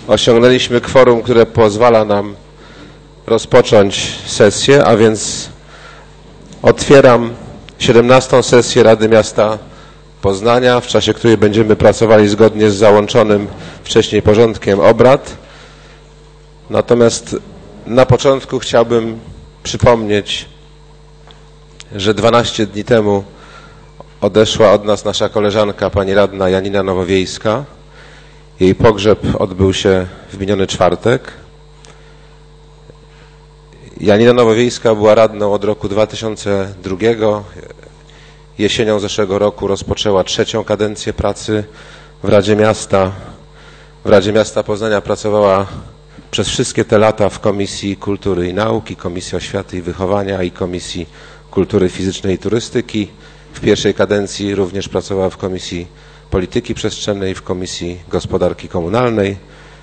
Osiągnęliśmy kworum, które pozwala nam rozpocząć sesję, a więc otwieram 17. sesję Rady Miasta Poznania, w czasie której będziemy pracowali zgodnie z załączonym wcześniej porządkiem obrad. Natomiast na początku chciałbym przypomnieć, że 12 dni temu odeszła od nas nasza koleżanka, pani radna Janina Nowowiejska. Jej pogrzeb odbył się w miniony czwartek. Janina Nowowiejska była radną od roku 2002. Jesienią zeszłego roku rozpoczęła 3. kadencję pracy w Radzie Miasta. W Radzie Miasta Poznania pracowała przez wszystkie te lata w Komisji Kultury i Nauki, Komisji Oświaty i Wychowania i Komisji Kultury Fizycznej i Turystyki. W pierwszej kadencji również pracowała w Komisji Polityki Przestrzennej, w Komisji Gospodarki Komunalnej.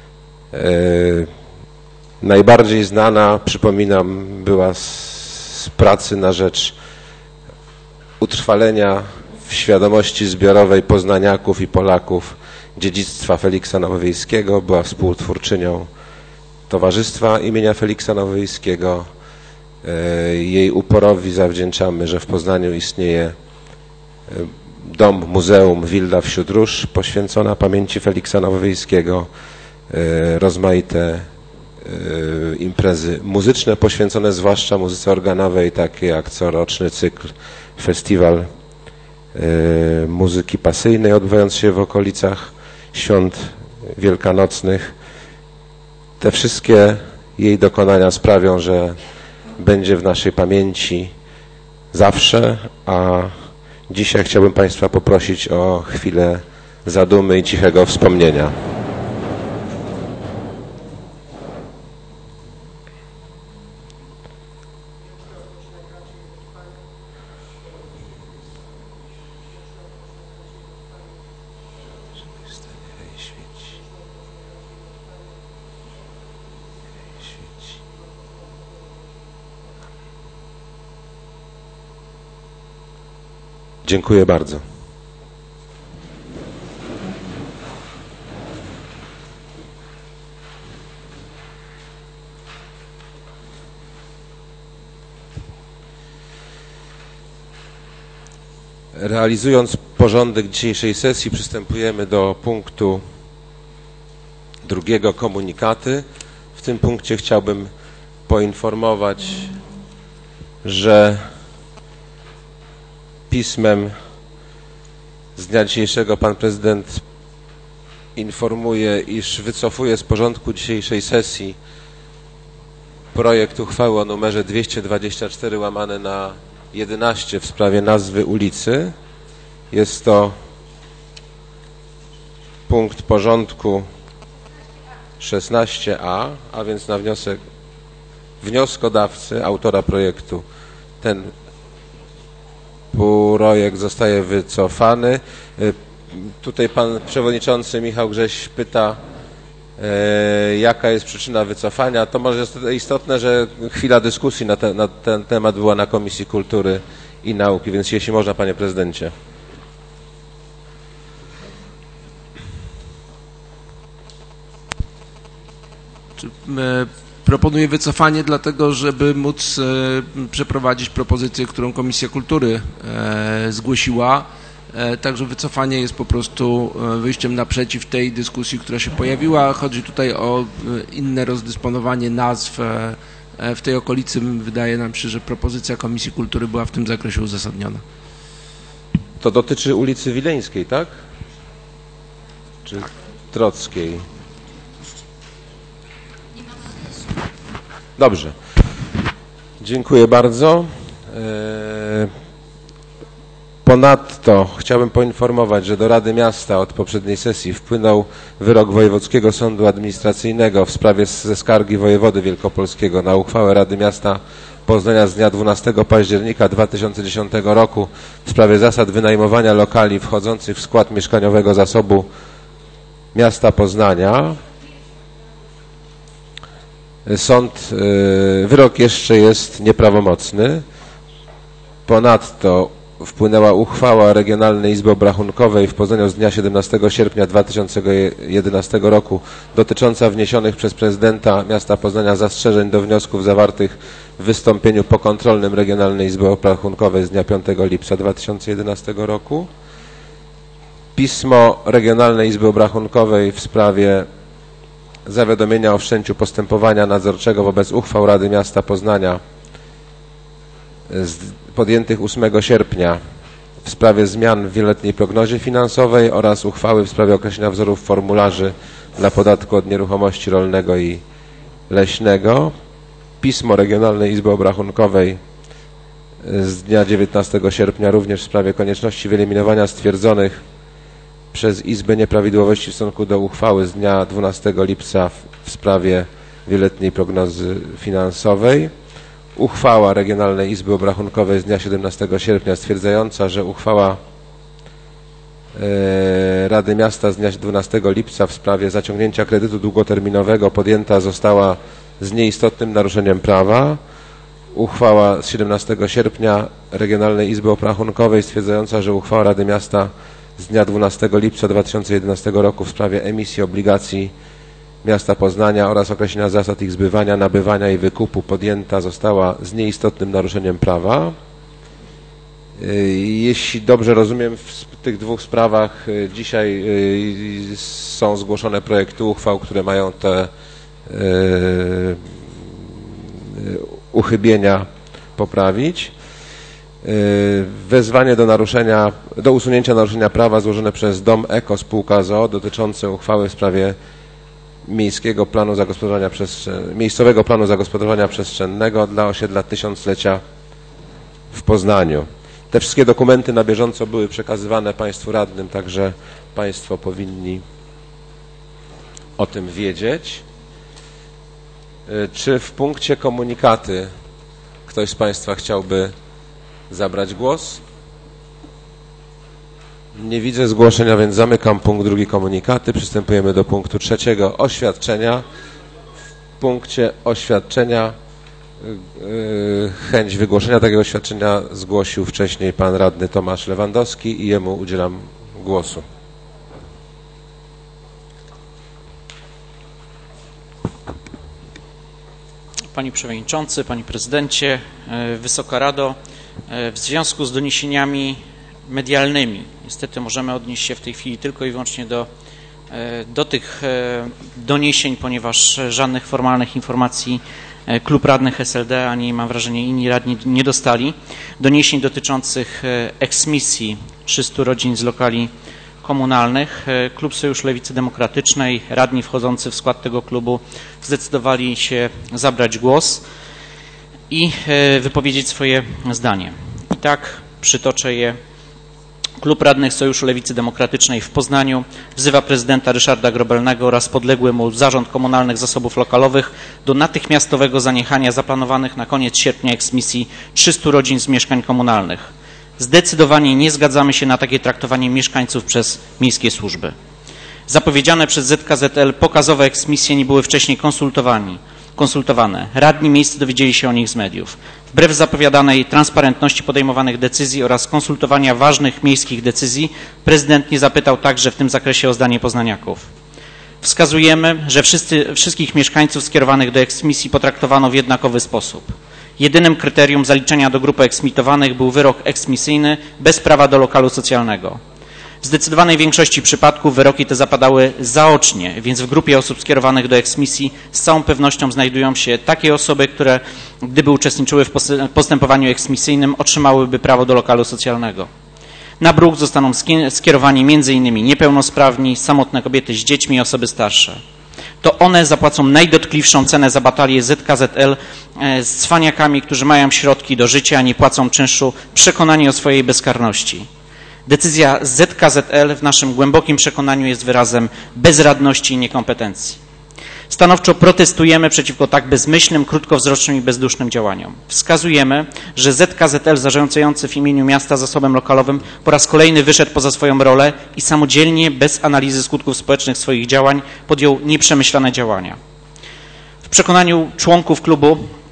Najbardziej znana, przypominam, była z pracy na rzecz utrwalenia w świadomości zbiorowej poznaniaków i Polaków dziedzictwa Feliksa Nowowiejskiego. Była współtwórczynią Towarzystwa imienia Feliksa Nowowiejskiego. Jej uporowi zawdzięczamy, że w Poznaniu istnieje dom, muzeum Wilda wśród Róż poświęcona pamięci Feliksa Nowowiejskiego, rozmaite imprezy muzyczne poświęcone zwłaszcza muzyce organowej, takie jak coroczny cykl Festiwal Muzyki Pasyjnej odbywający się w okolicach świąt wielkanocnych. Te wszystkie jej dokonania sprawią, że będzie w naszej pamięci zawsze, a dzisiaj chciałbym Państwa poprosić o chwilę zadumy i cichego wspomnienia. Dziękuję bardzo. Realizując porządek dzisiejszej sesji, przystępujemy do punktu drugiego, komunikaty. W tym punkcie chciałbym poinformować, że pismem z dnia dzisiejszego pan prezydent informuje, iż wycofuje z porządku dzisiejszej sesji projekt uchwały o numerze 224/11 w sprawie nazwy ulicy. Jest to punkt porządku 16a, a więc na wniosek wnioskodawcy, autora projektu, ten projekt zostaje wycofany. Tutaj pan przewodniczący Michał Grześ pyta, jaka jest przyczyna wycofania. To może jest istotne, że chwila dyskusji na ten temat była na Komisji Kultury i Nauki, więc jeśli można, panie prezydencie. Proponuję wycofanie dlatego, żeby móc przeprowadzić propozycję, którą Komisja Kultury zgłosiła. Także wycofanie jest po prostu wyjściem naprzeciw tej dyskusji, która się pojawiła. Chodzi tutaj o inne rozdysponowanie nazw w tej okolicy. Wydaje nam się, że propozycja Komisji Kultury była w tym zakresie uzasadniona. To dotyczy ulicy Wileńskiej, tak? Czy Trockiej? Dobrze. Dziękuję bardzo. Ponadto chciałbym poinformować, że do Rady Miasta od poprzedniej sesji wpłynął wyrok Wojewódzkiego Sądu Administracyjnego w sprawie ze skargi wojewody wielkopolskiego na uchwałę Rady Miasta Poznania z dnia 12 października 2010 roku w sprawie zasad wynajmowania lokali wchodzących w skład mieszkaniowego zasobu miasta Poznania. Wyrok jeszcze jest nieprawomocny. Ponadto wpłynęła uchwała Regionalnej Izby Obrachunkowej w Poznaniu z dnia 17 sierpnia 2011 roku dotycząca wniesionych przez prezydenta miasta Poznania zastrzeżeń do wniosków zawartych w wystąpieniu pokontrolnym Regionalnej Izby Obrachunkowej z dnia 5 lipca 2011 roku. Pismo Regionalnej Izby Obrachunkowej w sprawie zawiadomienia o wszczęciu postępowania nadzorczego wobec uchwał Rady Miasta Poznania podjętych 8 sierpnia w sprawie zmian w wieloletniej prognozie finansowej oraz uchwały w sprawie określenia wzorów formularzy dla podatku od nieruchomości rolnego i leśnego. Pismo Regionalnej Izby Obrachunkowej z dnia 19 sierpnia również w sprawie konieczności wyeliminowania stwierdzonych przez Izbę nieprawidłowości w stosunku do uchwały z dnia 12 lipca w sprawie wieloletniej prognozy finansowej. Uchwała Regionalnej Izby Obrachunkowej z dnia 17 sierpnia stwierdzająca, że uchwała Rady Miasta z dnia 12 lipca w sprawie zaciągnięcia kredytu długoterminowego podjęta została z nieistotnym naruszeniem prawa. Uchwała z 17 sierpnia Regionalnej Izby Obrachunkowej stwierdzająca, że uchwała Rady Miasta z dnia 12 lipca 2011 roku w sprawie emisji obligacji Miasta Poznania oraz określenia zasad ich zbywania, nabywania i wykupu podjęta została z nieistotnym naruszeniem prawa. Jeśli dobrze rozumiem, w tych dwóch sprawach dzisiaj są zgłoszone projekty uchwał, które mają te uchybienia poprawić. Wezwanie do usunięcia naruszenia prawa złożone przez Dom Eko Spółka z o.o. dotyczące uchwały w sprawie miejscowego planu zagospodarowania przestrzennego dla osiedla Tysiąclecia w Poznaniu. Te wszystkie dokumenty na bieżąco były przekazywane Państwu radnym, także Państwo powinni o tym wiedzieć. Czy w punkcie komunikaty ktoś z Państwa chciałby zabrać głos? Nie widzę zgłoszenia, więc zamykam punkt drugi komunikaty. Przystępujemy do punktu trzeciego oświadczenia. W punkcie oświadczenia chęć wygłoszenia takiego oświadczenia zgłosił wcześniej pan radny Tomasz Lewandowski i jemu udzielam głosu. Panie Przewodniczący, Panie Prezydencie, Wysoka Rado, w związku z doniesieniami medialnymi, niestety możemy odnieść się w tej chwili tylko i wyłącznie do tych doniesień, ponieważ żadnych formalnych informacji klub radnych SLD, ani mam wrażenie inni radni nie dostali, doniesień dotyczących eksmisji 300 rodzin z lokali komunalnych. Klub Sojusz Lewicy Demokratycznej, radni wchodzący w skład tego klubu zdecydowali się zabrać głos i wypowiedzieć swoje zdanie. I tak przytoczę je. Klub Radnych Sojuszu Lewicy Demokratycznej w Poznaniu wzywa prezydenta Ryszarda Grobelnego oraz podległy mu Zarząd Komunalnych Zasobów Lokalowych do natychmiastowego zaniechania zaplanowanych na koniec sierpnia eksmisji 300 rodzin z mieszkań komunalnych. Zdecydowanie nie zgadzamy się na takie traktowanie mieszkańców przez miejskie służby. Zapowiedziane przez ZKZL pokazowe eksmisje nie były wcześniej konsultowane. Radni miejscy dowiedzieli się o nich z mediów. Wbrew zapowiadanej transparentności podejmowanych decyzji oraz konsultowania ważnych miejskich decyzji, prezydent nie zapytał także w tym zakresie o zdanie poznaniaków. Wskazujemy, że wszystkich mieszkańców skierowanych do eksmisji potraktowano w jednakowy sposób. Jedynym kryterium zaliczenia do grupy eksmitowanych był wyrok eksmisyjny bez prawa do lokalu socjalnego. W zdecydowanej większości przypadków wyroki te zapadały zaocznie, więc w grupie osób skierowanych do eksmisji z całą pewnością znajdują się takie osoby, które gdyby uczestniczyły w postępowaniu eksmisyjnym, otrzymałyby prawo do lokalu socjalnego. Na bruk zostaną skierowani m.in. niepełnosprawni, samotne kobiety z dziećmi i osoby starsze. To one zapłacą najdotkliwszą cenę za batalię ZKZL z cwaniakami, którzy mają środki do życia, a nie płacą czynszu, przekonani o swojej bezkarności. Decyzja ZKZL w naszym głębokim przekonaniu jest wyrazem bezradności i niekompetencji. Stanowczo protestujemy przeciwko tak bezmyślnym, krótkowzrocznym i bezdusznym działaniom. Wskazujemy, że ZKZL zarządzający w imieniu miasta zasobem lokalowym po raz kolejny wyszedł poza swoją rolę i samodzielnie, bez analizy skutków społecznych swoich działań, podjął nieprzemyślane działania. W przekonaniu członków klubu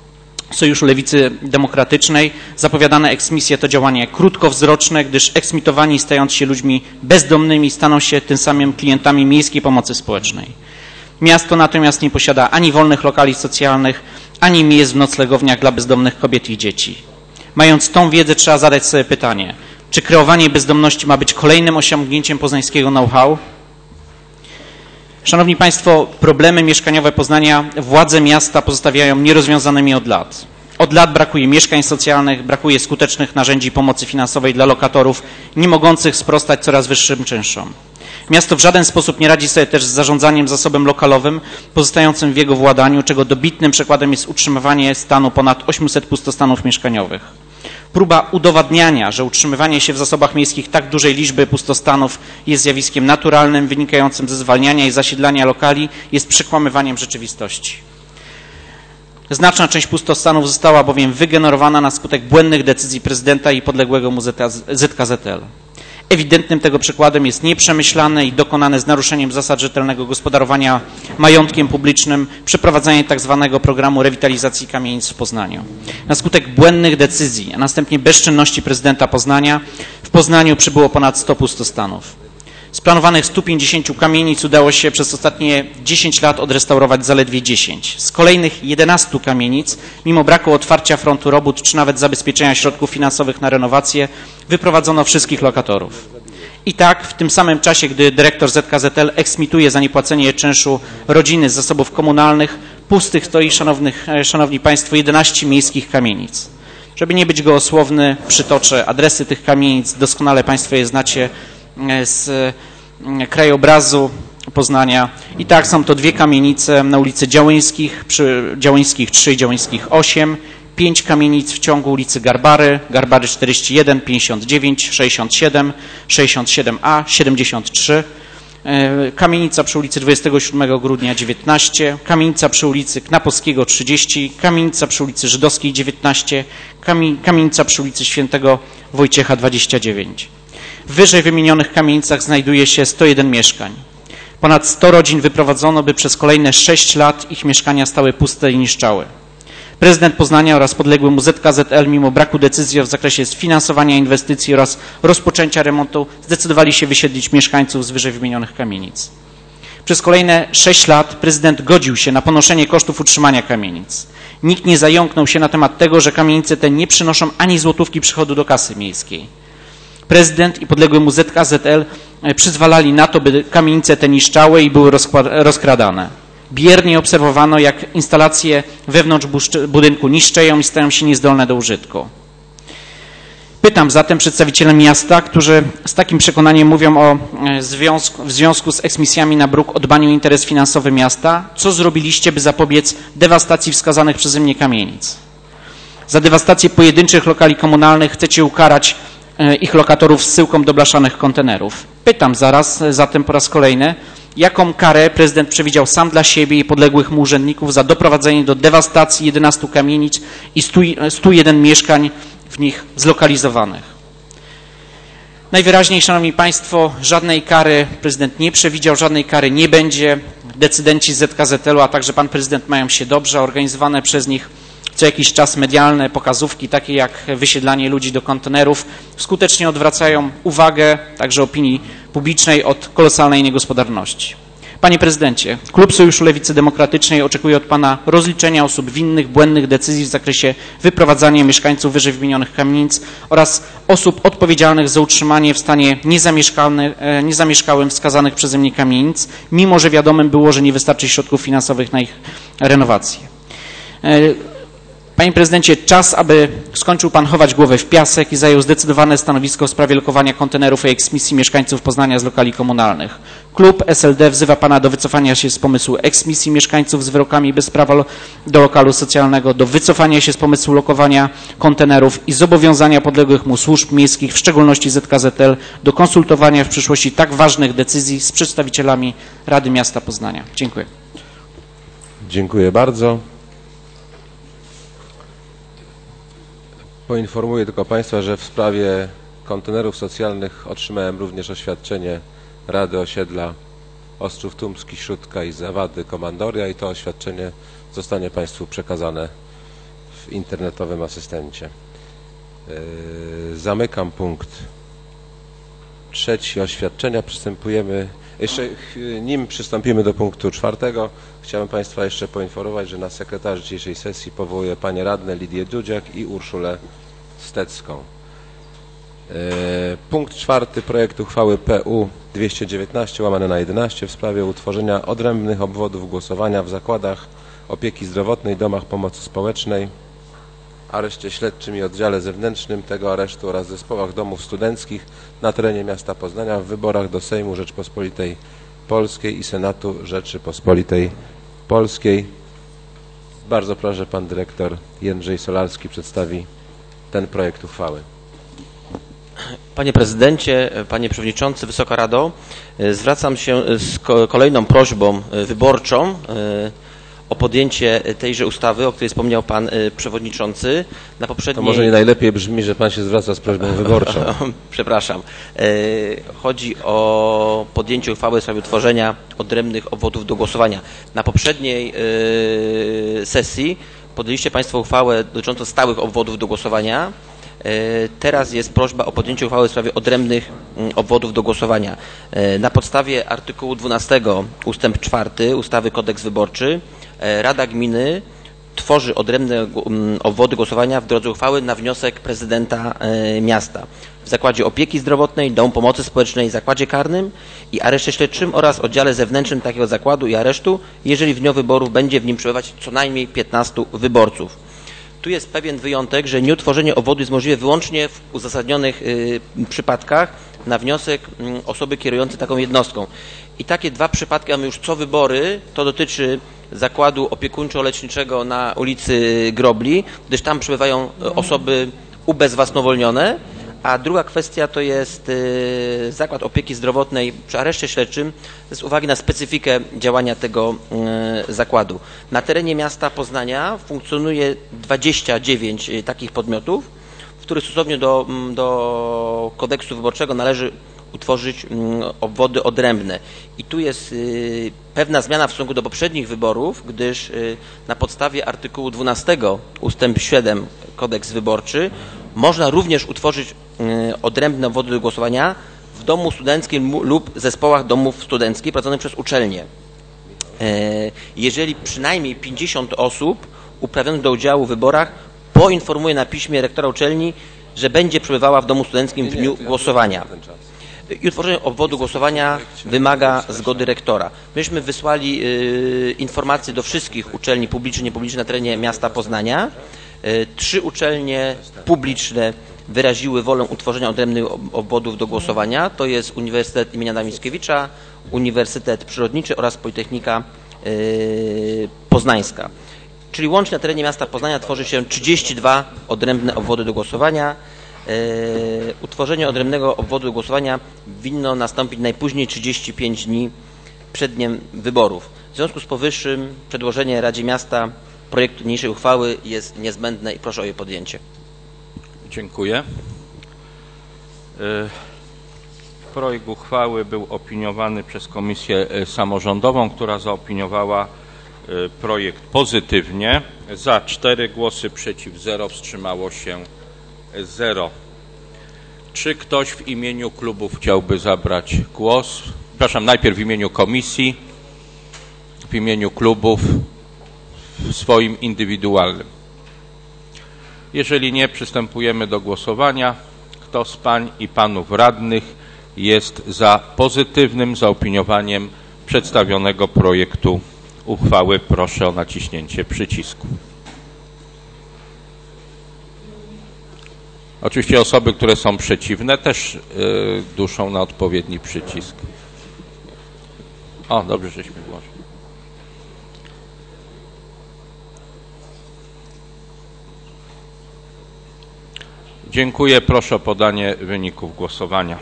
Sojuszu Lewicy Demokratycznej zapowiadane eksmisje to działanie krótkowzroczne, gdyż eksmitowani, stając się ludźmi bezdomnymi, staną się tym samym klientami miejskiej pomocy społecznej. Miasto natomiast nie posiada ani wolnych lokali socjalnych, ani miejsc w noclegowniach dla bezdomnych kobiet i dzieci. Mając tą wiedzę, trzeba zadać sobie pytanie, czy kreowanie bezdomności ma być kolejnym osiągnięciem poznańskiego know-how? Szanowni Państwo, problemy mieszkaniowe Poznania władze miasta pozostawiają nierozwiązanymi od lat. Od lat brakuje mieszkań socjalnych, brakuje skutecznych narzędzi pomocy finansowej dla lokatorów, nie mogących sprostać coraz wyższym czynszom. Miasto w żaden sposób nie radzi sobie też z zarządzaniem zasobem lokalowym pozostającym w jego władaniu, czego dobitnym przykładem jest utrzymywanie stanu ponad 800 pustostanów mieszkaniowych. Próba udowadniania, że utrzymywanie się w zasobach miejskich tak dużej liczby pustostanów jest zjawiskiem naturalnym, wynikającym ze zwalniania i zasiedlania lokali, jest przekłamywaniem rzeczywistości. Znaczna część pustostanów została bowiem wygenerowana na skutek błędnych decyzji prezydenta i podległego mu ZKZL. Ewidentnym tego przykładem jest nieprzemyślane i dokonane z naruszeniem zasad rzetelnego gospodarowania majątkiem publicznym przeprowadzanie tzw. programu rewitalizacji kamienic w Poznaniu. Na skutek błędnych decyzji, a następnie bezczynności prezydenta Poznania w Poznaniu przybyło ponad 100 pustostanów. Z planowanych 150 kamienic udało się przez ostatnie 10 lat odrestaurować zaledwie 10. Z kolejnych 11 kamienic, mimo braku otwarcia frontu robót czy nawet zabezpieczenia środków finansowych na renowację, wyprowadzono wszystkich lokatorów. I tak w tym samym czasie, gdy dyrektor ZKZL eksmituje za niepłacenie czynszu rodziny z zasobów komunalnych, pustych stoi, szanowni Państwo, 11 miejskich kamienic. Żeby nie być gołosłowny, przytoczę adresy tych kamienic, doskonale Państwo je znacie z krajobrazu Poznania. I tak są to 2 kamienice na ulicy Działyńskich, przy Działyńskich 3 i Działyńskich 8, 5 kamienic w ciągu ulicy Garbary, Garbary 41, 59, 67, 67A, 73, kamienica przy ulicy 27 grudnia 19, kamienica przy ulicy Knapowskiego 30, kamienica przy ulicy Żydowskiej 19, kamienica przy ulicy Świętego Wojciecha 29. W wyżej wymienionych kamienicach znajduje się 101 mieszkań. Ponad 100 rodzin wyprowadzono, by przez kolejne 6 lat ich mieszkania stały puste i niszczały. Prezydent Poznania oraz podległy mu ZKZL, mimo braku decyzji w zakresie sfinansowania inwestycji oraz rozpoczęcia remontu, zdecydowali się wysiedlić mieszkańców z wyżej wymienionych kamienic. Przez kolejne 6 lat prezydent godził się na ponoszenie kosztów utrzymania kamienic. Nikt nie zająknął się na temat tego, że kamienice te nie przynoszą ani złotówki przychodu do kasy miejskiej. Prezydent i podległy mu ZKZL przyzwalali na to, by kamienice te niszczały i były rozkradane. Biernie obserwowano, jak instalacje wewnątrz budynku niszczeją i stają się niezdolne do użytku. Pytam zatem przedstawicieli miasta, którzy z takim przekonaniem mówią w związku z eksmisjami na bruk o dbaniu o interes finansowy miasta, co zrobiliście, by zapobiec dewastacji wskazanych przeze mnie kamienic? Za dewastację pojedynczych lokali komunalnych chcecie ukarać ich lokatorów zsyłką do blaszanych kontenerów. Pytam zatem po raz kolejny, jaką karę prezydent przewidział sam dla siebie i podległych mu urzędników za doprowadzenie do dewastacji 11 kamienic i 101 mieszkań w nich zlokalizowanych. Najwyraźniej, szanowni Państwo, żadnej kary prezydent nie przewidział, żadnej kary nie będzie. Decydenci z ZKZL-u, a także pan prezydent mają się dobrze, organizowane przez nich co jakiś czas medialne pokazówki, takie jak wysiedlanie ludzi do kontenerów, skutecznie odwracają uwagę także opinii publicznej od kolosalnej niegospodarności. Panie prezydencie, Klub Sojuszu Lewicy Demokratycznej oczekuje od pana rozliczenia osób winnych błędnych decyzji w zakresie wyprowadzania mieszkańców wyżej wymienionych kamienic oraz osób odpowiedzialnych za utrzymanie w stanie niezamieszkałym wskazanych przeze mnie kamienic, mimo że wiadomym było, że nie wystarczy środków finansowych na ich renowację. Panie prezydencie, czas, aby skończył pan chować głowę w piasek i zajął zdecydowane stanowisko w sprawie lokowania kontenerów i eksmisji mieszkańców Poznania z lokali komunalnych. Klub SLD wzywa pana do wycofania się z pomysłu eksmisji mieszkańców z wyrokami bez prawa do lokalu socjalnego, do wycofania się z pomysłu lokowania kontenerów i zobowiązania podległych mu służb miejskich, w szczególności ZKZL, do konsultowania w przyszłości tak ważnych decyzji z przedstawicielami Rady Miasta Poznania. Dziękuję. Dziękuję bardzo. Poinformuję tylko Państwa, że w sprawie kontenerów socjalnych otrzymałem również oświadczenie Rady Osiedla Ostrów Tumski, Śródka i Zawady Komandoria i to oświadczenie zostanie Państwu przekazane w internetowym asystencie. Zamykam punkt 3. Oświadczenia. Przystępujemy, jeszcze nim przystąpimy do punktu 4, chciałem Państwa jeszcze poinformować, że na sekretarzy dzisiejszej sesji powołuję panie radne Lidię Dudziak i Urszulę Stecką. Punkt 4. Projekt uchwały PU 219/11 w sprawie utworzenia odrębnych obwodów głosowania w zakładach opieki zdrowotnej, domach pomocy społecznej, areszcie śledczym i oddziale zewnętrznym tego aresztu oraz zespołach domów studenckich na terenie miasta Poznania w wyborach do Sejmu Rzeczypospolitej Polskiej i Senatu Rzeczypospolitej Polskiej. Bardzo proszę, pan dyrektor Jędrzej Solarski przedstawi ten projekt uchwały. Panie Prezydencie, Panie Przewodniczący, Wysoka Rado, zwracam się z kolejną prośbą wyborczą o podjęcie tejże ustawy, o której wspomniał Pan Przewodniczący. Na poprzedniej... To może nie najlepiej brzmi, że Pan się zwraca z prośbą wyborczą. Przepraszam. Chodzi o podjęcie uchwały w sprawie utworzenia odrębnych obwodów do głosowania. Na poprzedniej sesji podjęliście Państwo uchwałę dotyczącą stałych obwodów do głosowania. Teraz jest prośba o podjęcie uchwały w sprawie odrębnych obwodów do głosowania. Na podstawie artykułu 12 ustęp 4 ustawy Kodeks Wyborczy Rada Gminy tworzy odrębne obwody głosowania w drodze uchwały na wniosek prezydenta miasta w zakładzie opieki zdrowotnej, domu pomocy społecznej, zakładzie karnym i areszcie śledczym oraz oddziale zewnętrznym takiego zakładu i aresztu, jeżeli w dniu wyborów będzie w nim przebywać co najmniej 15 wyborców. Tu jest pewien wyjątek, że nieutworzenie obwodu jest możliwe wyłącznie w uzasadnionych przypadkach na wniosek osoby kierującej taką jednostką. I takie dwa przypadki mamy już co wybory. To dotyczy zakładu opiekuńczo-leczniczego na ulicy Grobli, gdyż tam przebywają osoby ubezwłasnowolnione. A druga kwestia to jest zakład opieki zdrowotnej przy areszcie śledczym z uwagi na specyfikę działania tego zakładu. Na terenie miasta Poznania funkcjonuje 29 takich podmiotów, w których stosownie do kodeksu wyborczego należy utworzyć obwody odrębne. I tu jest pewna zmiana w stosunku do poprzednich wyborów, gdyż na podstawie artykułu 12 ustęp 7 Kodeks Wyborczy można również utworzyć odrębne obwody do głosowania w domu studenckim lub zespołach domów studenckich prowadzonych przez uczelnie. Jeżeli przynajmniej 50 osób uprawnionych do udziału w wyborach poinformuje na piśmie rektora uczelni, że będzie przebywała w domu studenckim w dniu głosowania. I utworzenie obwodu głosowania wymaga zgody rektora. Myśmy wysłali informacje do wszystkich uczelni publicznych i niepublicznych na terenie miasta Poznania. 3 uczelnie publiczne wyraziły wolę utworzenia odrębnych obwodów do głosowania. To jest Uniwersytet im. Adama Mickiewicza, Uniwersytet Przyrodniczy oraz Politechnika Poznańska. Czyli łącznie na terenie miasta Poznania tworzy się 32 odrębne obwody do głosowania. Utworzenie odrębnego obwodu do głosowania winno nastąpić najpóźniej 35 dni przed dniem wyborów. W związku z powyższym przedłożenie Radzie Miasta projektu niniejszej uchwały jest niezbędne i proszę o jej podjęcie. Dziękuję. Projekt uchwały był opiniowany przez Komisję Samorządową, która zaopiniowała projekt pozytywnie. Za 4 głosy, przeciw 0, wstrzymało się 0. Czy ktoś w imieniu klubów chciałby zabrać głos? Przepraszam, najpierw w imieniu komisji, w imieniu klubów, w swoim indywidualnym. Jeżeli nie, przystępujemy do głosowania. Kto z pań i panów radnych jest za pozytywnym zaopiniowaniem przedstawionego projektu uchwały? Proszę o naciśnięcie przycisku. Oczywiście osoby, które są przeciwne, też duszą na odpowiedni przycisk. O, dobrze, żeśmy włożyli. Dziękuję. Proszę o podanie wyników głosowania.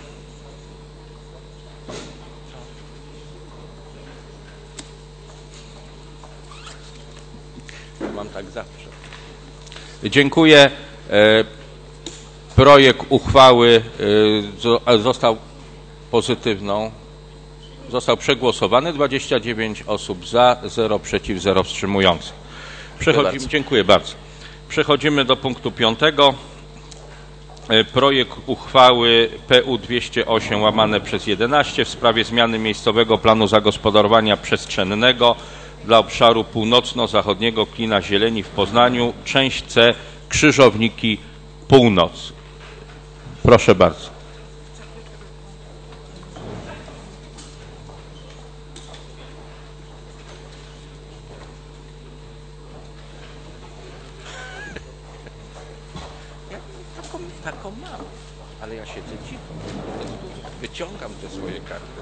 Mam tak zawsze. Dziękuję. Projekt uchwały został pozytywną. Został przegłosowany. 29 osób za, 0 przeciw, 0 wstrzymujących. Dziękuję bardzo. Przechodzimy do punktu 5. Projekt uchwały PU 208/11 w sprawie zmiany miejscowego planu zagospodarowania przestrzennego dla obszaru północno-zachodniego Klina Zieleni w Poznaniu, część C, Krzyżowniki Północ. Proszę bardzo. Taką mam, ale ja siedzę cicho, wyciągam te swoje karty.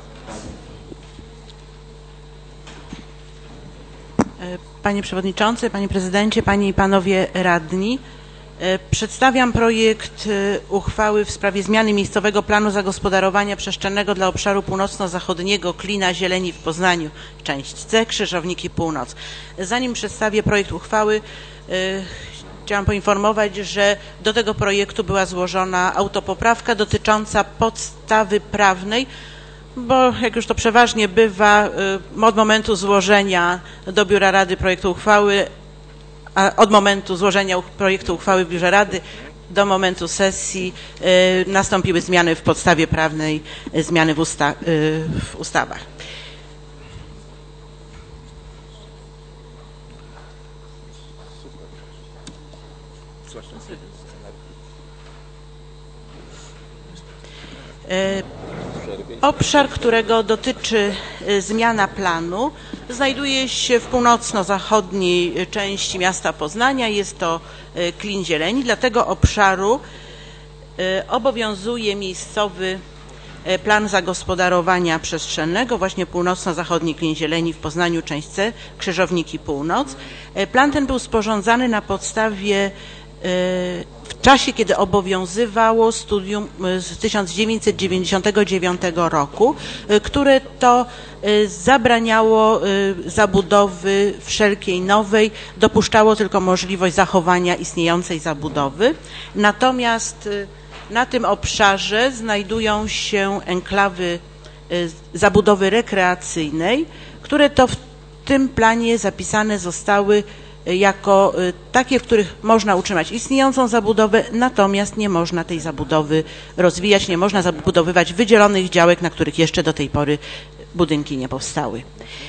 Panie Przewodniczący, Panie Prezydencie, Panie i Panowie Radni, przedstawiam projekt uchwały w sprawie zmiany miejscowego planu zagospodarowania przestrzennego dla obszaru północno-zachodniego Klina Zieleni w Poznaniu, część C, Krzyżowniki Północ. Zanim przedstawię projekt uchwały, chciałam poinformować, że do tego projektu była złożona autopoprawka dotycząca podstawy prawnej, bo jak już to przeważnie bywa, od momentu złożenia do Biura Rady projektu uchwały, a od momentu złożenia projektu uchwały w Biurze Rady do momentu sesji nastąpiły zmiany w podstawie prawnej, zmiany w ustawach. Obszar, którego dotyczy zmiana planu, znajduje się w północno-zachodniej części miasta Poznania. Jest to Klin Zieleni. Dla tego obszaru obowiązuje miejscowy plan zagospodarowania przestrzennego, właśnie północno-zachodni Klin Zieleni w Poznaniu, część C, Krzyżowniki Północ. Plan ten był sporządzany na podstawie w czasie, kiedy obowiązywało studium z 1999 roku, które to zabraniało zabudowy wszelkiej nowej, dopuszczało tylko możliwość zachowania istniejącej zabudowy. Natomiast na tym obszarze znajdują się enklawy zabudowy rekreacyjnej, które to w tym planie zapisane zostały jako takie, w których można utrzymać istniejącą zabudowę, natomiast nie można tej zabudowy rozwijać, nie można zabudowywać wydzielonych działek, na których jeszcze do tej pory budynki nie powstały.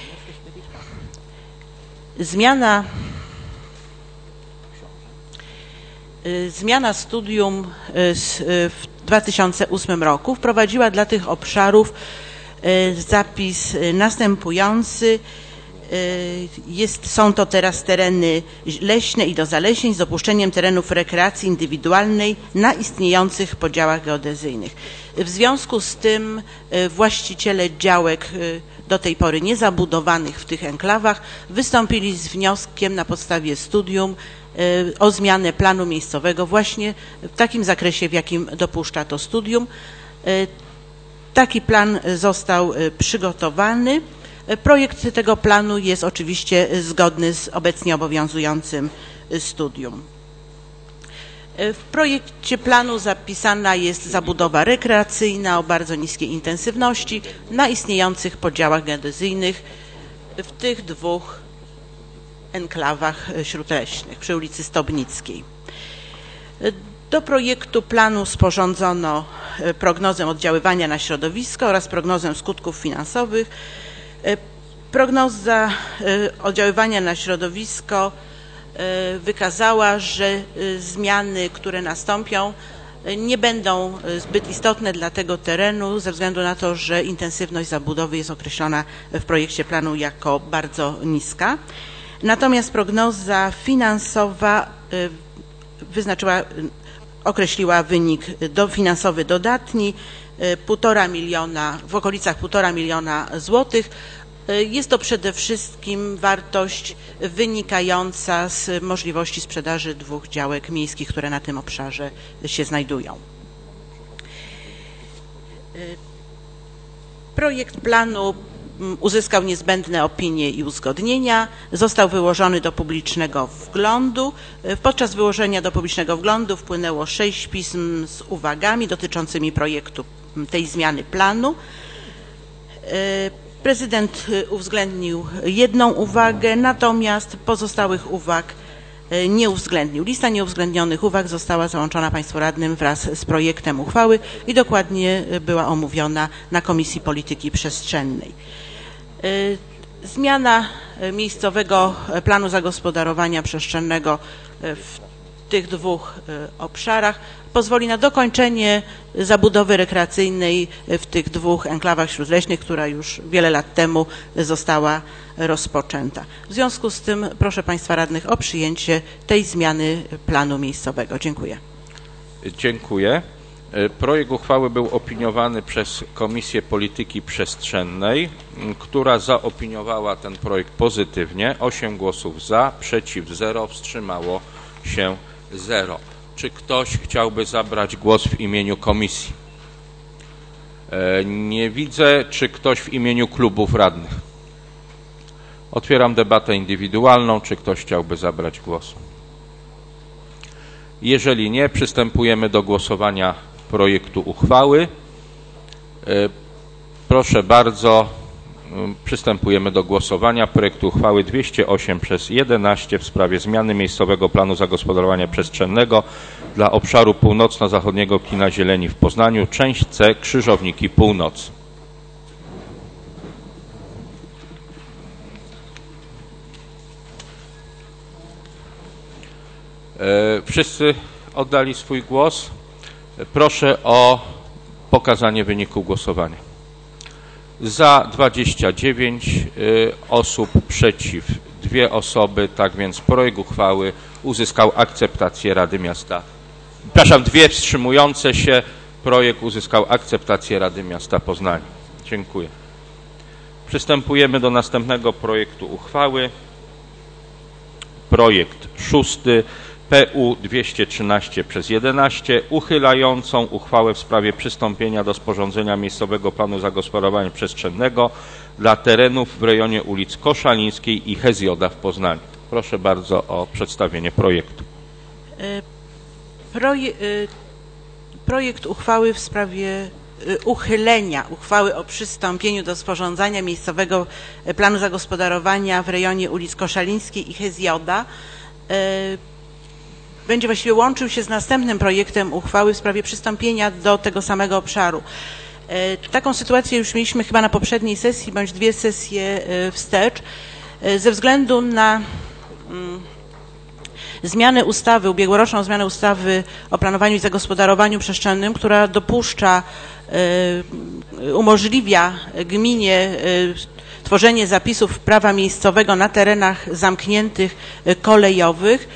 Zmiana studium w 2008 roku wprowadziła dla tych obszarów zapis następujący. Są to teraz tereny leśne i do zalesień z dopuszczeniem terenów rekreacji indywidualnej na istniejących podziałach geodezyjnych. W związku z tym właściciele działek do tej pory niezabudowanych w tych enklawach wystąpili z wnioskiem na podstawie studium o zmianę planu miejscowego właśnie w takim zakresie, w jakim dopuszcza to studium. Taki plan został przygotowany. Projekt tego planu jest oczywiście zgodny z obecnie obowiązującym studium. W projekcie planu zapisana jest zabudowa rekreacyjna o bardzo niskiej intensywności na istniejących podziałach geodezyjnych w tych dwóch enklawach śródleśnych przy ulicy Stobnickiej. Do projektu planu sporządzono prognozę oddziaływania na środowisko oraz prognozę skutków finansowych. Prognoza oddziaływania na środowisko wykazała, że zmiany, które nastąpią, nie będą zbyt istotne dla tego terenu ze względu na to, że intensywność zabudowy jest określona w projekcie planu jako bardzo niska. Natomiast prognoza finansowa określiła wynik finansowy dodatni 1,5 miliona, w okolicach 1,5 miliona złotych. Jest to przede wszystkim wartość wynikająca z możliwości sprzedaży 2 działek miejskich, które na tym obszarze się znajdują. Projekt planu uzyskał niezbędne opinie i uzgodnienia, został wyłożony do publicznego wglądu. Podczas wyłożenia do publicznego wglądu wpłynęło 6 pism z uwagami dotyczącymi projektu tej zmiany planu. Prezydent uwzględnił 1 uwagę, natomiast pozostałych uwag nie uwzględnił. Lista nieuwzględnionych uwag została załączona Państwu radnym wraz z projektem uchwały i dokładnie była omówiona na Komisji Polityki Przestrzennej. Zmiana miejscowego planu zagospodarowania przestrzennego w tych dwóch obszarach pozwoli na dokończenie zabudowy rekreacyjnej w tych dwóch enklawach śródleśnych, która już wiele lat temu została rozpoczęta. W związku z tym proszę Państwa radnych o przyjęcie tej zmiany planu miejscowego. Dziękuję. Dziękuję. Projekt uchwały był opiniowany przez Komisję Polityki Przestrzennej, która zaopiniowała ten projekt pozytywnie. 8 głosów za, przeciw 0, wstrzymało się 0. Czy ktoś chciałby zabrać głos w imieniu komisji? Nie widzę. Czy ktoś w imieniu klubów radnych? Otwieram debatę indywidualną. Czy ktoś chciałby zabrać głos? Jeżeli nie, przystępujemy do głosowania projektu uchwały. Proszę bardzo, przystępujemy do głosowania projektu uchwały 208/11 w sprawie zmiany miejscowego planu zagospodarowania przestrzennego dla obszaru północno-zachodniego Kina Zieleni w Poznaniu, część C, Krzyżowniki Północ. Wszyscy oddali swój głos. Proszę o pokazanie wyniku głosowania. Za 29 osób, przeciw 2 osoby, tak więc projekt uchwały uzyskał akceptację Rady Miasta. Przepraszam, 2 wstrzymujące się. Projekt uzyskał akceptację Rady Miasta Poznania. Dziękuję. Przystępujemy do następnego projektu uchwały. Projekt 6. PU 213/11 uchylającą uchwałę w sprawie przystąpienia do sporządzenia miejscowego planu zagospodarowania przestrzennego dla terenów w rejonie ulic Koszalińskiej i Hezjoda w Poznaniu. Proszę bardzo o przedstawienie projektu. Projekt uchwały w sprawie uchylenia uchwały o przystąpieniu do sporządzania miejscowego planu zagospodarowania w rejonie ulic Koszalińskiej i Hezjoda będzie właściwie łączył się z następnym projektem uchwały w sprawie przystąpienia do tego samego obszaru. Taką sytuację już mieliśmy chyba na poprzedniej sesji, bądź 2 sesje wstecz. Ze względu na zmianę ustawy, ubiegłoroczną zmianę ustawy o planowaniu i zagospodarowaniu przestrzennym, która dopuszcza, umożliwia gminie tworzenie zapisów prawa miejscowego na terenach zamkniętych kolejowych,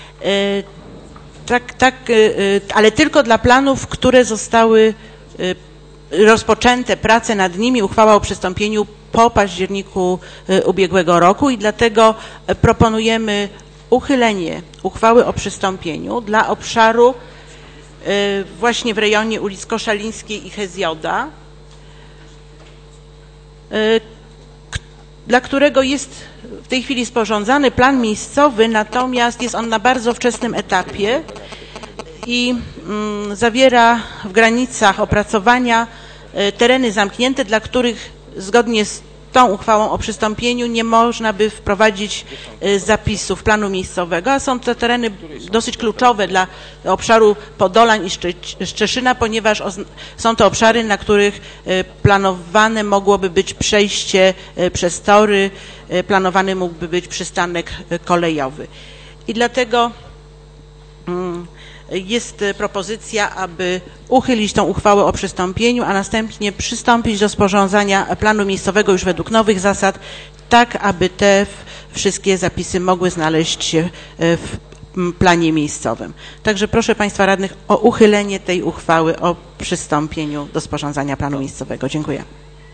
ale tylko dla planów, które zostały rozpoczęte prace nad nimi, uchwała o przystąpieniu po październiku ubiegłego roku i dlatego proponujemy uchylenie uchwały o przystąpieniu dla obszaru właśnie w rejonie ulic Koszalińskiej i Hezjoda, dla którego jest w tej chwili sporządzany plan miejscowy, natomiast jest on na bardzo wczesnym etapie i zawiera w granicach opracowania tereny zamknięte, dla których zgodnie z tą uchwałą o przystąpieniu nie można by wprowadzić zapisów planu miejscowego, a są to tereny dosyć kluczowe dla obszaru Podolań i Szczeszyna, ponieważ są to obszary, na których planowane mogłoby być przejście przez tory, planowany mógłby być przystanek kolejowy. I dlatego jest propozycja, aby uchylić tą uchwałę o przystąpieniu, a następnie przystąpić do sporządzania planu miejscowego już według nowych zasad, tak aby te wszystkie zapisy mogły znaleźć się w planie miejscowym. Także proszę Państwa radnych o uchylenie tej uchwały o przystąpieniu do sporządzania planu miejscowego. Dziękuję.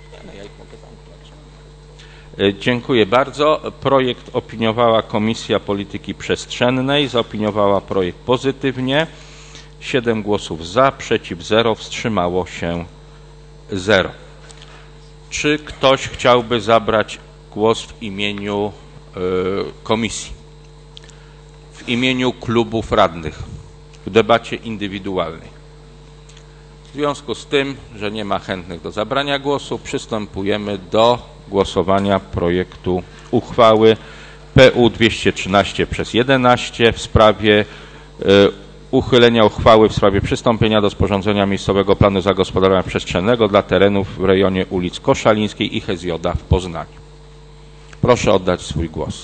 Dziękuję bardzo. Projekt opiniowała Komisja Polityki Przestrzennej. Zaopiniowała projekt pozytywnie. 7 głosów za, przeciw 0, wstrzymało się 0. Czy ktoś chciałby zabrać głos w imieniu komisji? W imieniu klubów radnych w debacie indywidualnej? W związku z tym, że nie ma chętnych do zabrania głosu, przystępujemy do głosowania projektu uchwały PU 213/11 w sprawie uchylenia uchwały w sprawie przystąpienia do sporządzenia miejscowego planu zagospodarowania przestrzennego dla terenów w rejonie ulic Koszalińskiej i Hezjoda w Poznaniu. Proszę oddać swój głos.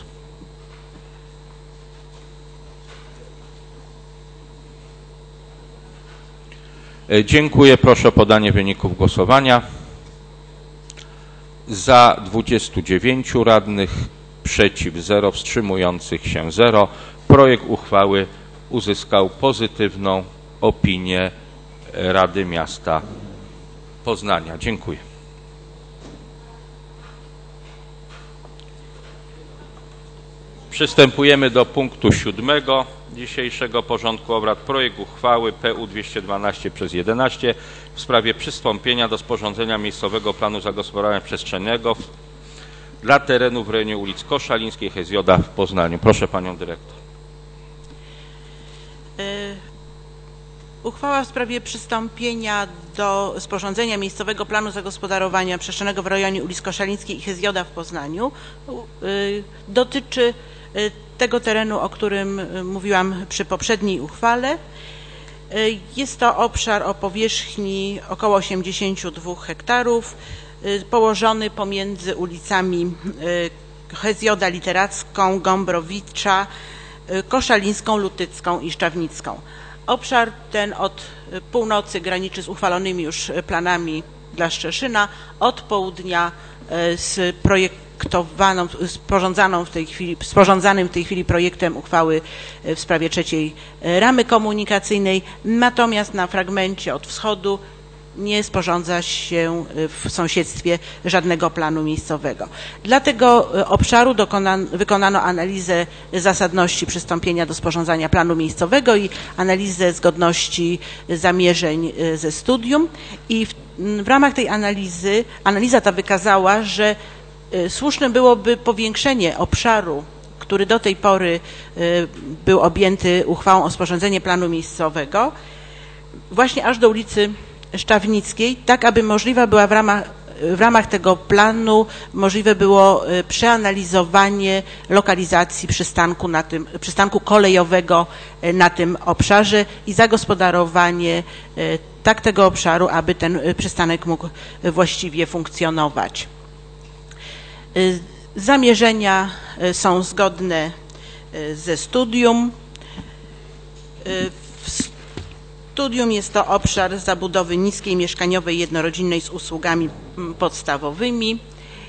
Dziękuję. Proszę o podanie wyników głosowania. Za 29 radnych, przeciw 0, wstrzymujących się 0. Projekt uchwały uzyskał pozytywną opinię Rady Miasta Poznania. Dziękuję. Przystępujemy do punktu 7 dzisiejszego porządku obrad. Projekt uchwały PU 212/11 w sprawie przystąpienia do sporządzenia miejscowego planu zagospodarowania przestrzennego dla terenów w rejonie ulic Koszalińskiej, Hezjoda w Poznaniu. Proszę panią dyrektor. Uchwała w sprawie przystąpienia do sporządzenia miejscowego planu zagospodarowania przestrzennego w rejonie ulic Koszalińskiej i Hezjoda w Poznaniu dotyczy tego terenu, o którym mówiłam przy poprzedniej uchwale. Jest to obszar o powierzchni około 82 hektarów, położony pomiędzy ulicami Hezjoda Literacką, Gombrowicza, Koszalińską, Lutycką i Szczawnicką. Obszar ten od północy graniczy z uchwalonymi już planami dla Szczeszyna, od południa z sporządzanym w tej chwili projektem uchwały w sprawie trzeciej ramy komunikacyjnej, natomiast na fragmencie od wschodu nie sporządza się w sąsiedztwie żadnego planu miejscowego. Dla tego obszaru wykonano analizę zasadności przystąpienia do sporządzania planu miejscowego i analizę zgodności zamierzeń ze studium i w ramach tej analiza ta wykazała, że słuszne byłoby powiększenie obszaru, który do tej pory był objęty uchwałą o sporządzenie planu miejscowego, właśnie aż do ulicy Szczawnickiej, tak aby możliwa była w ramach tego planu możliwe było przeanalizowanie lokalizacji przystanku kolejowego na tym obszarze i zagospodarowanie tak tego obszaru, aby ten przystanek mógł właściwie funkcjonować. Zamierzenia są zgodne ze studium. Studium jest to obszar zabudowy niskiej, mieszkaniowej, jednorodzinnej z usługami podstawowymi.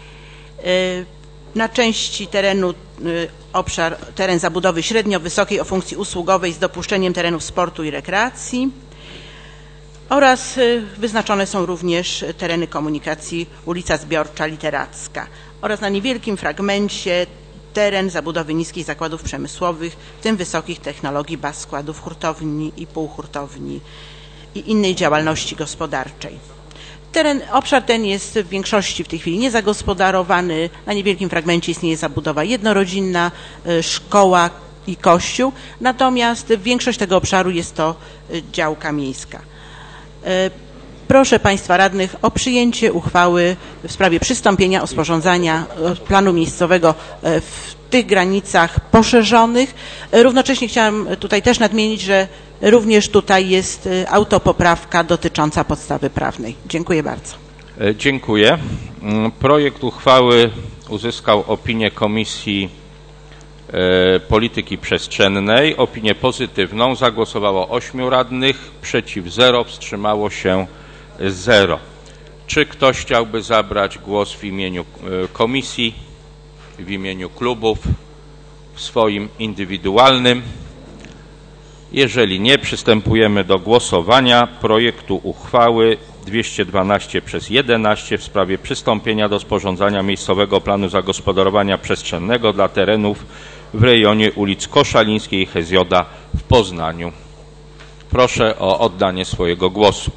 Na części terenu teren zabudowy średnio wysokiej o funkcji usługowej z dopuszczeniem terenów sportu i rekreacji oraz wyznaczone są również tereny komunikacji ulica Zbiorcza, Literacka oraz na niewielkim fragmencie teren zabudowy niskiej zakładów przemysłowych, w tym wysokich technologii baz składów, hurtowni i półhurtowni i innej działalności gospodarczej. Obszar ten jest w większości w tej chwili niezagospodarowany. Na niewielkim fragmencie istnieje zabudowa jednorodzinna, szkoła i kościół, natomiast większość tego obszaru jest to działka miejska. Proszę Państwa Radnych o przyjęcie uchwały w sprawie przystąpienia do sporządzania planu miejscowego w tych granicach poszerzonych. Równocześnie chciałam tutaj też nadmienić, że również tutaj jest autopoprawka dotycząca podstawy prawnej. Dziękuję bardzo. Dziękuję. Projekt uchwały uzyskał opinię Komisji Polityki Przestrzennej, opinię pozytywną. Zagłosowało 8 radnych, przeciw 0, wstrzymało się 0. Czy ktoś chciałby zabrać głos w imieniu komisji, w imieniu klubów, w swoim indywidualnym? Jeżeli nie, przystępujemy do głosowania projektu uchwały 212/11 w sprawie przystąpienia do sporządzania miejscowego planu zagospodarowania przestrzennego dla terenów w rejonie ulic Koszalińskiej i Hezjoda w Poznaniu. Proszę o oddanie swojego głosu.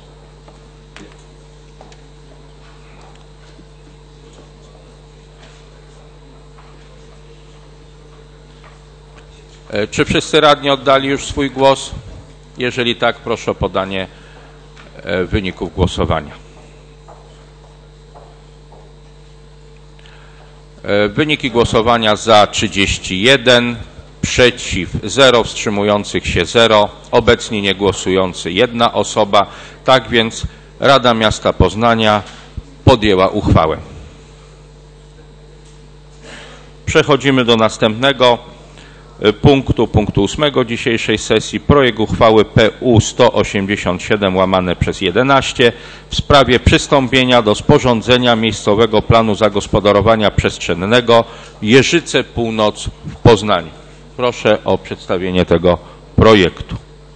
Czy wszyscy radni oddali już swój głos? Jeżeli tak, proszę o podanie wyników głosowania. Wyniki głosowania: za 31, przeciw 0, wstrzymujących się 0, obecnie niegłosujący 1 osoba. Tak więc Rada Miasta Poznania podjęła uchwałę. Przechodzimy do następnego punktu 8 dzisiejszej sesji. Projekt uchwały PU 187/11 w sprawie przystąpienia do sporządzenia miejscowego planu zagospodarowania przestrzennego Jeżyce Północ w Poznaniu. Proszę o przedstawienie tego projektu.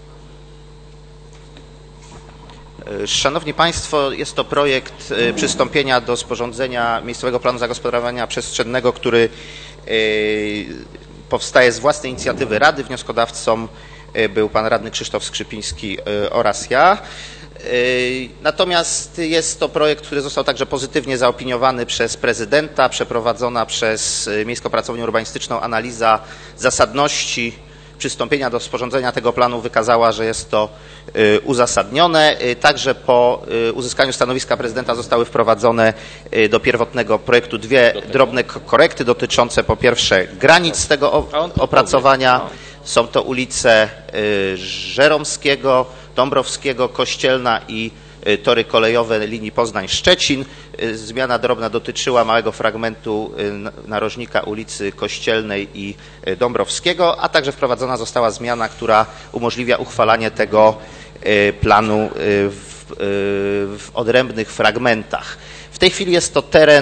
Szanowni Państwo, jest to projekt przystąpienia do sporządzenia miejscowego planu zagospodarowania przestrzennego, który powstaje z własnej inicjatywy Rady. Wnioskodawcą był pan radny Krzysztof Skrzypiński oraz ja. Natomiast jest to projekt, który został także pozytywnie zaopiniowany przez prezydenta. Przeprowadzona przez Miejską Pracownię Urbanistyczną analiza zasadności przystąpienia do sporządzenia tego planu wykazała, że jest to uzasadnione. Także po uzyskaniu stanowiska prezydenta zostały wprowadzone do pierwotnego projektu dwie drobne korekty dotyczące po pierwsze granic tego opracowania. Są to ulice Żeromskiego, Dąbrowskiego, Kościelna i tory kolejowe linii Poznań-Szczecin. Zmiana drobna dotyczyła małego fragmentu narożnika ulicy Kościelnej i Dąbrowskiego, a także wprowadzona została zmiana, która umożliwia uchwalanie tego planu w odrębnych fragmentach. W tej chwili jest to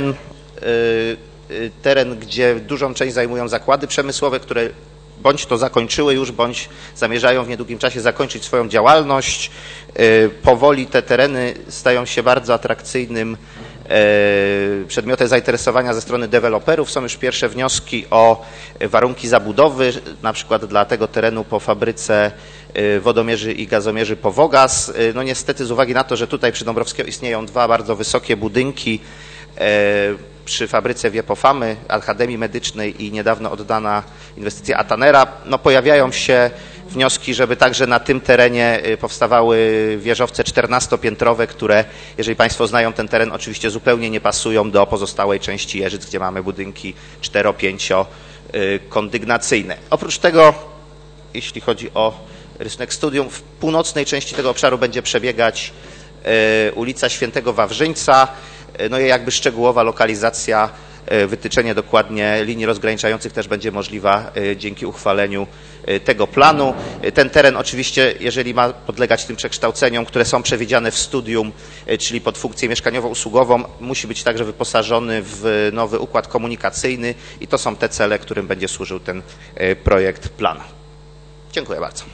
teren, gdzie dużą część zajmują zakłady przemysłowe, które bądź to zakończyły już, bądź zamierzają w niedługim czasie zakończyć swoją działalność. Powoli te tereny stają się bardzo atrakcyjnym przedmiotem zainteresowania ze strony deweloperów. Są już pierwsze wnioski o warunki zabudowy, na przykład dla tego terenu po fabryce wodomierzy i gazomierzy Powogaz. No niestety z uwagi na to, że tutaj przy Dąbrowskiego istnieją dwa bardzo wysokie budynki, przy fabryce Wiepofamy, Akademii Medycznej i niedawno oddana inwestycja Atanera, no pojawiają się wnioski, żeby także na tym terenie powstawały wieżowce 14-piętrowe, które, jeżeli Państwo znają ten teren, oczywiście zupełnie nie pasują do pozostałej części Jeżyc, gdzie mamy budynki 4-5 kondygnacyjne. Oprócz tego, jeśli chodzi o rysunek studium, w północnej części tego obszaru będzie przebiegać ulica Świętego Wawrzyńca. No i jakby szczegółowa lokalizacja, wytyczenie dokładnie linii rozgraniczających też będzie możliwa dzięki uchwaleniu tego planu. Ten teren oczywiście, jeżeli ma podlegać tym przekształceniom, które są przewidziane w studium, czyli pod funkcję mieszkaniowo-usługową, musi być także wyposażony w nowy układ komunikacyjny i to są te cele, którym będzie służył ten projekt planu. Dziękuję bardzo.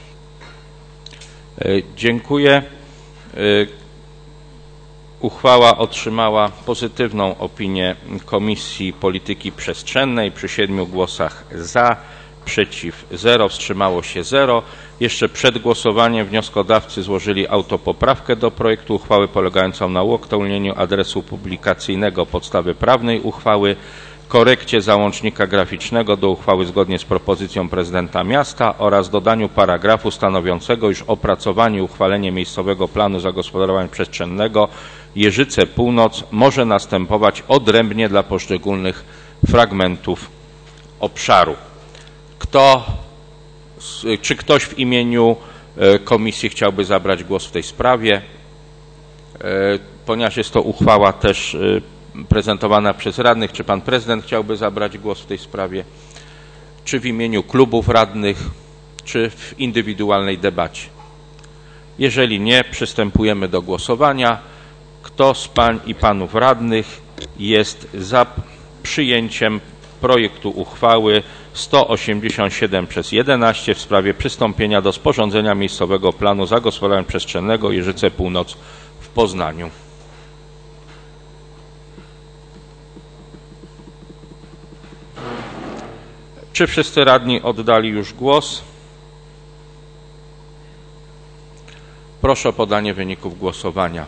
Dziękuję. Uchwała otrzymała pozytywną opinię Komisji Polityki Przestrzennej przy 7 głosach za, przeciw 0, wstrzymało się 0. Jeszcze przed głosowaniem wnioskodawcy złożyli autopoprawkę do projektu uchwały polegającą na uaktualnieniu adresu publikacyjnego podstawy prawnej uchwały, korekcie załącznika graficznego do uchwały zgodnie z propozycją prezydenta miasta oraz dodaniu paragrafu stanowiącego, iż opracowanie i uchwalenie miejscowego planu zagospodarowania przestrzennego Jeżyce Północ może następować odrębnie dla poszczególnych fragmentów obszaru. Czy ktoś w imieniu komisji chciałby zabrać głos w tej sprawie? Ponieważ jest to uchwała też prezentowana przez radnych, czy pan prezydent chciałby zabrać głos w tej sprawie? Czy w imieniu klubów radnych, czy w indywidualnej debacie? Jeżeli nie, przystępujemy do głosowania. Kto z pań i panów radnych jest za przyjęciem projektu uchwały 187/11 w sprawie przystąpienia do sporządzenia miejscowego planu zagospodarowania przestrzennego Jeżyce Północ w Poznaniu? Czy wszyscy radni oddali już głos? Proszę o podanie wyników głosowania.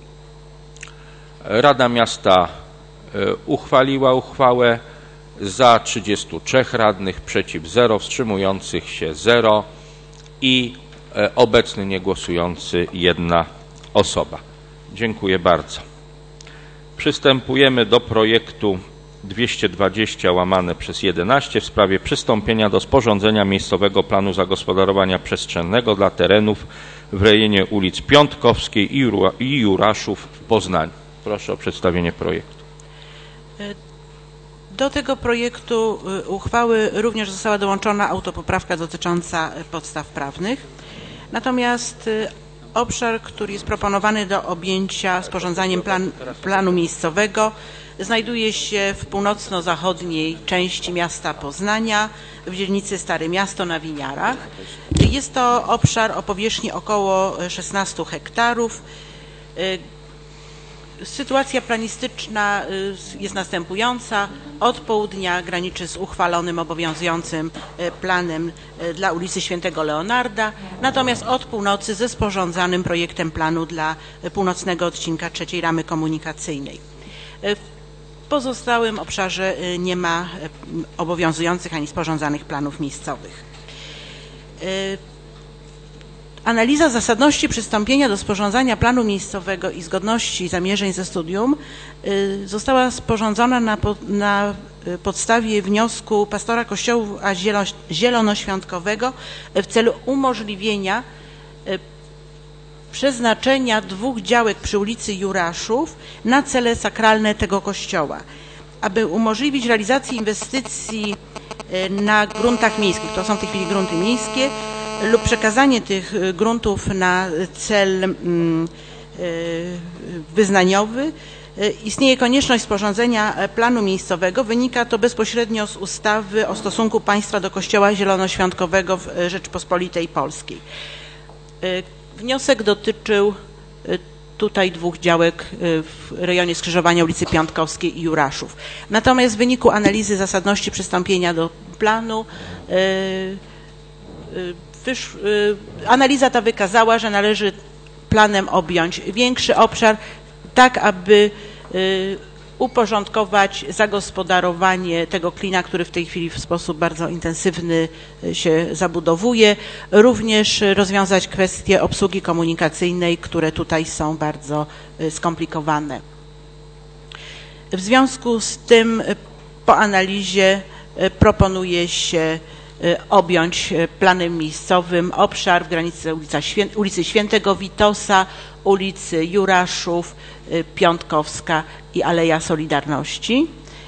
Rada Miasta uchwaliła uchwałę. Za 33 radnych, przeciw 0, wstrzymujących się 0 i obecny niegłosujący 1 osoba. Dziękuję bardzo. Przystępujemy do projektu 220/11 w sprawie przystąpienia do sporządzenia miejscowego planu zagospodarowania przestrzennego dla terenów w rejonie ulic Piątkowskiej i Juraszów w Poznaniu. Proszę o przedstawienie projektu. Do tego projektu uchwały również została dołączona autopoprawka dotycząca podstaw prawnych. Natomiast obszar, który jest proponowany do objęcia sporządzaniem planu miejscowego, znajduje się w północno-zachodniej części miasta Poznania, w dzielnicy Stare Miasto na Winiarach. Jest to obszar o powierzchni około 16 hektarów. Sytuacja planistyczna jest następująca. Od południa graniczy z uchwalonym, obowiązującym planem dla ulicy Świętego Leonarda, natomiast od północy ze sporządzanym projektem planu dla północnego odcinka trzeciej ramy komunikacyjnej. W pozostałym obszarze nie ma obowiązujących ani sporządzanych planów miejscowych. Analiza zasadności przystąpienia do sporządzania planu miejscowego i zgodności zamierzeń ze studium została sporządzona na podstawie wniosku pastora Kościoła Zielonoświątkowego w celu umożliwienia przeznaczenia 2 działek przy ulicy Juraszów na cele sakralne tego kościoła. Aby umożliwić realizację inwestycji na gruntach miejskich, to są w tej chwili grunty miejskie, lub przekazanie tych gruntów na cel wyznaniowy, istnieje konieczność sporządzenia planu miejscowego. Wynika to bezpośrednio z ustawy o stosunku państwa do Kościoła Zielonoświątkowego w Rzeczypospolitej Polskiej. Wniosek dotyczył tutaj 2 działek w rejonie skrzyżowania ulicy Piątkowskiej i Juraszów. Natomiast w wyniku analizy zasadności przystąpienia do planu analiza ta wykazała, że należy planem objąć większy obszar, tak aby uporządkować zagospodarowanie tego klina, który w tej chwili w sposób bardzo intensywny się zabudowuje, również rozwiązać kwestie obsługi komunikacyjnej, które tutaj są bardzo skomplikowane. W związku z tym po analizie proponuje się objąć planem miejscowym obszar w granicy ulicy Świętego Witosa, ulicy Juraszów, Piątkowska i Aleja Solidarności.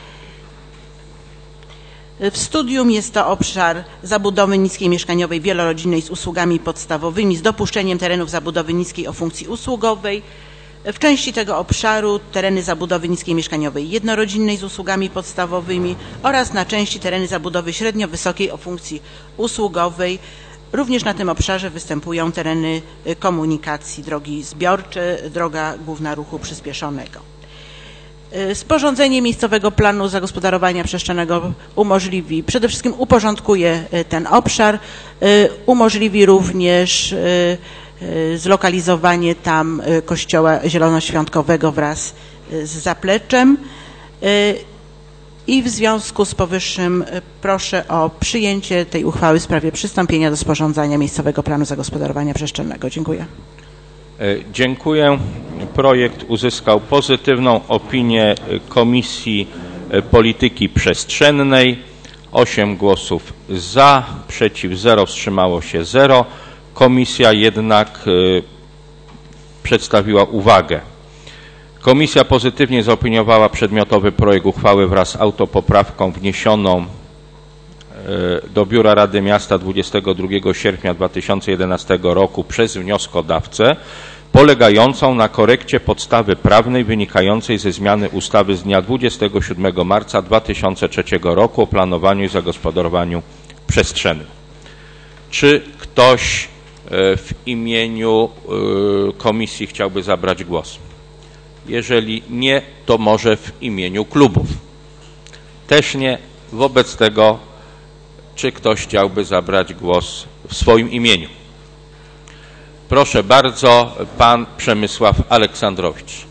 W studium jest to obszar zabudowy niskiej mieszkaniowej wielorodzinnej z usługami podstawowymi z dopuszczeniem terenów zabudowy niskiej o funkcji usługowej. W części tego obszaru tereny zabudowy niskiej mieszkaniowej jednorodzinnej z usługami podstawowymi oraz na części tereny zabudowy średnio wysokiej o funkcji usługowej. Również na tym obszarze występują tereny komunikacji, drogi zbiorcze, droga główna ruchu przyspieszonego. Sporządzenie miejscowego planu zagospodarowania przestrzennego umożliwi, przede wszystkim uporządkuje ten obszar, umożliwi również zlokalizowanie tam Kościoła Zielonoświątkowego wraz z zapleczem i w związku z powyższym proszę o przyjęcie tej uchwały w sprawie przystąpienia do sporządzania miejscowego planu zagospodarowania przestrzennego. Dziękuję. Dziękuję. Projekt uzyskał pozytywną opinię Komisji Polityki Przestrzennej. 8 głosów za, przeciw 0, wstrzymało się 0. Komisja jednak przedstawiła uwagę. Komisja pozytywnie zaopiniowała przedmiotowy projekt uchwały wraz z autopoprawką wniesioną do Biura Rady Miasta 22 sierpnia 2011 roku przez wnioskodawcę, polegającą na korekcie podstawy prawnej wynikającej ze zmiany ustawy z dnia 27 marca 2003 roku o planowaniu i zagospodarowaniu przestrzennym. Czy ktoś w imieniu komisji chciałby zabrać głos? Jeżeli nie, to może w imieniu klubów. Też nie. Wobec tego, czy ktoś chciałby zabrać głos w swoim imieniu? Proszę bardzo, pan Przemysław Aleksandrowicz.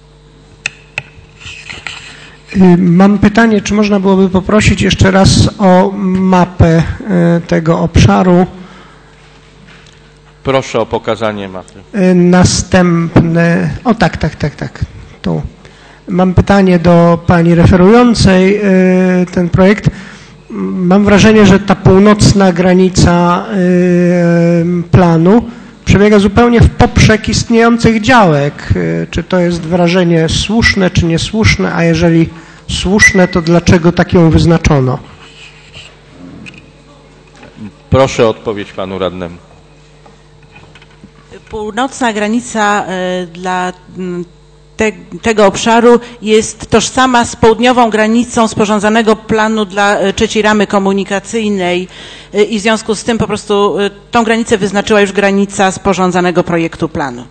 Mam pytanie, czy można byłoby poprosić jeszcze raz o mapę tego obszaru? Proszę o pokazanie mapy. Następne, o tak, tu. Mam pytanie do pani referującej ten projekt. Mam wrażenie, że ta północna granica planu przebiega zupełnie w poprzek istniejących działek. Czy to jest wrażenie słuszne, czy niesłuszne, a jeżeli słuszne, to dlaczego tak ją wyznaczono? Proszę o odpowiedź panu radnemu. Północna granica dla tego obszaru jest tożsama z południową granicą sporządzanego planu dla trzeciej ramy komunikacyjnej i w związku z tym po prostu tą granicę wyznaczyła już granica sporządzanego projektu planu.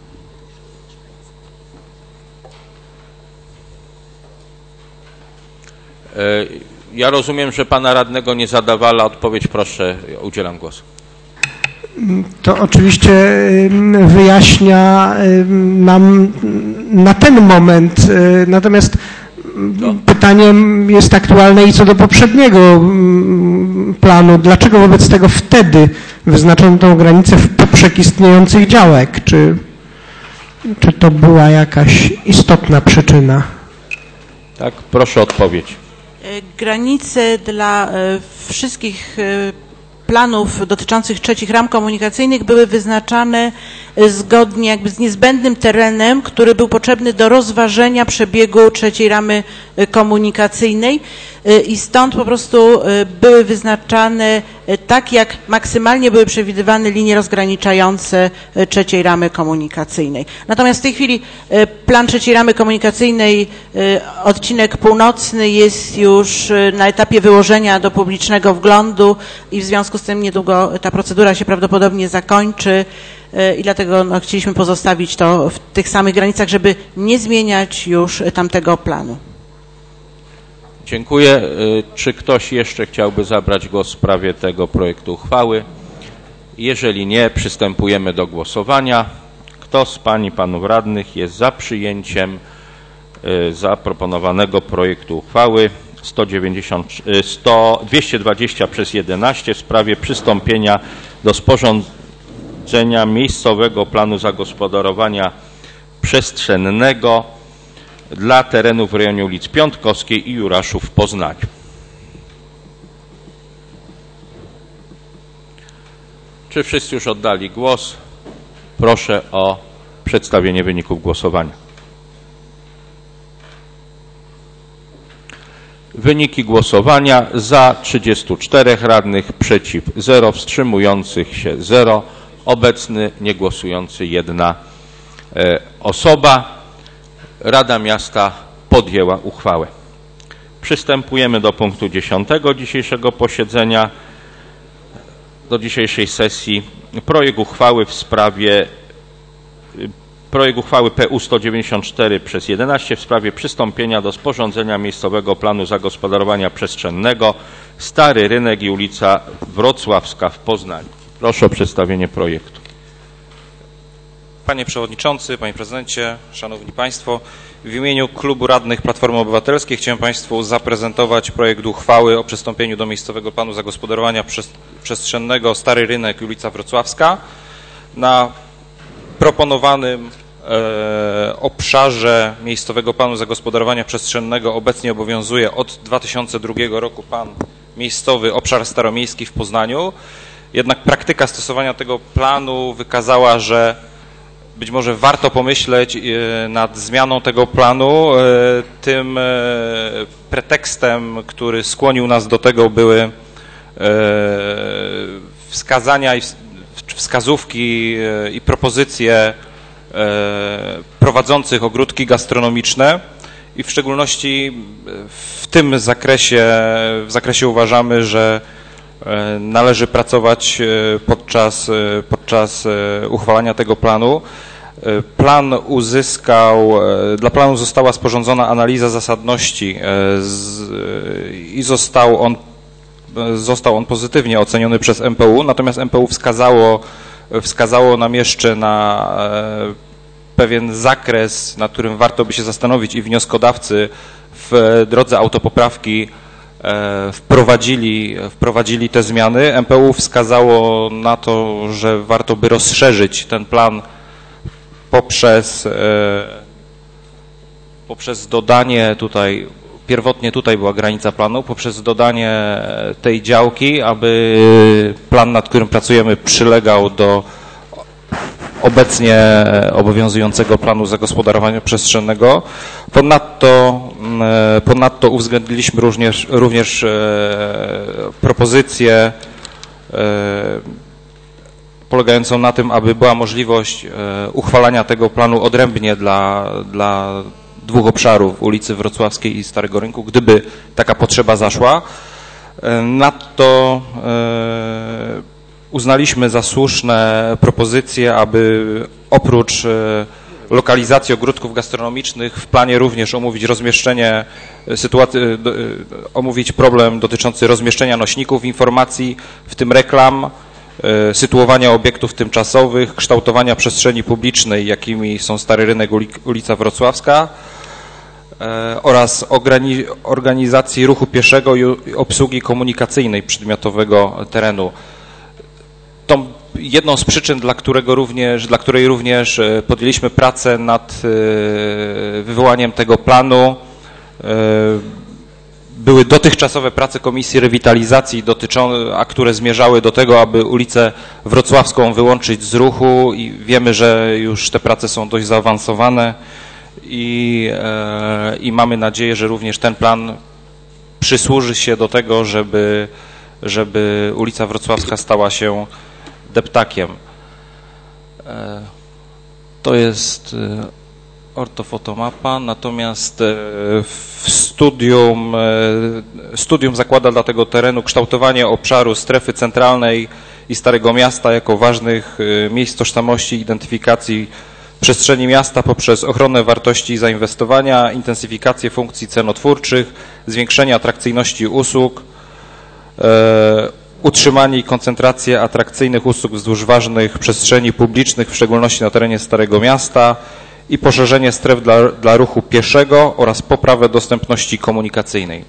Ja rozumiem, że pana radnego nie zadawala. Odpowiedź proszę, udzielam głosu. To oczywiście wyjaśnia nam na ten moment, natomiast pytanie jest aktualne i co do poprzedniego planu. Dlaczego wobec tego wtedy wyznaczono tą granicę w poprzek istniejących działek? Czy to była jakaś istotna przyczyna? Tak, proszę o odpowiedź. Granice dla wszystkich planów dotyczących trzecich ram komunikacyjnych były wyznaczane zgodnie jakby z niezbędnym terenem, który był potrzebny do rozważenia przebiegu trzeciej ramy komunikacyjnej i stąd po prostu były wyznaczane tak, jak maksymalnie były przewidywane linie rozgraniczające trzeciej ramy komunikacyjnej. Natomiast w tej chwili plan trzeciej ramy komunikacyjnej, odcinek północny jest już na etapie wyłożenia do publicznego wglądu i w związku z tym niedługo ta procedura się prawdopodobnie zakończy i dlatego chcieliśmy pozostawić to w tych samych granicach, żeby nie zmieniać już tamtego planu. Dziękuję. Czy ktoś jeszcze chciałby zabrać głos w sprawie tego projektu uchwały? Jeżeli nie, przystępujemy do głosowania. Kto z pań i panów radnych jest za przyjęciem zaproponowanego projektu uchwały 220/11 w sprawie przystąpienia do sporządzenia miejscowego planu zagospodarowania przestrzennego dla terenów w rejonie ulic Piątkowskiej i Juraszów w Poznaniu? Czy wszyscy już oddali głos? Proszę o przedstawienie wyników głosowania. Wyniki głosowania: za 34 radnych, przeciw 0, wstrzymujących się 0, obecny niegłosujący 1 osoba. Rada Miasta podjęła uchwałę. Przystępujemy do punktu 10 dzisiejszego posiedzenia, do dzisiejszej sesji. Projekt uchwały PU 194/11 w sprawie przystąpienia do sporządzenia miejscowego planu zagospodarowania przestrzennego Stary Rynek i ulica Wrocławska w Poznaniu. Proszę o przedstawienie projektu. Panie Przewodniczący, Panie Prezydencie, Szanowni Państwo, w imieniu Klubu Radnych Platformy Obywatelskiej chciałem Państwu zaprezentować projekt uchwały o przystąpieniu do miejscowego planu zagospodarowania przestrzennego Stary Rynek i ulica Wrocławska. Na proponowanym obszarze miejscowego planu zagospodarowania przestrzennego obecnie obowiązuje od 2002 roku plan miejscowy obszar staromiejski w Poznaniu. Jednak praktyka stosowania tego planu wykazała, że być może warto pomyśleć nad zmianą tego planu. Tym pretekstem, który skłonił nas do tego, były wskazania i wskazówki i propozycje prowadzących ogródki gastronomiczne i w szczególności w tym zakresie uważamy, że należy pracować podczas uchwalania tego planu. Dla planu została sporządzona analiza zasadności i został on pozytywnie oceniony przez MPU, natomiast MPU wskazało nam jeszcze na pewien zakres, na którym warto by się zastanowić i wnioskodawcy w drodze autopoprawki wprowadzili te zmiany. MPU wskazało na to, że warto by poprzez dodanie tutaj, pierwotnie tutaj była granica planu, poprzez dodanie tej działki, aby plan, nad którym pracujemy, przylegał do obecnie obowiązującego planu zagospodarowania przestrzennego. Ponadto uwzględniliśmy również propozycję polegającą na tym, aby była możliwość uchwalania tego planu odrębnie dla dwóch obszarów, ulicy Wrocławskiej i Starego Rynku, gdyby taka potrzeba zaszła. Nadto uznaliśmy za słuszne propozycje, aby oprócz lokalizacji ogródków gastronomicznych w planie również omówić omówić problem dotyczący rozmieszczenia nośników informacji, w tym reklam, sytuowania obiektów tymczasowych, kształtowania przestrzeni publicznej, jakimi są Stary Rynek, ulica Wrocławska, oraz organizacji ruchu pieszego i obsługi komunikacyjnej przedmiotowego terenu. Tą jedną z przyczyn, dla której również podjęliśmy pracę nad wywołaniem tego planu, były dotychczasowe prace Komisji Rewitalizacji, które zmierzały do tego, aby ulicę Wrocławską wyłączyć z ruchu, i wiemy, że już te prace są dość zaawansowane i mamy nadzieję, że również ten plan przysłuży się do tego, żeby ulica Wrocławska stała się deptakiem. To jest ortofotomapa, natomiast w studium zakłada dla tego terenu kształtowanie obszaru strefy centralnej i Starego Miasta jako ważnych miejsc tożsamości i identyfikacji przestrzeni miasta poprzez ochronę wartości zainwestowania, intensyfikację funkcji cenotwórczych, zwiększenie atrakcyjności usług, utrzymanie i koncentrację atrakcyjnych usług wzdłuż ważnych przestrzeni publicznych, w szczególności na terenie Starego Miasta, i poszerzenie stref dla ruchu pieszego oraz poprawę dostępności komunikacyjnej.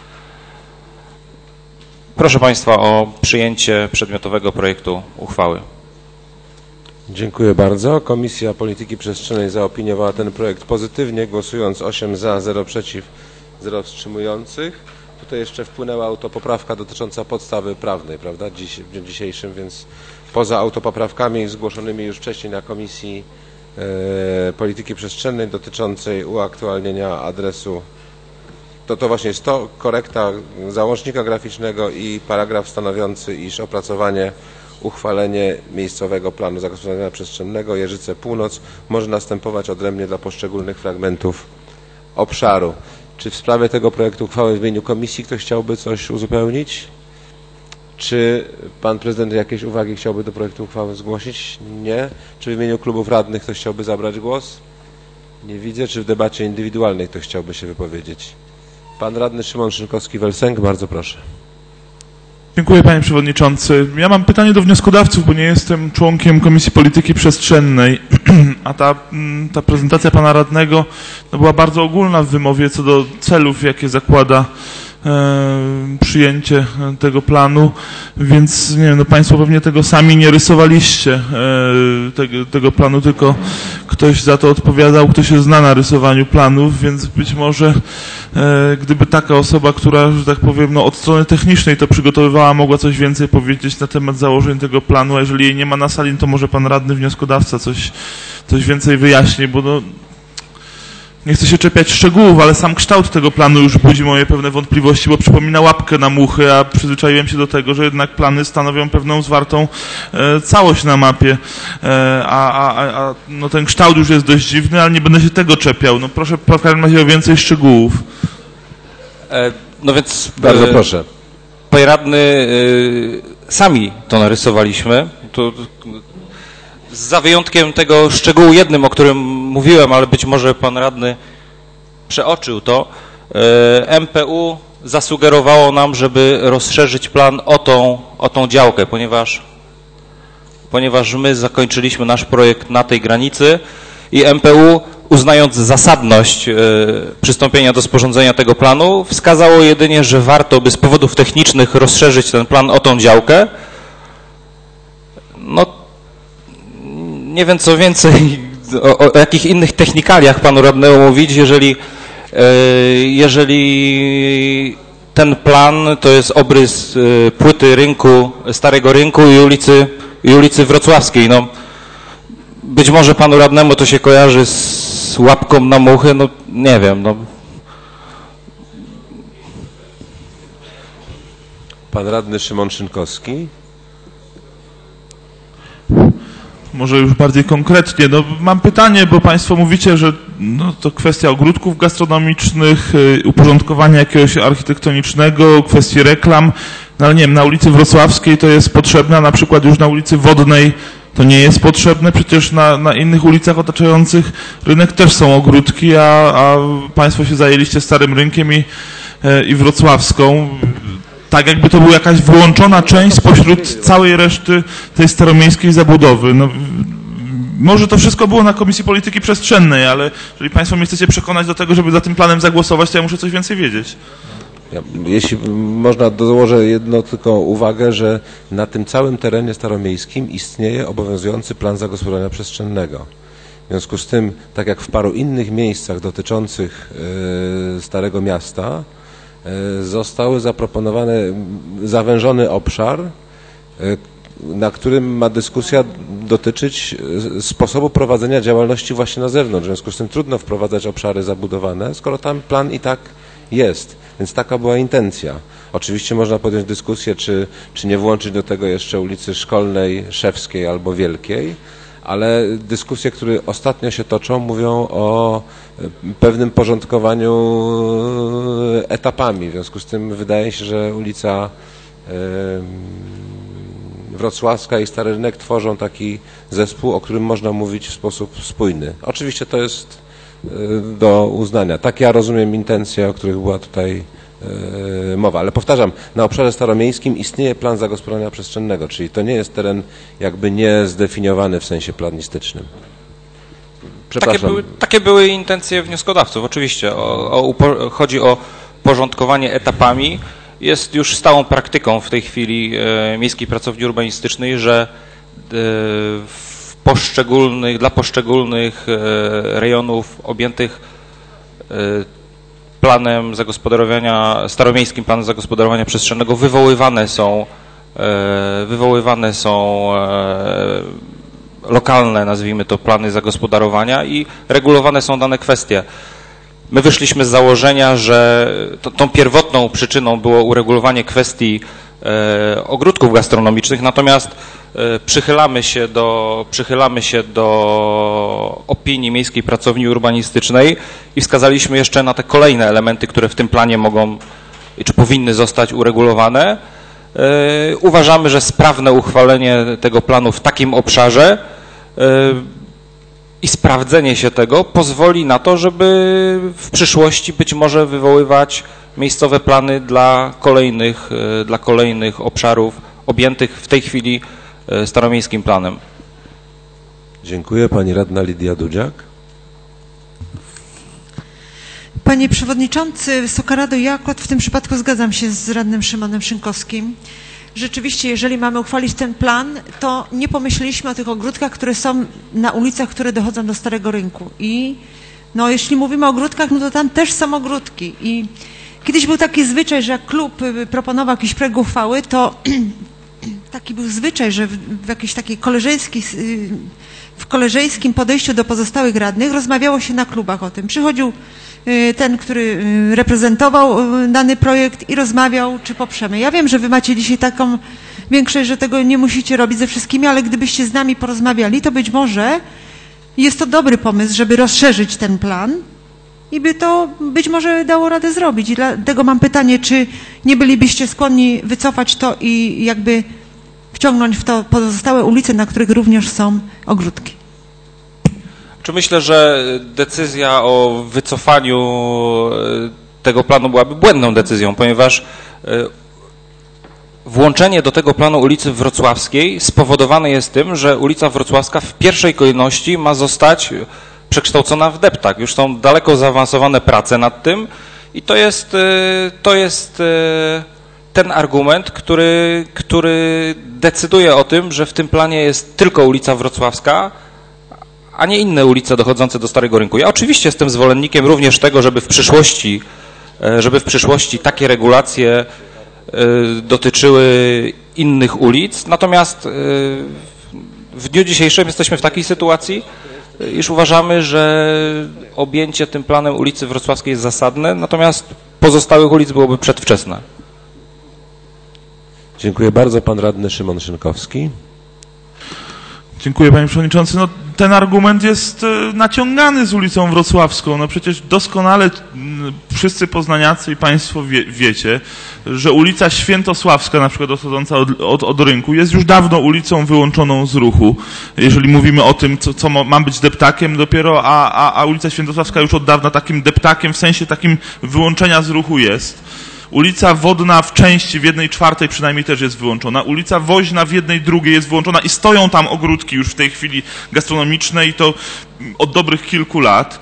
Proszę Państwa o przyjęcie przedmiotowego projektu uchwały. Dziękuję bardzo. Komisja Polityki Przestrzennej zaopiniowała ten projekt pozytywnie, głosując 8 za, 0 przeciw, 0 wstrzymujących. Tutaj jeszcze wpłynęła autopoprawka dotycząca podstawy prawnej, prawda, w dniu dzisiejszym, więc poza autopoprawkami zgłoszonymi już wcześniej na Komisji Polityki Przestrzennej dotyczącej uaktualnienia adresu, to właśnie jest to, korekta załącznika graficznego i paragraf stanowiący, iż opracowanie, uchwalenie miejscowego planu zagospodarowania przestrzennego Jeżyce Północ może następować odrębnie dla poszczególnych fragmentów obszaru. Czy w sprawie tego projektu uchwały w imieniu komisji ktoś chciałby coś uzupełnić? Czy pan prezydent jakieś uwagi chciałby do projektu uchwały zgłosić? Nie. Czy w imieniu klubów radnych ktoś chciałby zabrać głos? Nie widzę. Czy w debacie indywidualnej ktoś chciałby się wypowiedzieć? Pan radny Szymon Szynkowski-Welsenk, bardzo proszę. Dziękuję, panie przewodniczący. Ja mam pytanie do wnioskodawców, bo nie jestem członkiem Komisji Polityki Przestrzennej, a ta prezentacja pana radnego była bardzo ogólna w wymowie co do celów, jakie zakłada przyjęcie tego planu, więc nie wiem, no państwo pewnie tego sami nie rysowaliście, tego planu, tylko ktoś za to odpowiadał, kto się zna na rysowaniu planów, więc być może gdyby taka osoba, która, że tak powiem, no od strony technicznej to przygotowywała, mogła coś więcej powiedzieć na temat założeń tego planu, a jeżeli jej nie ma na sali, to może pan radny wnioskodawca coś więcej wyjaśni, bo no, nie chcę się czepiać szczegółów, ale sam kształt tego planu już budzi moje pewne wątpliwości, bo przypomina łapkę na muchy, a przyzwyczaiłem się do tego, że jednak plany stanowią pewną zwartą całość na mapie, no ten kształt już jest dość dziwny, ale nie będę się tego czepiał. No proszę w każdym razie o więcej szczegółów. No więc... Bardzo proszę. Panie radny, sami to narysowaliśmy. Za wyjątkiem tego szczegółu jednym, o którym mówiłem, ale być może pan radny przeoczył to, MPU zasugerowało nam, żeby rozszerzyć plan o tą działkę, ponieważ my zakończyliśmy nasz projekt na tej granicy i MPU, uznając zasadność przystąpienia do sporządzenia tego planu, wskazało jedynie, że warto by z powodów technicznych rozszerzyć ten plan o tą działkę. No, nie wiem co więcej, o jakich innych technikaliach panu radnemu mówić, jeżeli jeżeli ten plan to jest obrys płyty rynku, Starego Rynku i ulicy Wrocławskiej. No, być może panu radnemu to się kojarzy z łapką na muchy, no nie wiem. No. Pan radny Szymon Szynkowski. Może już bardziej konkretnie. No, mam pytanie, bo Państwo mówicie, że no, to kwestia ogródków gastronomicznych, uporządkowania jakiegoś architektonicznego, kwestii reklam. No ale nie wiem, na ulicy Wrocławskiej to jest potrzebne, a na przykład już na ulicy Wodnej to nie jest potrzebne. Przecież na innych ulicach otaczających rynek też są ogródki, a Państwo się zajęliście Starym Rynkiem i Wrocławską. Tak jakby to była jakaś wyłączona część spośród całej reszty tej staromiejskiej zabudowy. No, może to wszystko było na Komisji Polityki Przestrzennej, ale jeżeli Państwo mnie chcecie przekonać do tego, żeby za tym planem zagłosować, to ja muszę coś więcej wiedzieć. Jeśli można, dołożę jedno tylko uwagę, że na tym całym terenie staromiejskim istnieje obowiązujący plan zagospodarowania przestrzennego. W związku z tym, tak jak w paru innych miejscach dotyczących Starego Miasta, zostały zaproponowane, zawężony obszar, na którym ma dyskusja dotyczyć sposobu prowadzenia działalności właśnie na zewnątrz. W związku z tym trudno wprowadzać obszary zabudowane, skoro tam plan i tak jest. Więc taka była intencja. Oczywiście można podjąć dyskusję, czy nie włączyć do tego jeszcze ulicy Szkolnej, Szewskiej albo Wielkiej, ale dyskusje, które ostatnio się toczą, mówią o pewnym porządkowaniu etapami. W związku z tym wydaje się, że ulica Wrocławska i Stary Rynek tworzą taki zespół, o którym można mówić w sposób spójny. Oczywiście to jest do uznania. Tak ja rozumiem intencje, o których była tutaj mowa, ale powtarzam, na obszarze staromiejskim istnieje plan zagospodarowania przestrzennego, czyli to nie jest teren jakby niezdefiniowany w sensie planistycznym. Takie były intencje wnioskodawców, oczywiście. Chodzi o porządkowanie etapami. Jest już stałą praktyką w tej chwili Miejskiej Pracowni Urbanistycznej, że dla poszczególnych rejonów objętych planem zagospodarowania, staromiejskim planem zagospodarowania przestrzennego wywoływane są lokalne, nazwijmy to, plany zagospodarowania i regulowane są dane kwestie. My wyszliśmy z założenia, że tą pierwotną przyczyną było uregulowanie kwestii ogródków gastronomicznych, natomiast przychylamy się do opinii Miejskiej Pracowni Urbanistycznej i wskazaliśmy jeszcze na te kolejne elementy, które w tym planie mogą czy powinny zostać uregulowane. Uważamy, że sprawne uchwalenie tego planu w takim obszarze i sprawdzenie się tego pozwoli na to, żeby w przyszłości być może wywoływać miejscowe plany dla kolejnych obszarów objętych w tej chwili staromiejskim planem. Dziękuję. Pani radna Lidia Dudziak. Panie Przewodniczący, Wysoka Rado, ja akurat w tym przypadku zgadzam się z radnym Szymonem Szynkowskim. Rzeczywiście, jeżeli mamy uchwalić ten plan, to nie pomyśleliśmy o tych ogródkach, które są na ulicach, które dochodzą do Starego Rynku. I no, jeśli mówimy o ogródkach, no to tam też są ogródki. I kiedyś był taki zwyczaj, że jak klub proponował jakiś projekt uchwały, to taki był zwyczaj, że w jakiejś takiej koleżeńskim podejściu do pozostałych radnych rozmawiało się na klubach o tym. Przychodził ten, który reprezentował dany projekt i rozmawiał, czy poprzemy. Ja wiem, że wy macie dzisiaj taką większość, że tego nie musicie robić ze wszystkimi, ale gdybyście z nami porozmawiali, to być może jest to dobry pomysł, żeby rozszerzyć ten plan i by to być może dało radę zrobić. I dlatego mam pytanie, czy nie bylibyście skłonni wycofać to i jakby wciągnąć w to pozostałe ulice, na których również są ogródki. Czy myślę, że decyzja o wycofaniu tego planu byłaby błędną decyzją, ponieważ włączenie do tego planu ulicy Wrocławskiej spowodowane jest tym, że ulica Wrocławska w pierwszej kolejności ma zostać przekształcona w deptak. Już są daleko zaawansowane prace nad tym i to jest ten argument, który decyduje o tym, że w tym planie jest tylko ulica Wrocławska, a nie inne ulice dochodzące do Starego Rynku. Ja oczywiście jestem zwolennikiem również tego, żeby w przyszłości takie regulacje dotyczyły innych ulic, natomiast w dniu dzisiejszym jesteśmy w takiej sytuacji, iż uważamy, że objęcie tym planem ulicy Wrocławskiej jest zasadne, natomiast pozostałych ulic byłoby przedwczesne. Dziękuję bardzo. Pan radny Szymon Szynkowski. Dziękuję, panie przewodniczący. No, ten argument jest naciągany z ulicą Wrocławską. No przecież doskonale wszyscy poznaniacy i państwo wiecie, że ulica Świętosławska, na przykład odchodząca od rynku, jest już dawno ulicą wyłączoną z ruchu. Jeżeli mówimy o tym, co ma być deptakiem dopiero, a ulica Świętosławska już od dawna takim deptakiem, w sensie takim wyłączenia z ruchu jest. Ulica Wodna w części, w 1/4 przynajmniej też jest wyłączona. Ulica Woźna w 1/2 jest wyłączona i stoją tam ogródki już w tej chwili gastronomiczne i to od dobrych kilku lat.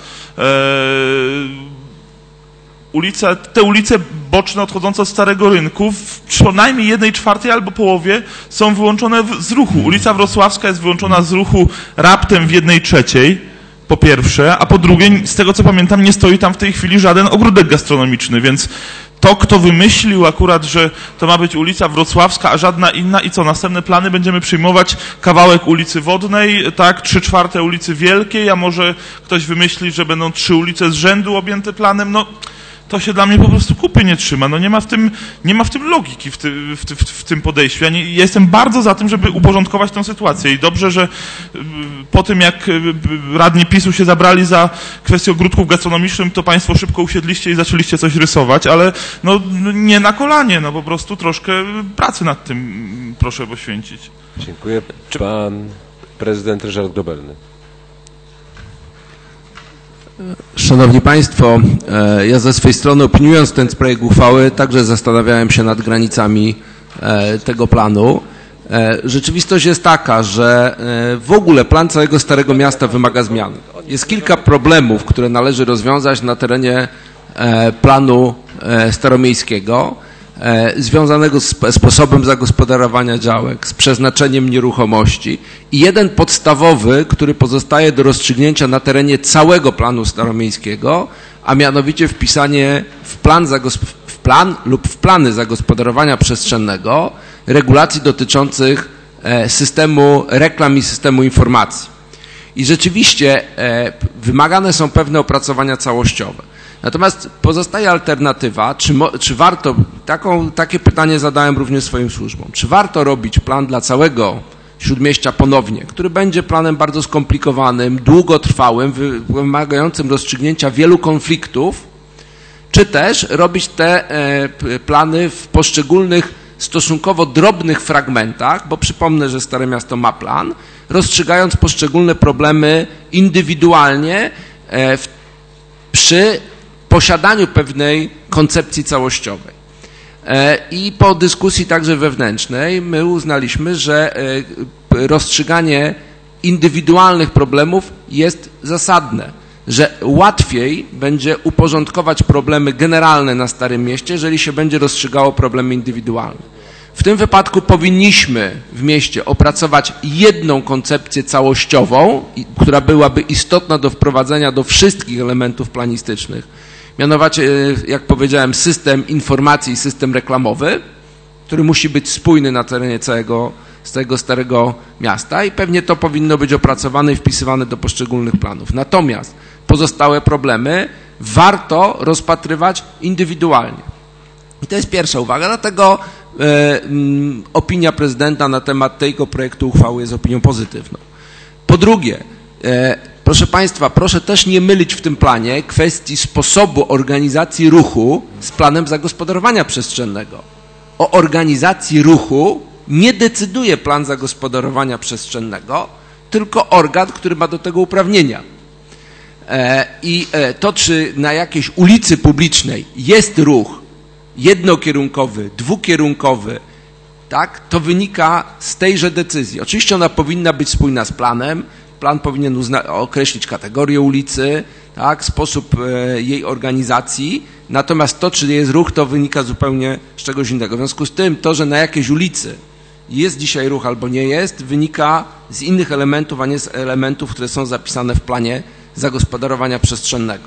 Te ulice boczne odchodzące od Starego Rynku w przynajmniej 1/4 albo połowie są wyłączone z ruchu. Ulica Wrocławska jest wyłączona z ruchu raptem w 1/3. Po pierwsze, a po drugie, z tego co pamiętam, nie stoi tam w tej chwili żaden ogródek gastronomiczny, więc to, kto wymyślił akurat, że to ma być ulica Wrocławska, a żadna inna i co, następne plany będziemy przyjmować kawałek ulicy Wodnej, tak, 3/4 ulicy Wielkiej, a może ktoś wymyśli, że będą 3 ulice z rzędu objęte planem, no to się dla mnie po prostu kupy nie trzyma. No nie ma w tym logiki w tym podejściu. Ja jestem bardzo za tym, żeby uporządkować tę sytuację i dobrze, że po tym jak radni PiS-u się zabrali za kwestię ogródków gastronomicznych, to państwo szybko usiedliście i zaczęliście coś rysować, ale no nie na kolanie, no po prostu troszkę pracy nad tym proszę poświęcić. Dziękuję. Pan prezydent Ryszard Grobelny. Szanowni Państwo, ja ze swojej strony, opiniując ten projekt uchwały, także zastanawiałem się nad granicami tego planu. Rzeczywistość jest taka, że w ogóle plan całego Starego Miasta wymaga zmian. Jest kilka problemów, które należy rozwiązać na terenie planu staromiejskiego, związanego z sposobem zagospodarowania działek, z przeznaczeniem nieruchomości i jeden podstawowy, który pozostaje do rozstrzygnięcia na terenie całego planu staromiejskiego, a mianowicie wpisanie w plan lub w plany zagospodarowania przestrzennego regulacji dotyczących systemu reklam i systemu informacji. I rzeczywiście wymagane są pewne opracowania całościowe. Natomiast pozostaje alternatywa, czy warto, takie pytanie zadałem również swoim służbom, czy warto robić plan dla całego Śródmieścia ponownie, który będzie planem bardzo skomplikowanym, długotrwałym, wymagającym rozstrzygnięcia wielu konfliktów, czy też robić te plany w poszczególnych stosunkowo drobnych fragmentach, bo przypomnę, że Stare Miasto ma plan, rozstrzygając poszczególne problemy indywidualnie przy posiadaniu pewnej koncepcji całościowej. I po dyskusji także wewnętrznej my uznaliśmy, że rozstrzyganie indywidualnych problemów jest zasadne, że łatwiej będzie uporządkować problemy generalne na Starym Mieście, jeżeli się będzie rozstrzygało problemy indywidualne. W tym wypadku powinniśmy w mieście opracować jedną koncepcję całościową, która byłaby istotna do wprowadzenia do wszystkich elementów planistycznych. Mianowicie, jak powiedziałem, system informacji i system reklamowy, który musi być spójny na terenie całego Starego Miasta i pewnie to powinno być opracowane i wpisywane do poszczególnych planów. Natomiast pozostałe problemy warto rozpatrywać indywidualnie. I to jest pierwsza uwaga, dlatego opinia prezydenta na temat tego projektu uchwały jest opinią pozytywną. Po drugie, proszę Państwa, proszę też nie mylić w tym planie kwestii sposobu organizacji ruchu z planem zagospodarowania przestrzennego. O organizacji ruchu nie decyduje plan zagospodarowania przestrzennego, tylko organ, który ma do tego uprawnienia. I to, czy na jakiejś ulicy publicznej jest ruch jednokierunkowy, dwukierunkowy, tak, to wynika z tejże decyzji. Oczywiście ona powinna być spójna z planem, plan powinien określić kategorię ulicy, tak, sposób jej organizacji, natomiast to, czy jest ruch, to wynika zupełnie z czegoś innego. W związku z tym to, że na jakiejś ulicy jest dzisiaj ruch albo nie jest, wynika z innych elementów, a nie z elementów, które są zapisane w planie zagospodarowania przestrzennego.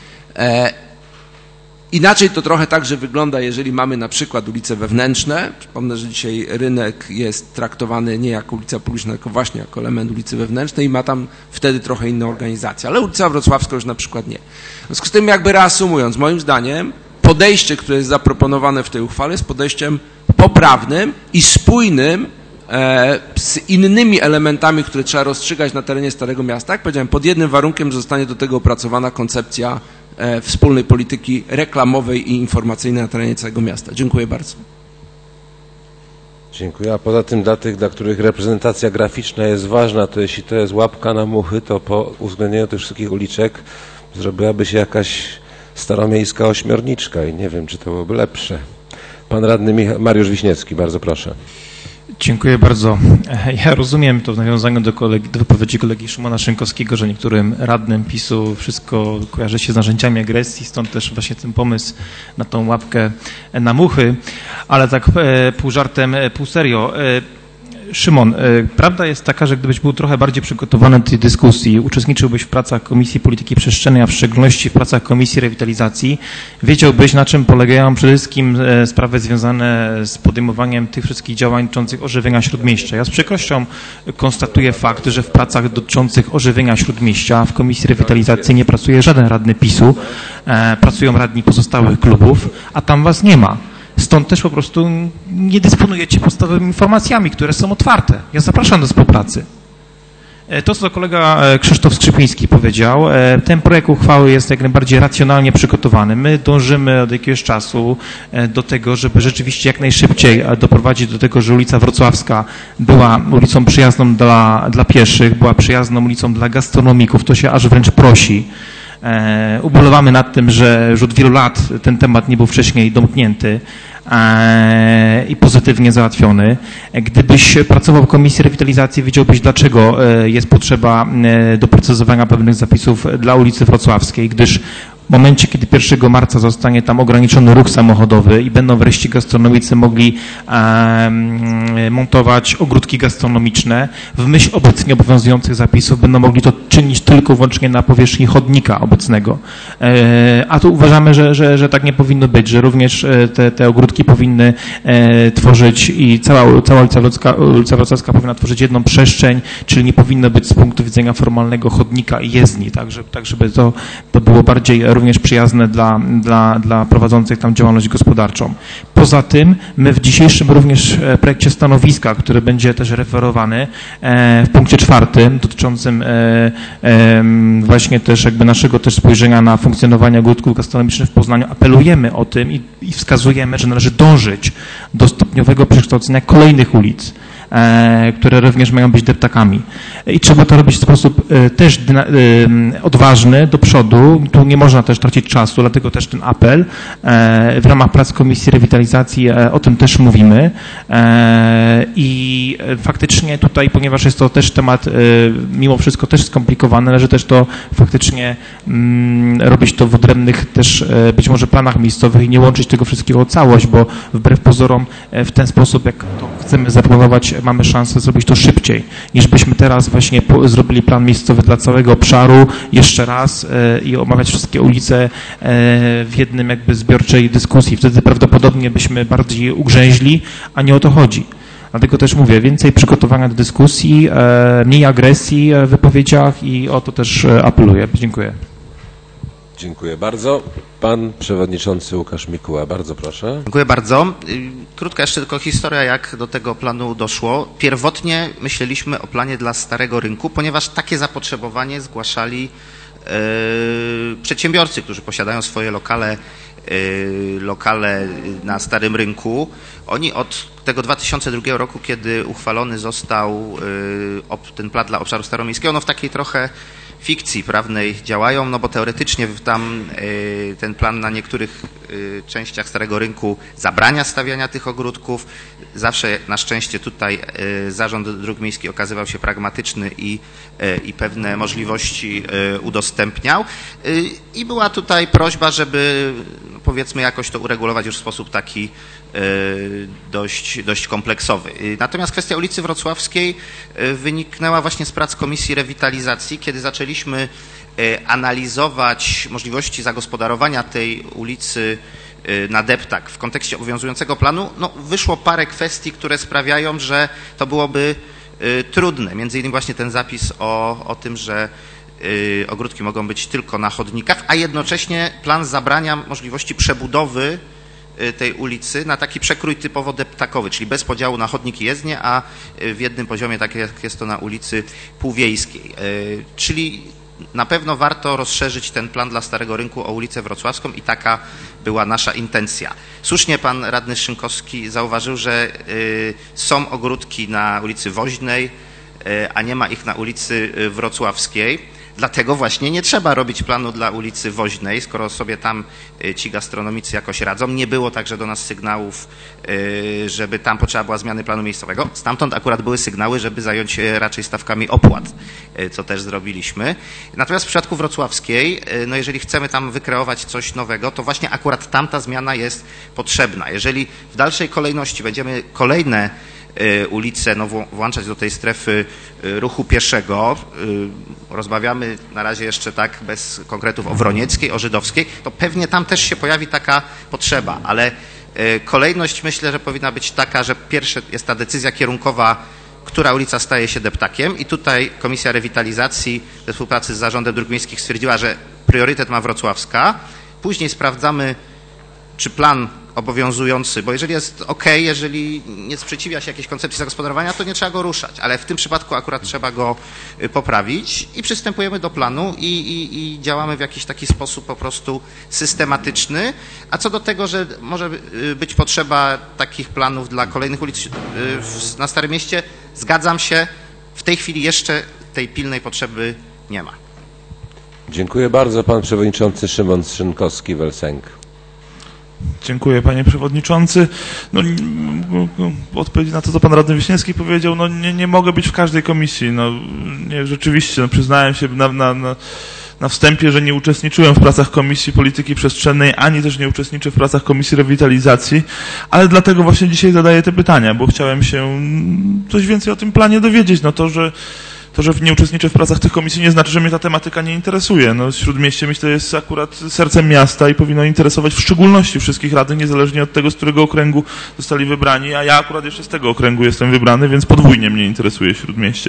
Inaczej to trochę także wygląda, jeżeli mamy na przykład ulice wewnętrzne. Przypomnę, że dzisiaj rynek jest traktowany nie jako ulica publiczna, tylko właśnie jako element ulicy wewnętrznej i ma tam wtedy trochę inną organizację. Ale ulica Wrocławska już na przykład nie. W związku z tym, jakby reasumując, moim zdaniem podejście, które jest zaproponowane w tej uchwale, jest podejściem poprawnym i spójnym z innymi elementami, które trzeba rozstrzygać na terenie Starego Miasta. Jak powiedziałem, pod jednym warunkiem, że zostanie do tego opracowana koncepcja wspólnej polityki reklamowej i informacyjnej na terenie całego miasta. Dziękuję bardzo. Dziękuję. A poza tym dla tych, dla których reprezentacja graficzna jest ważna, to jeśli to jest łapka na muchy, to po uwzględnieniu tych wszystkich uliczek zrobiłaby się jakaś staromiejska ośmiorniczka i nie wiem, czy to byłoby lepsze. Pan radny Mariusz Wiśniewski, bardzo proszę. Dziękuję bardzo. Ja rozumiem to w nawiązaniu do wypowiedzi kolegi Szymona Szynkowskiego, że niektórym radnym PiS-u wszystko kojarzy się z narzędziami agresji, stąd też właśnie ten pomysł na tą łapkę na muchy, ale tak pół żartem, pół serio. Szymon, prawda jest taka, że gdybyś był trochę bardziej przygotowany do tej dyskusji, uczestniczyłbyś w pracach Komisji Polityki Przestrzennej, a w szczególności w pracach Komisji Rewitalizacji, wiedziałbyś, na czym polegają przede wszystkim sprawy związane z podejmowaniem tych wszystkich działań dotyczących ożywienia Śródmieścia. Ja z przykrością konstatuję fakt, że w pracach dotyczących ożywienia Śródmieścia w Komisji Rewitalizacji nie pracuje żaden radny PiS-u, pracują radni pozostałych klubów, a tam was nie ma. Stąd też po prostu nie dysponujecie podstawowymi informacjami, które są otwarte. Ja zapraszam do współpracy. To, co kolega Krzysztof Skrzypiński powiedział, ten projekt uchwały jest jak najbardziej racjonalnie przygotowany. My dążymy od jakiegoś czasu do tego, żeby rzeczywiście jak najszybciej doprowadzić do tego, że ulica Wrocławska była ulicą przyjazną dla pieszych, była przyjazną ulicą dla gastronomików. To się aż wręcz prosi. Ubolewamy nad tym, że już od wielu lat ten temat nie był wcześniej domknięty i pozytywnie załatwiony. Gdybyś pracował w Komisji Rewitalizacji, wiedziałbyś, dlaczego jest potrzeba doprecyzowania pewnych zapisów dla ulicy Wrocławskiej, gdyż w momencie, kiedy 1 marca zostanie tam ograniczony ruch samochodowy i będą wreszcie gastronomicy mogli montować ogródki gastronomiczne, w myśl obecnie obowiązujących zapisów będą mogli to czynić tylko i wyłącznie na powierzchni chodnika obecnego. A tu uważamy, że tak nie powinno być, że również te ogródki powinny tworzyć i cała ulica Wrocławska powinna tworzyć jedną przestrzeń, czyli nie powinno być z punktu widzenia formalnego chodnika i jezdni, tak żeby to było bardziej również przyjazne dla prowadzących tam działalność gospodarczą. Poza tym my w dzisiejszym również projekcie stanowiska, który będzie też referowany w punkcie 4 dotyczącym właśnie też jakby naszego też spojrzenia na funkcjonowanie ogródków gastronomicznych w Poznaniu, apelujemy o tym i wskazujemy, że należy dążyć do stopniowego przekształcenia kolejnych ulic, które również mają być deptakami. I trzeba to robić w sposób też odważny do przodu. Tu nie można też tracić czasu, dlatego też ten apel. W ramach prac Komisji Rewitalizacji o tym też mówimy. I faktycznie tutaj, ponieważ jest to też temat mimo wszystko też skomplikowany, należy też to faktycznie robić to w odrębnych też być może planach miejscowych i nie łączyć tego wszystkiego o całość, bo wbrew pozorom w ten sposób, jak to chcemy zaplanować, mamy szansę zrobić to szybciej, niż byśmy teraz właśnie zrobili plan miejscowy dla całego obszaru jeszcze raz i omawiać wszystkie ulice w jednym jakby zbiorczej dyskusji. Wtedy prawdopodobnie byśmy bardziej ugrzęźli, a nie o to chodzi. Dlatego też mówię, więcej przygotowania do dyskusji, mniej agresji w wypowiedziach i o to też apeluję. Dziękuję. Dziękuję bardzo. Pan przewodniczący Łukasz Mikuła, bardzo proszę. Dziękuję bardzo. Krótka jeszcze tylko historia, jak do tego planu doszło. Pierwotnie myśleliśmy o planie dla Starego Rynku, ponieważ takie zapotrzebowanie zgłaszali przedsiębiorcy, którzy posiadają swoje lokale na Starym Rynku. Oni od tego 2002 roku, kiedy uchwalony został ten plan dla obszaru staromiejskiego, no w takiej trochę fikcji prawnej działają, no bo teoretycznie tam ten plan na niektórych częściach Starego Rynku zabrania stawiania tych ogródków. Zawsze na szczęście tutaj Zarząd Dróg Miejskich okazywał się pragmatyczny i pewne możliwości udostępniał. I była tutaj prośba, żeby powiedzmy jakoś to uregulować już w sposób taki dość kompleksowy. Natomiast kwestia ulicy Wrocławskiej wyniknęła właśnie z prac Komisji Rewitalizacji, kiedy zaczęliśmy analizować możliwości zagospodarowania tej ulicy na deptak w kontekście obowiązującego planu. No, wyszło parę kwestii, które sprawiają, że to byłoby trudne. Między innymi właśnie ten zapis o tym, że ogródki mogą być tylko na chodnikach, a jednocześnie plan zabrania możliwości przebudowy tej ulicy na taki przekrój typowo deptakowy, czyli bez podziału na chodnik i jezdnię, a w jednym poziomie, tak jak jest to na ulicy Półwiejskiej. Czyli na pewno warto rozszerzyć ten plan dla Starego Rynku o ulicę Wrocławską i taka była nasza intencja. Słusznie pan radny Szynkowski zauważył, że są ogródki na ulicy Woźnej, a nie ma ich na ulicy Wrocławskiej. Dlatego właśnie nie trzeba robić planu dla ulicy Woźnej, skoro sobie tam ci gastronomicy jakoś radzą. Nie było także do nas sygnałów, żeby tam potrzeba była zmiany planu miejscowego. Stamtąd akurat były sygnały, żeby zająć się raczej stawkami opłat, co też zrobiliśmy. Natomiast w przypadku Wrocławskiej, no jeżeli chcemy tam wykreować coś nowego, to właśnie akurat tamta zmiana jest potrzebna. Jeżeli w dalszej kolejności będziemy kolejne ulice włączać do tej strefy ruchu pieszego, rozmawiamy na razie jeszcze tak bez konkretów o Wronieckiej, o Żydowskiej, to pewnie tam też się pojawi taka potrzeba, ale kolejność myślę, że powinna być taka, że pierwsze jest ta decyzja kierunkowa, która ulica staje się deptakiem i tutaj Komisja Rewitalizacji we współpracy z Zarządem Dróg Miejskich stwierdziła, że priorytet ma Wrocławska, później sprawdzamy, czy plan obowiązujący, bo jeżeli jest OK, jeżeli nie sprzeciwia się jakiejś koncepcji zagospodarowania, to nie trzeba go ruszać, ale w tym przypadku akurat trzeba go poprawić i przystępujemy do planu i działamy w jakiś taki sposób po prostu systematyczny, a co do tego, że może być potrzeba takich planów dla kolejnych ulic na Starym Mieście, zgadzam się, w tej chwili jeszcze tej pilnej potrzeby nie ma. Dziękuję bardzo. Pan przewodniczący Szymon Szynkowski-Welsenk. Dziękuję, panie przewodniczący. No, odpowiedź na to, co pan radny Wiśniewski powiedział, no nie mogę być w każdej komisji. No, nie, rzeczywiście, no, przyznałem się na wstępie, że nie uczestniczyłem w pracach Komisji Polityki Przestrzennej, ani też nie uczestniczę w pracach Komisji Rewitalizacji, ale dlatego właśnie dzisiaj zadaję te pytania, bo chciałem się coś więcej o tym planie dowiedzieć. No to, że nie uczestniczę w pracach tych komisji, nie znaczy, że mnie ta tematyka nie interesuje. No, Śródmieście, myślę, jest akurat sercem miasta i powinno interesować w szczególności wszystkich radnych, niezależnie od tego, z którego okręgu zostali wybrani, a ja akurat jeszcze z tego okręgu jestem wybrany, więc podwójnie mnie interesuje Śródmieście.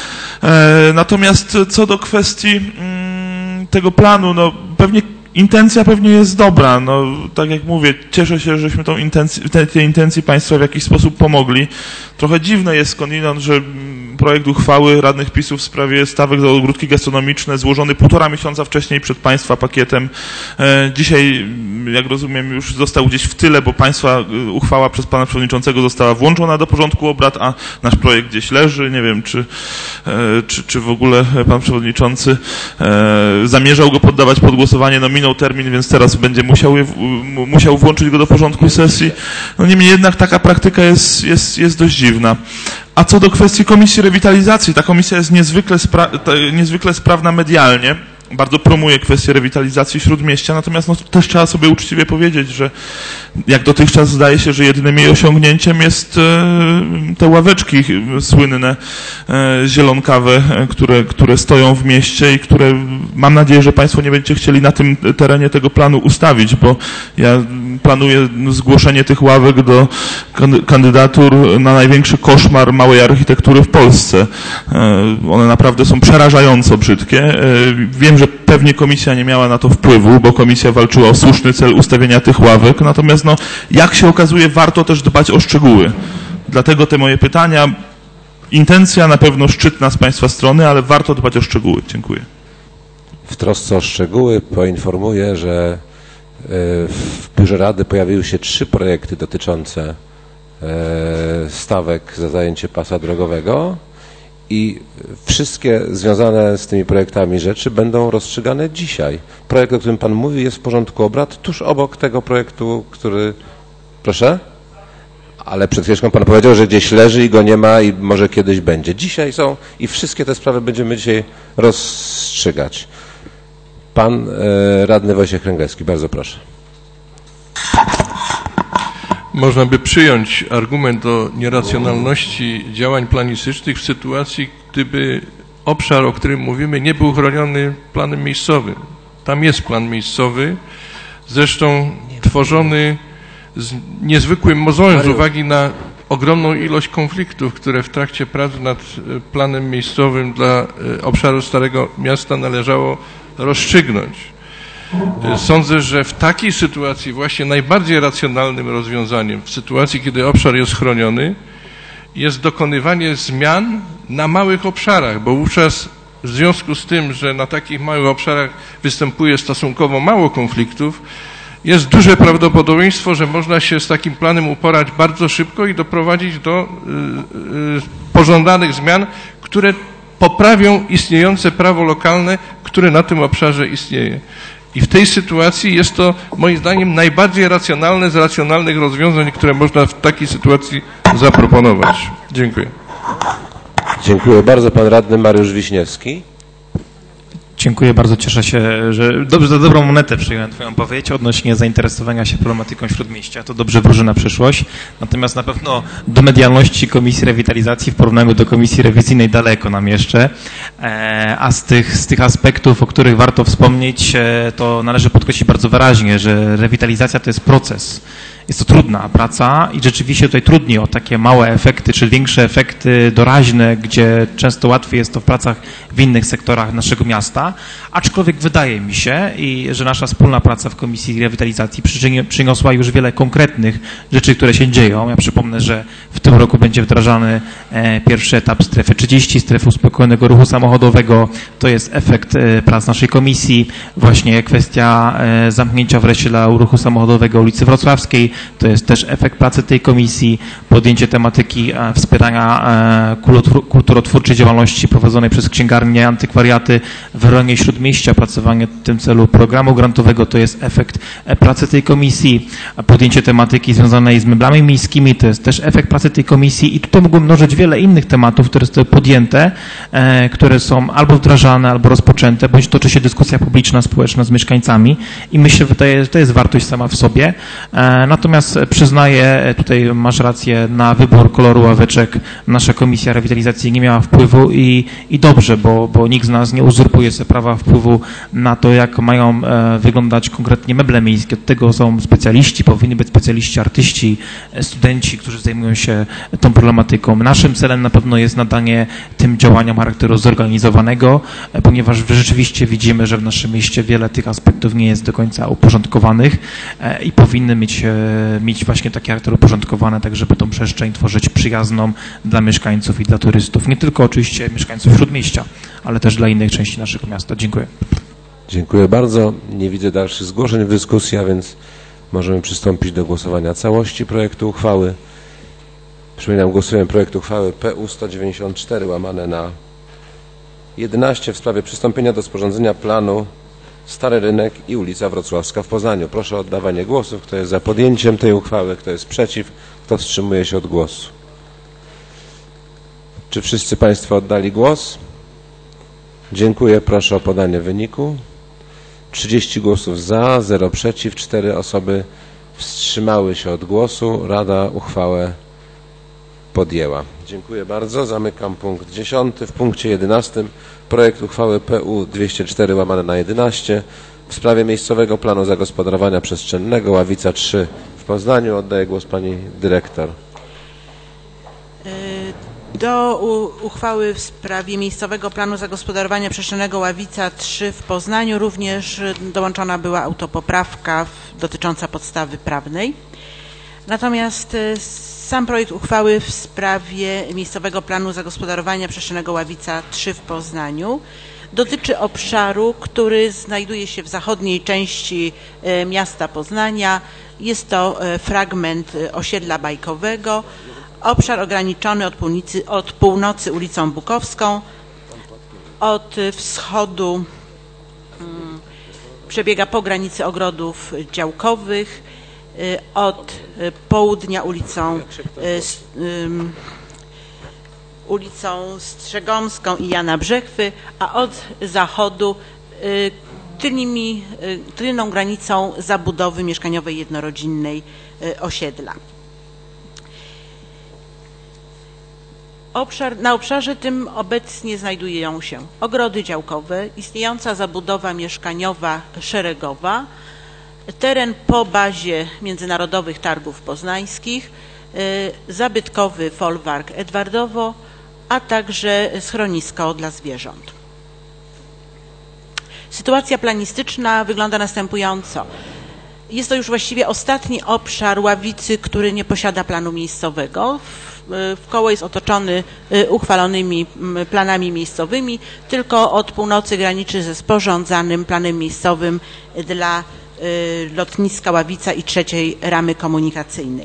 Natomiast co do kwestii tego planu, no intencja pewnie jest dobra, no tak jak mówię, cieszę się, żeśmy tej intencji państwa w jakiś sposób pomogli. Trochę dziwne jest skądinąd, że projekt uchwały radnych PiS-u w sprawie stawek za ogródki gastronomiczne złożony 1,5 miesiąca wcześniej przed państwa pakietem. Dzisiaj, jak rozumiem, już został gdzieś w tyle, bo państwa uchwała przez pana przewodniczącego została włączona do porządku obrad, a nasz projekt gdzieś leży. Nie wiem, czy w ogóle pan przewodniczący zamierzał go poddawać pod głosowanie. No minął termin, więc teraz będzie musiał włączyć go do porządku sesji. No niemniej jednak taka praktyka jest dość dziwna. A co do kwestii Komisji Rewitalizacji, ta komisja jest niezwykle sprawna medialnie. Bardzo promuje kwestię rewitalizacji Śródmieścia, natomiast no, też trzeba sobie uczciwie powiedzieć, że jak dotychczas zdaje się, że jedynym jej osiągnięciem jest te ławeczki słynne, zielonkawe, które stoją w mieście i które mam nadzieję, że państwo nie będziecie chcieli na tym terenie tego planu ustawić, bo ja planuję zgłoszenie tych ławek do kandydatur na największy koszmar małej architektury w Polsce. One naprawdę są przerażająco brzydkie. Wiem, że pewnie komisja nie miała na to wpływu, bo komisja walczyła o słuszny cel ustawienia tych ławek, natomiast no, jak się okazuje, warto też dbać o szczegóły. Dlatego te moje pytania, intencja na pewno szczytna z państwa strony, ale warto dbać o szczegóły. Dziękuję. W trosce o szczegóły poinformuję, że w Biurze Rady pojawiły się 3 projekty dotyczące stawek za zajęcie pasa drogowego i wszystkie związane z tymi projektami rzeczy będą rozstrzygane dzisiaj. Projekt, o którym pan mówi, jest w porządku obrad tuż obok tego projektu, który... Proszę? Ale przed chwileczką pan powiedział, że gdzieś leży i go nie ma i może kiedyś będzie. Dzisiaj są i wszystkie te sprawy będziemy dzisiaj rozstrzygać. Pan radny Wojciech Kręglecki, bardzo proszę. można by przyjąć argument o nieracjonalności działań planistycznych w sytuacji, gdyby obszar, o którym mówimy, nie był chroniony planem miejscowym. Tam jest plan miejscowy, zresztą tworzony z niezwykłym mozolem z uwagi na ogromną ilość konfliktów, które w trakcie prac nad planem miejscowym dla obszaru Starego Miasta należało rozstrzygnąć. Sądzę, że w takiej sytuacji właśnie najbardziej racjonalnym rozwiązaniem, w sytuacji, kiedy obszar jest chroniony, jest dokonywanie zmian na małych obszarach, bo wówczas w związku z tym, że na takich małych obszarach występuje stosunkowo mało konfliktów, jest duże prawdopodobieństwo, że można się z takim planem uporać bardzo szybko i doprowadzić do pożądanych zmian, które poprawią istniejące prawo lokalne, które na tym obszarze istnieje. I w tej sytuacji jest to moim zdaniem najbardziej racjonalne z racjonalnych rozwiązań, które można w takiej sytuacji zaproponować. Dziękuję. Dziękuję bardzo. Pan radny Mariusz Wiśniewski. Dziękuję bardzo, cieszę się, że dobrze za dobrą monetę przyjąłem Twoją odpowiedź odnośnie zainteresowania się problematyką Śródmieścia. To dobrze wróży na przyszłość. Natomiast na pewno do medialności Komisji Rewitalizacji w porównaniu do Komisji Rewizyjnej daleko nam jeszcze. A z tych aspektów, o których warto wspomnieć, to należy podkreślić bardzo wyraźnie, że rewitalizacja to jest proces. Jest to trudna praca i rzeczywiście tutaj trudniej o takie małe efekty, czy większe efekty doraźne, gdzie często łatwiej jest to w pracach w innych sektorach naszego miasta, aczkolwiek wydaje mi się, że nasza wspólna praca w Komisji Rewitalizacji przyniosła już wiele konkretnych rzeczy, które się dzieją. Ja przypomnę, że w tym roku będzie wdrażany pierwszy etap strefy 30, strefy uspokojionego ruchu samochodowego. To jest efekt prac naszej komisji. Właśnie kwestia zamknięcia wreszcie dla ruchu samochodowego ulicy Wrocławskiej. To jest też efekt pracy tej komisji, podjęcie tematyki wspierania kulturotwórczej działalności prowadzonej przez księgarnie, antykwariaty w rejonie Śródmieścia, opracowanie w tym celu programu grantowego, to jest efekt pracy tej komisji, podjęcie tematyki związanej z meblami miejskimi, to jest też efekt pracy tej komisji i tutaj mógłbym mnożyć wiele innych tematów, które zostały podjęte, które są albo wdrażane, albo rozpoczęte, bądź toczy się dyskusja publiczna, społeczna z mieszkańcami i myślę, że to jest wartość sama w sobie. Natomiast przyznaję, tutaj masz rację, na wybór koloru ławeczek nasza Komisja Rewitalizacji nie miała wpływu i dobrze, bo nikt z nas nie uzurpuje sobie prawa wpływu na to, jak mają wyglądać konkretnie meble miejskie. Od tego są specjaliści, powinni być specjaliści, artyści, studenci, którzy zajmują się tą problematyką. Naszym celem na pewno jest nadanie tym działaniom charakteru zorganizowanego, ponieważ rzeczywiście widzimy, że w naszym mieście wiele tych aspektów nie jest do końca uporządkowanych i powinny mieć właśnie taki charakter uporządkowany, tak żeby tą przestrzeń tworzyć przyjazną dla mieszkańców i dla turystów. Nie tylko oczywiście mieszkańców Śródmieścia, ale też dla innych części naszego miasta. Dziękuję. Dziękuję bardzo. Nie widzę dalszych zgłoszeń w dyskusji, a więc możemy przystąpić do głosowania całości projektu uchwały. Przypominam, głosujemy projekt uchwały PU 194 łamane na 11 w sprawie przystąpienia do sporządzenia planu Stary Rynek i ulica Wrocławska w Poznaniu. Proszę o oddawanie głosów. Kto jest za podjęciem tej uchwały, kto jest przeciw, kto wstrzymuje się od głosu. Czy wszyscy Państwo oddali głos? Dziękuję. Proszę o podanie wyniku. 30 głosów za, 0 przeciw, 4 osoby wstrzymały się od głosu. Rada uchwałę podjęła. Dziękuję bardzo. Zamykam punkt 10. W punkcie 11 projekt uchwały PU 204 łamane na 11 w sprawie miejscowego planu zagospodarowania przestrzennego Ławica 3 w Poznaniu. Oddaję głos pani dyrektor. Do uchwały w sprawie miejscowego planu zagospodarowania przestrzennego Ławica 3 w Poznaniu również dołączona była autopoprawka dotycząca podstawy prawnej. Natomiast sam projekt uchwały w sprawie miejscowego planu zagospodarowania przestrzennego Ławica 3 w Poznaniu dotyczy obszaru, który znajduje się w zachodniej części miasta Poznania. Jest to fragment osiedla bajkowego, obszar ograniczony od północy ulicą Bukowską, od wschodu przebiega po granicy ogrodów działkowych, od południa ulicą Strzegomską i Jana Brzechwy, a od zachodu tylną granicą zabudowy mieszkaniowej jednorodzinnej osiedla. Na obszarze tym obecnie znajdują się ogrody działkowe, istniejąca zabudowa mieszkaniowa szeregowa, teren po bazie Międzynarodowych Targów Poznańskich, zabytkowy folwark Edwardowo, a także schronisko dla zwierząt. Sytuacja planistyczna wygląda następująco. Jest to już właściwie ostatni obszar Ławicy, który nie posiada planu miejscowego. Wkoło jest otoczony uchwalonymi planami miejscowymi, tylko od północy graniczy ze sporządzanym planem miejscowym dla lotniska Ławica i trzeciej ramy komunikacyjnej.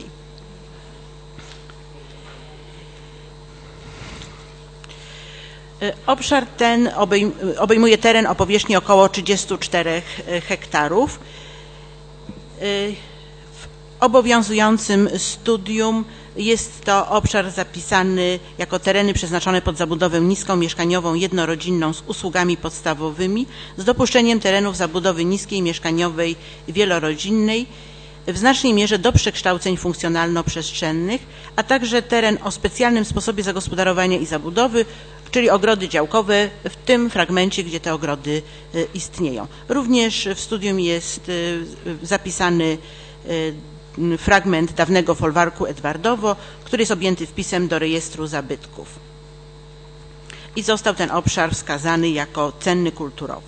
Obszar ten obejmuje teren o powierzchni około 34 hektarów. W obowiązującym studium jest to obszar zapisany jako tereny przeznaczone pod zabudowę niską, mieszkaniową, jednorodzinną z usługami podstawowymi, z dopuszczeniem terenów zabudowy niskiej, mieszkaniowej, wielorodzinnej, w znacznej mierze do przekształceń funkcjonalno-przestrzennych, a także teren o specjalnym sposobie zagospodarowania i zabudowy, czyli ogrody działkowe w tym fragmencie, gdzie te ogrody istnieją. Również w studium jest zapisany fragment dawnego folwarku Edwardowo, który jest objęty wpisem do rejestru zabytków. I został ten obszar wskazany jako cenny kulturowo.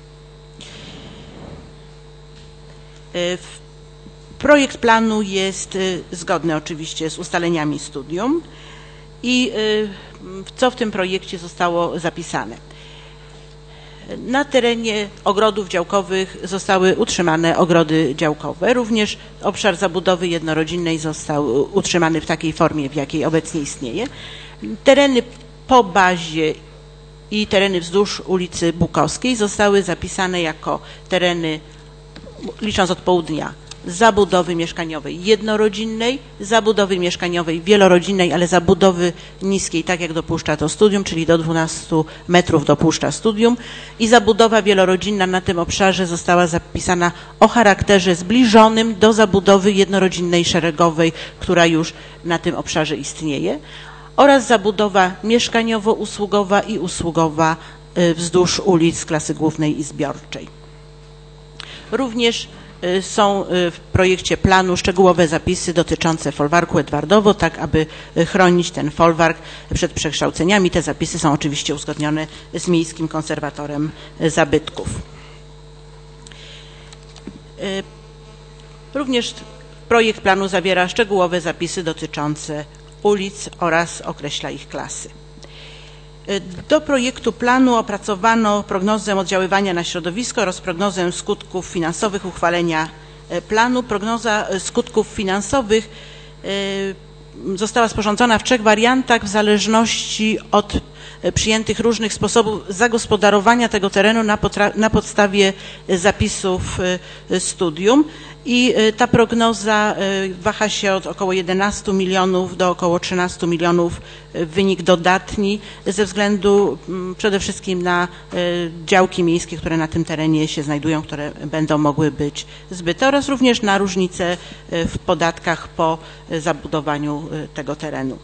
Projekt planu jest zgodny oczywiście z ustaleniami studium i co w tym projekcie zostało zapisane. Na terenie ogrodów działkowych zostały utrzymane ogrody działkowe. Również obszar zabudowy jednorodzinnej został utrzymany w takiej formie, w jakiej obecnie istnieje. Tereny po bazie i tereny wzdłuż ulicy Bukowskiej zostały zapisane jako tereny, licząc od południa, zabudowy mieszkaniowej jednorodzinnej, zabudowy mieszkaniowej wielorodzinnej, ale zabudowy niskiej, tak jak dopuszcza to studium, czyli do 12 metrów dopuszcza studium, i zabudowa wielorodzinna na tym obszarze została zapisana o charakterze zbliżonym do zabudowy jednorodzinnej szeregowej, która już na tym obszarze istnieje, oraz zabudowa mieszkaniowo-usługowa i usługowa wzdłuż ulic klasy głównej i zbiorczej. Również są w projekcie planu szczegółowe zapisy dotyczące folwarku Edwardowo, tak aby chronić ten folwark przed przekształceniami. Te zapisy są oczywiście uzgodnione z Miejskim Konserwatorem Zabytków. Również projekt planu zawiera szczegółowe zapisy dotyczące ulic oraz określa ich klasy. Do projektu planu opracowano prognozę oddziaływania na środowisko oraz prognozę skutków finansowych uchwalenia planu. Prognoza skutków finansowych została sporządzona w 3 wariantach w zależności od przyjętych różnych sposobów zagospodarowania tego terenu na podstawie zapisów studium. I ta prognoza waha się od około 11 milionów do około 13 milionów, wynik dodatni, ze względu przede wszystkim na działki miejskie, które na tym terenie się znajdują, które będą mogły być zbyte, oraz również na różnice w podatkach po zabudowaniu tego terenu.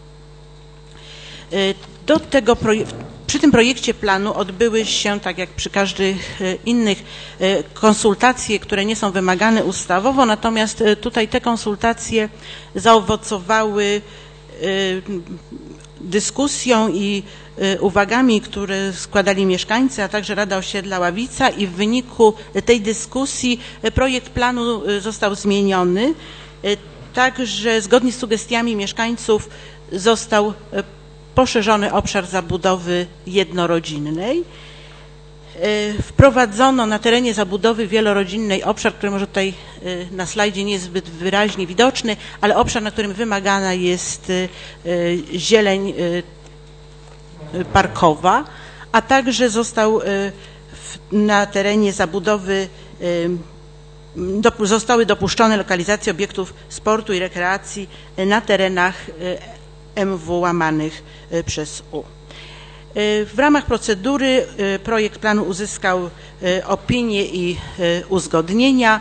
Przy tym projekcie planu odbyły się, tak jak przy każdych innych, konsultacje, które nie są wymagane ustawowo, natomiast tutaj te konsultacje zaowocowały dyskusją i uwagami, które składali mieszkańcy, a także Rada Osiedla Ławica, i w wyniku tej dyskusji projekt planu został zmieniony, tak że zgodnie z sugestiami mieszkańców został poszerzony obszar zabudowy jednorodzinnej. Wprowadzono na terenie zabudowy wielorodzinnej obszar, który może tutaj na slajdzie nie jest zbyt wyraźnie widoczny, ale obszar, na którym wymagana jest zieleń parkowa, a także został na terenie zabudowy zostały dopuszczone lokalizacje obiektów sportu i rekreacji na terenach MW łamanych przez U. W ramach procedury projekt planu uzyskał opinie i uzgodnienia.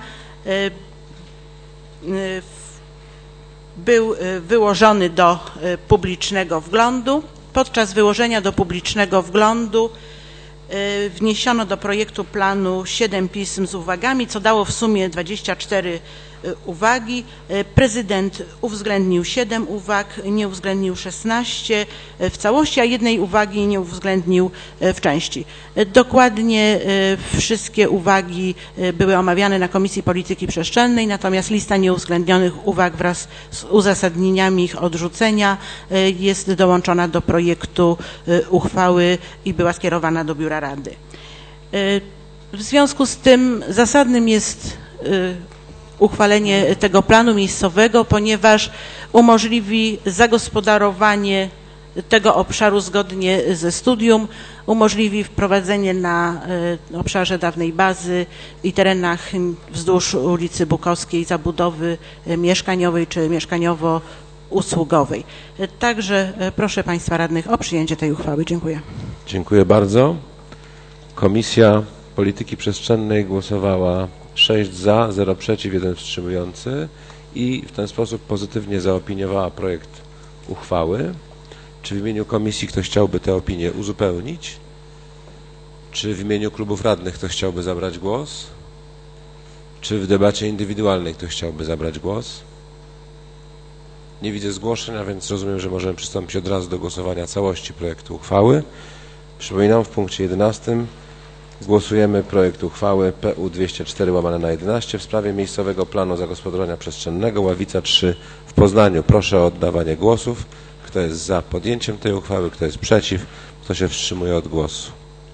Był wyłożony do publicznego wglądu. Podczas wyłożenia do publicznego wglądu wniesiono do projektu planu 7 pism z uwagami, co dało w sumie 24 uwagi. Prezydent uwzględnił 7 uwag, nie uwzględnił 16 w całości, a jednej uwagi nie uwzględnił w części. Dokładnie wszystkie uwagi były omawiane na Komisji Polityki Przestrzennej, natomiast lista nieuwzględnionych uwag wraz z uzasadnieniami ich odrzucenia jest dołączona do projektu uchwały i była skierowana do Biura Rady. W związku z tym zasadnym jest uchwalenie tego planu miejscowego, ponieważ umożliwi zagospodarowanie tego obszaru zgodnie ze studium, umożliwi wprowadzenie na obszarze dawnej bazy i terenach wzdłuż ulicy Bukowskiej zabudowy mieszkaniowej czy mieszkaniowo-usługowej. Także proszę Państwa radnych o przyjęcie tej uchwały. Dziękuję. Dziękuję bardzo. Komisja Polityki Przestrzennej głosowała 6 za, 0 przeciw, 1 wstrzymujący i w ten sposób pozytywnie zaopiniowała projekt uchwały. Czy w imieniu komisji ktoś chciałby tę opinię uzupełnić? Czy w imieniu klubów radnych ktoś chciałby zabrać głos? Czy w debacie indywidualnej ktoś chciałby zabrać głos? Nie widzę zgłoszeń, a więc rozumiem, że możemy przystąpić od razu do głosowania całości projektu uchwały. Przypominam, w punkcie 11 głosujemy projekt uchwały PU 204/11 w sprawie miejscowego planu zagospodarowania przestrzennego Ławica 3 w Poznaniu. Proszę o oddawanie głosów. Kto jest za podjęciem tej uchwały, kto jest przeciw, kto się wstrzymuje od głosu.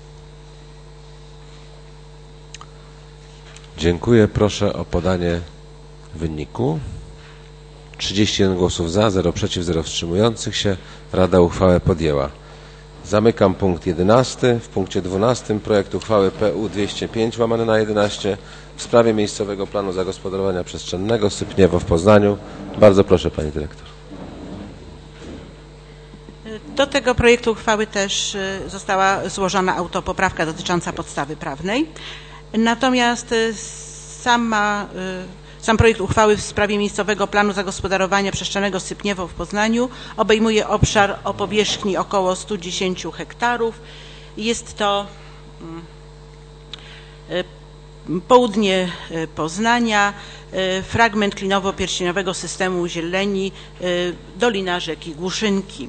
Dziękuję. Proszę o podanie wyniku. 31 głosów za, 0 przeciw, 0 wstrzymujących się. Rada uchwałę podjęła. Zamykam punkt 11. W punkcie 12 projekt uchwały PU 205/11 w sprawie miejscowego planu zagospodarowania przestrzennego Sypniewo w Poznaniu. Bardzo proszę Pani Dyrektor. Do tego projektu uchwały też została złożona autopoprawka dotycząca podstawy prawnej. Natomiast sam projekt uchwały w sprawie miejscowego planu zagospodarowania przestrzennego Sypniewo w Poznaniu obejmuje obszar o powierzchni około 110 hektarów. Jest to południe Poznania, fragment klinowo-pierścieniowego systemu zieleni, dolina rzeki Głuszynki.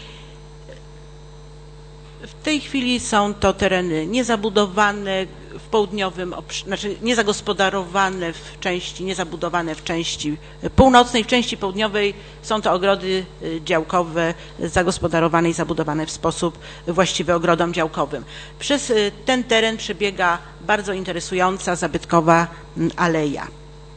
W tej chwili są to tereny niezabudowane w południowym, znaczy niezagospodarowane w części, niezabudowane w części północnej, w części południowej są to ogrody działkowe zagospodarowane i zabudowane w sposób właściwy ogrodom działkowym. Przez ten teren przebiega bardzo interesująca, zabytkowa aleja.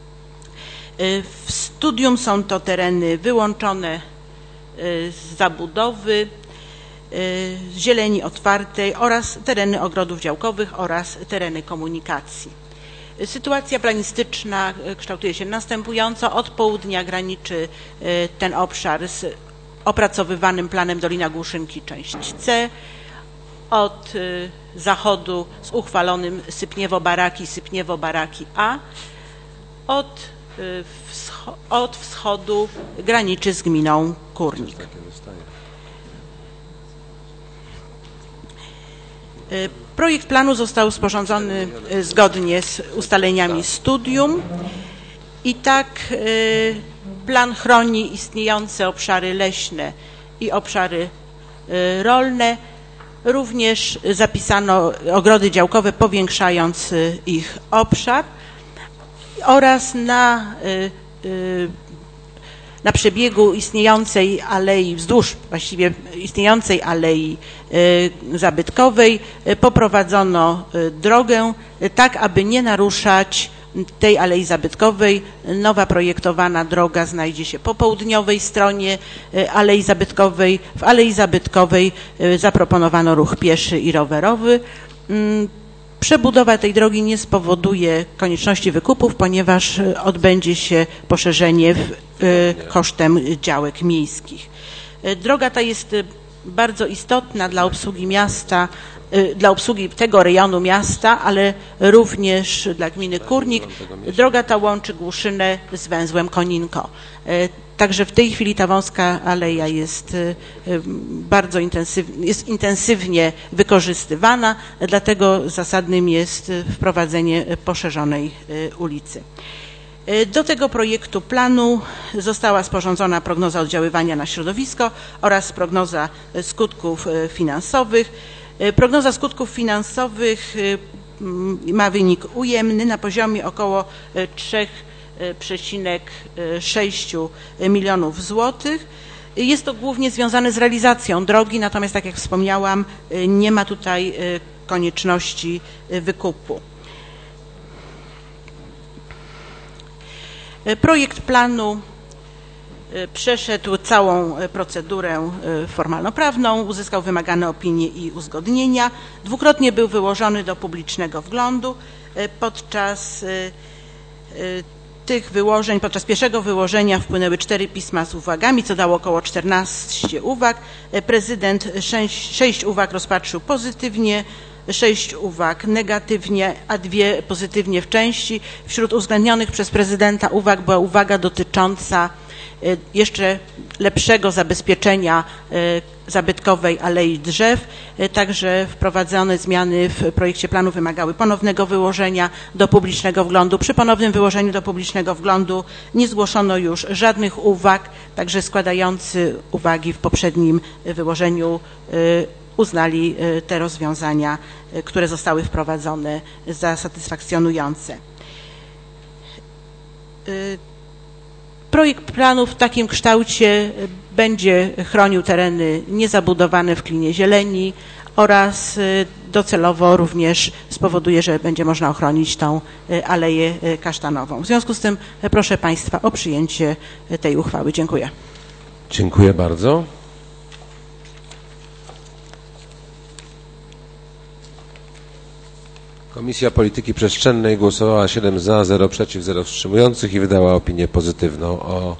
W studium są to tereny wyłączone z zabudowy, zieleni otwartej oraz tereny ogrodów działkowych oraz tereny komunikacji. Sytuacja planistyczna kształtuje się następująco. Od południa graniczy ten obszar z opracowywanym planem Dolina Głuszynki, część C. Od zachodu z uchwalonym Sypniewo-Baraki, Sypniewo-Baraki A. Od wschodu graniczy z gminą Kórnik. Projekt planu został sporządzony zgodnie z ustaleniami studium i tak plan chroni istniejące obszary leśne i obszary rolne. Również zapisano ogrody działkowe, powiększając ich obszar oraz na przebiegu istniejącej alei, wzdłuż właściwie istniejącej alei zabytkowej poprowadzono drogę tak, aby nie naruszać tej alei zabytkowej. Nowa projektowana droga znajdzie się po południowej stronie alei zabytkowej. W alei zabytkowej zaproponowano ruch pieszy i rowerowy. Przebudowa tej drogi nie spowoduje konieczności wykupów, ponieważ odbędzie się poszerzenie kosztem działek miejskich. Droga ta jest bardzo istotna dla obsługi miasta, dla obsługi tego rejonu miasta, ale również dla gminy Kórnik. Droga ta łączy Głuszynę z węzłem Koninko. Także w tej chwili ta wąska aleja jest bardzo intensywnie wykorzystywana, dlatego zasadnym jest wprowadzenie poszerzonej ulicy. Do tego projektu planu została sporządzona prognoza oddziaływania na środowisko oraz prognoza skutków finansowych. Prognoza skutków finansowych ma wynik ujemny na poziomie około 3,6 milionów złotych. Jest to głównie związane z realizacją drogi, natomiast tak jak wspomniałam, nie ma tutaj konieczności wykupu. Projekt planu przeszedł całą procedurę formalnoprawną, uzyskał wymagane opinie i uzgodnienia. Dwukrotnie był wyłożony do publicznego wglądu. Podczas tych wyłożeń, podczas pierwszego wyłożenia wpłynęły 4 pisma z uwagami, co dało około 14 uwag. Prezydent 6 uwag rozpatrzył pozytywnie, 6 uwag negatywnie, a 2 pozytywnie w części. Wśród uwzględnionych przez prezydenta uwag była uwaga dotycząca jeszcze lepszego zabezpieczenia zabytkowej alei drzew. Także wprowadzone zmiany w projekcie planu wymagały ponownego wyłożenia do publicznego wglądu. Przy ponownym wyłożeniu do publicznego wglądu nie zgłoszono już żadnych uwag, także składający uwagi w poprzednim wyłożeniu uznali te rozwiązania, które zostały wprowadzone, za satysfakcjonujące. Projekt planu w takim kształcie będzie chronił tereny niezabudowane w klinie zieleni oraz docelowo również spowoduje, że będzie można ochronić tą aleję kasztanową. W związku z tym proszę Państwa o przyjęcie tej uchwały. Dziękuję. Dziękuję bardzo. Komisja Polityki Przestrzennej głosowała 7 za, 0 przeciw, 0 wstrzymujących i wydała opinię pozytywną o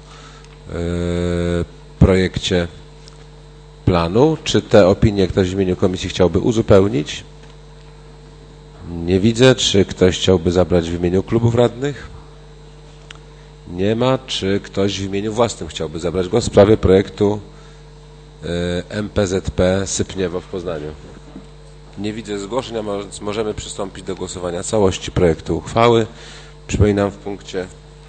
projekcie planu. Czy te opinie ktoś w imieniu komisji chciałby uzupełnić? Nie widzę. Czy ktoś chciałby zabrać w imieniu klubów radnych? Nie ma. Czy ktoś w imieniu własnym chciałby zabrać głos w sprawie projektu MPZP Sypniewo w Poznaniu? Nie widzę zgłoszeń, a więc możemy przystąpić do głosowania całości projektu uchwały. Przypominam, w punkcie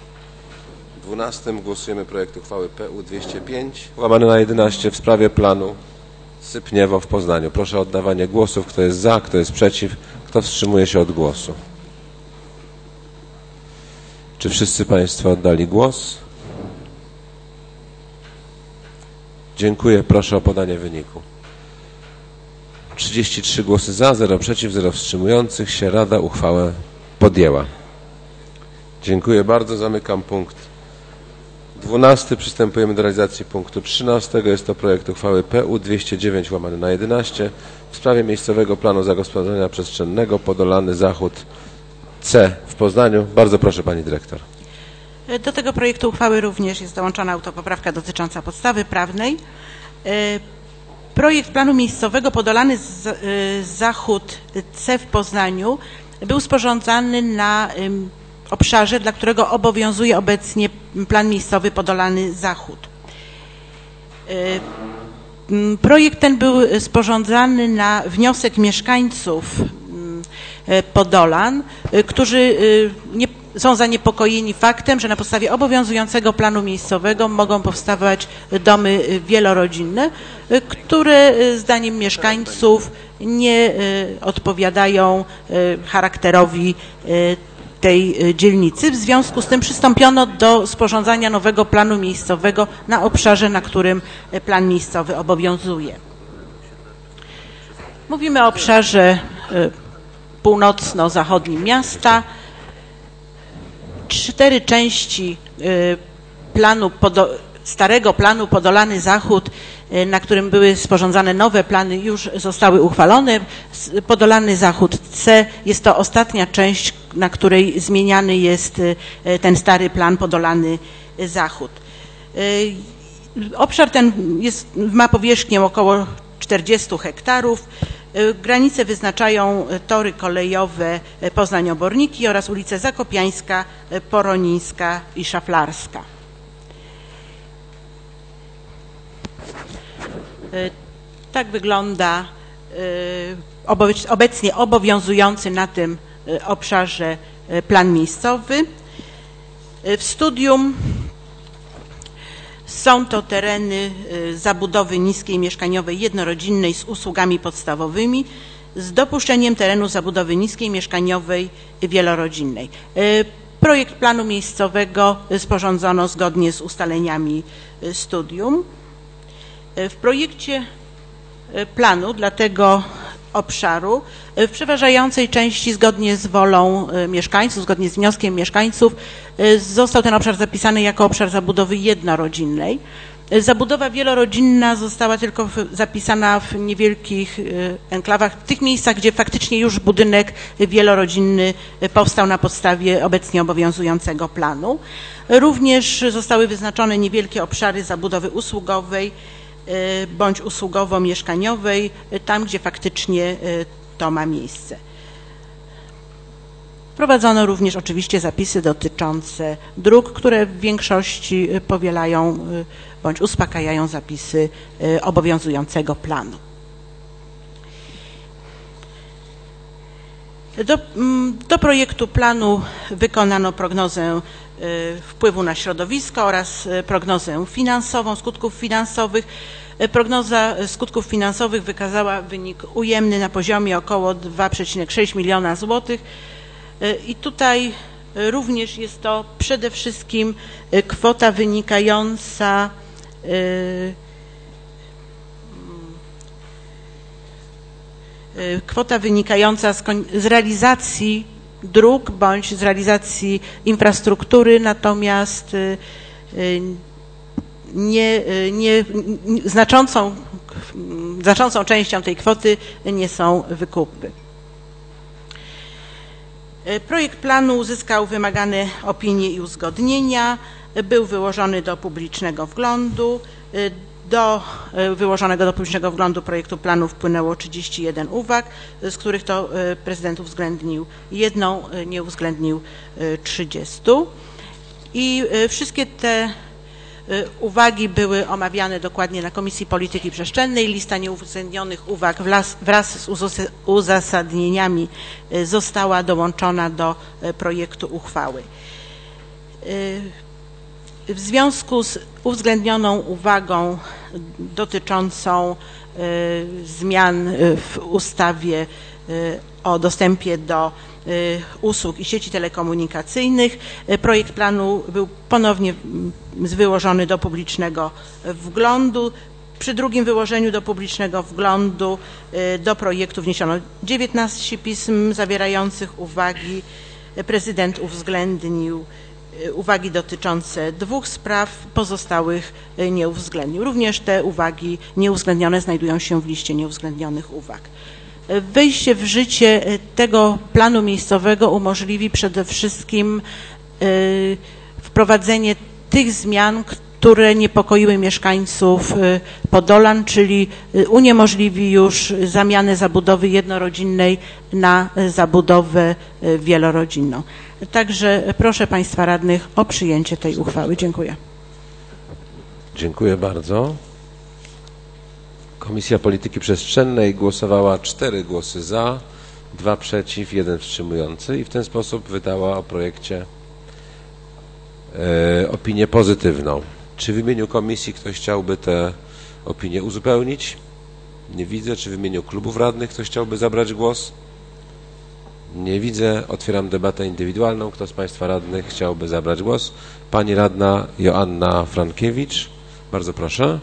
12 głosujemy projekt uchwały PU 205/11 w sprawie planu Sypniewo w Poznaniu. Proszę o oddawanie głosów. Kto jest za, kto jest przeciw, kto wstrzymuje się od głosu. Czy wszyscy Państwo oddali głos? Dziękuję. Proszę o podanie wyniku. 33 głosy za, 0 przeciw, 0 wstrzymujących się. Rada uchwałę podjęła. Dziękuję bardzo. Zamykam punkt 12. Przystępujemy do realizacji punktu 13. Jest to projekt uchwały PU 209/11 w sprawie miejscowego planu zagospodarowania przestrzennego Podolany Zachód C w Poznaniu. Bardzo proszę Pani Dyrektor. Do tego projektu uchwały również jest dołączona autopoprawka dotycząca podstawy prawnej. Projekt planu miejscowego Podolany Zachód C w Poznaniu był sporządzany na obszarze, dla którego obowiązuje obecnie plan miejscowy Podolany Zachód. Projekt ten był sporządzany na wniosek mieszkańców Podolan, którzy są zaniepokojeni faktem, że na podstawie obowiązującego planu miejscowego mogą powstawać domy wielorodzinne, które zdaniem mieszkańców nie odpowiadają charakterowi tej dzielnicy. W związku z tym przystąpiono do sporządzania nowego planu miejscowego na obszarze, na którym plan miejscowy obowiązuje. Mówimy o obszarze północno-zachodnim miasta. 4 części starego planu Podolany Zachód, na którym były sporządzane nowe plany, już zostały uchwalone. Podolany Zachód C jest to ostatnia część, na której zmieniany jest ten stary plan Podolany Zachód. Obszar ten ma powierzchnię około 40 hektarów. Granice wyznaczają tory kolejowe Poznań-Oborniki oraz ulice Zakopiańska, Poronińska i Szaflarska. Tak wygląda obecnie obowiązujący na tym obszarze plan miejscowy. W studium są to tereny zabudowy niskiej mieszkaniowej jednorodzinnej z usługami podstawowymi z dopuszczeniem terenu zabudowy niskiej mieszkaniowej wielorodzinnej. Projekt planu miejscowego sporządzono zgodnie z ustaleniami studium. W projekcie planu dla tego obszaru w przeważającej części zgodnie z wolą mieszkańców, zgodnie z wnioskiem mieszkańców został ten obszar zapisany jako obszar zabudowy jednorodzinnej. Zabudowa wielorodzinna została tylko zapisana w niewielkich enklawach, w tych miejscach, gdzie faktycznie już budynek wielorodzinny powstał na podstawie obecnie obowiązującego planu. Również zostały wyznaczone niewielkie obszary zabudowy usługowej bądź usługowo-mieszkaniowej, tam gdzie faktycznie to ma miejsce. Wprowadzono również oczywiście zapisy dotyczące dróg, które w większości powielają bądź uspokajają zapisy obowiązującego planu. Do projektu planu wykonano prognozę wpływu na środowisko oraz prognozę finansową, skutków finansowych. Prognoza skutków finansowych wykazała wynik ujemny na poziomie około 2,6 miliona złotych i tutaj również jest to przede wszystkim kwota wynikająca z realizacji dróg bądź z realizacji infrastruktury, natomiast znaczącą częścią tej kwoty nie są wykupy. Projekt planu uzyskał wymagane opinie i uzgodnienia, był wyłożony do publicznego wglądu. Do wyłożonego do publicznego wglądu projektu planu wpłynęło 31 uwag, z których to prezydent uwzględnił jedną, nie uwzględnił 30. I wszystkie te uwagi były omawiane dokładnie na Komisji Polityki Przestrzennej. Lista nieuwzględnionych uwag wraz z uzasadnieniami została dołączona do projektu uchwały. W związku z uwzględnioną uwagą dotyczącą zmian w ustawie o dostępie do usług i sieci telekomunikacyjnych, projekt planu był ponownie wyłożony do publicznego wglądu. Przy drugim wyłożeniu do publicznego wglądu do projektu wniesiono 19 pism zawierających uwagi. Prezydent uwzględnił uwagi dotyczące 2 spraw, pozostałych nie uwzględnił. Również te uwagi nieuwzględnione znajdują się w liście nieuwzględnionych uwag. Wejście w życie tego planu miejscowego umożliwi przede wszystkim wprowadzenie tych zmian, które niepokoiły mieszkańców Podolan, czyli uniemożliwi już zamianę zabudowy jednorodzinnej na zabudowę wielorodzinną. Także proszę Państwa radnych o przyjęcie tej uchwały. Dziękuję. Dziękuję bardzo. Komisja Polityki Przestrzennej głosowała 4 głosy za, 2 przeciw, 1 wstrzymujący i w ten sposób wydała o projekcie opinię pozytywną. Czy w imieniu komisji ktoś chciałby tę opinię uzupełnić? Nie widzę. Czy w imieniu klubów radnych ktoś chciałby zabrać głos? Nie widzę. Otwieram debatę indywidualną. Kto z Państwa radnych chciałby zabrać głos? Pani radna Joanna Frankiewicz. Bardzo proszę.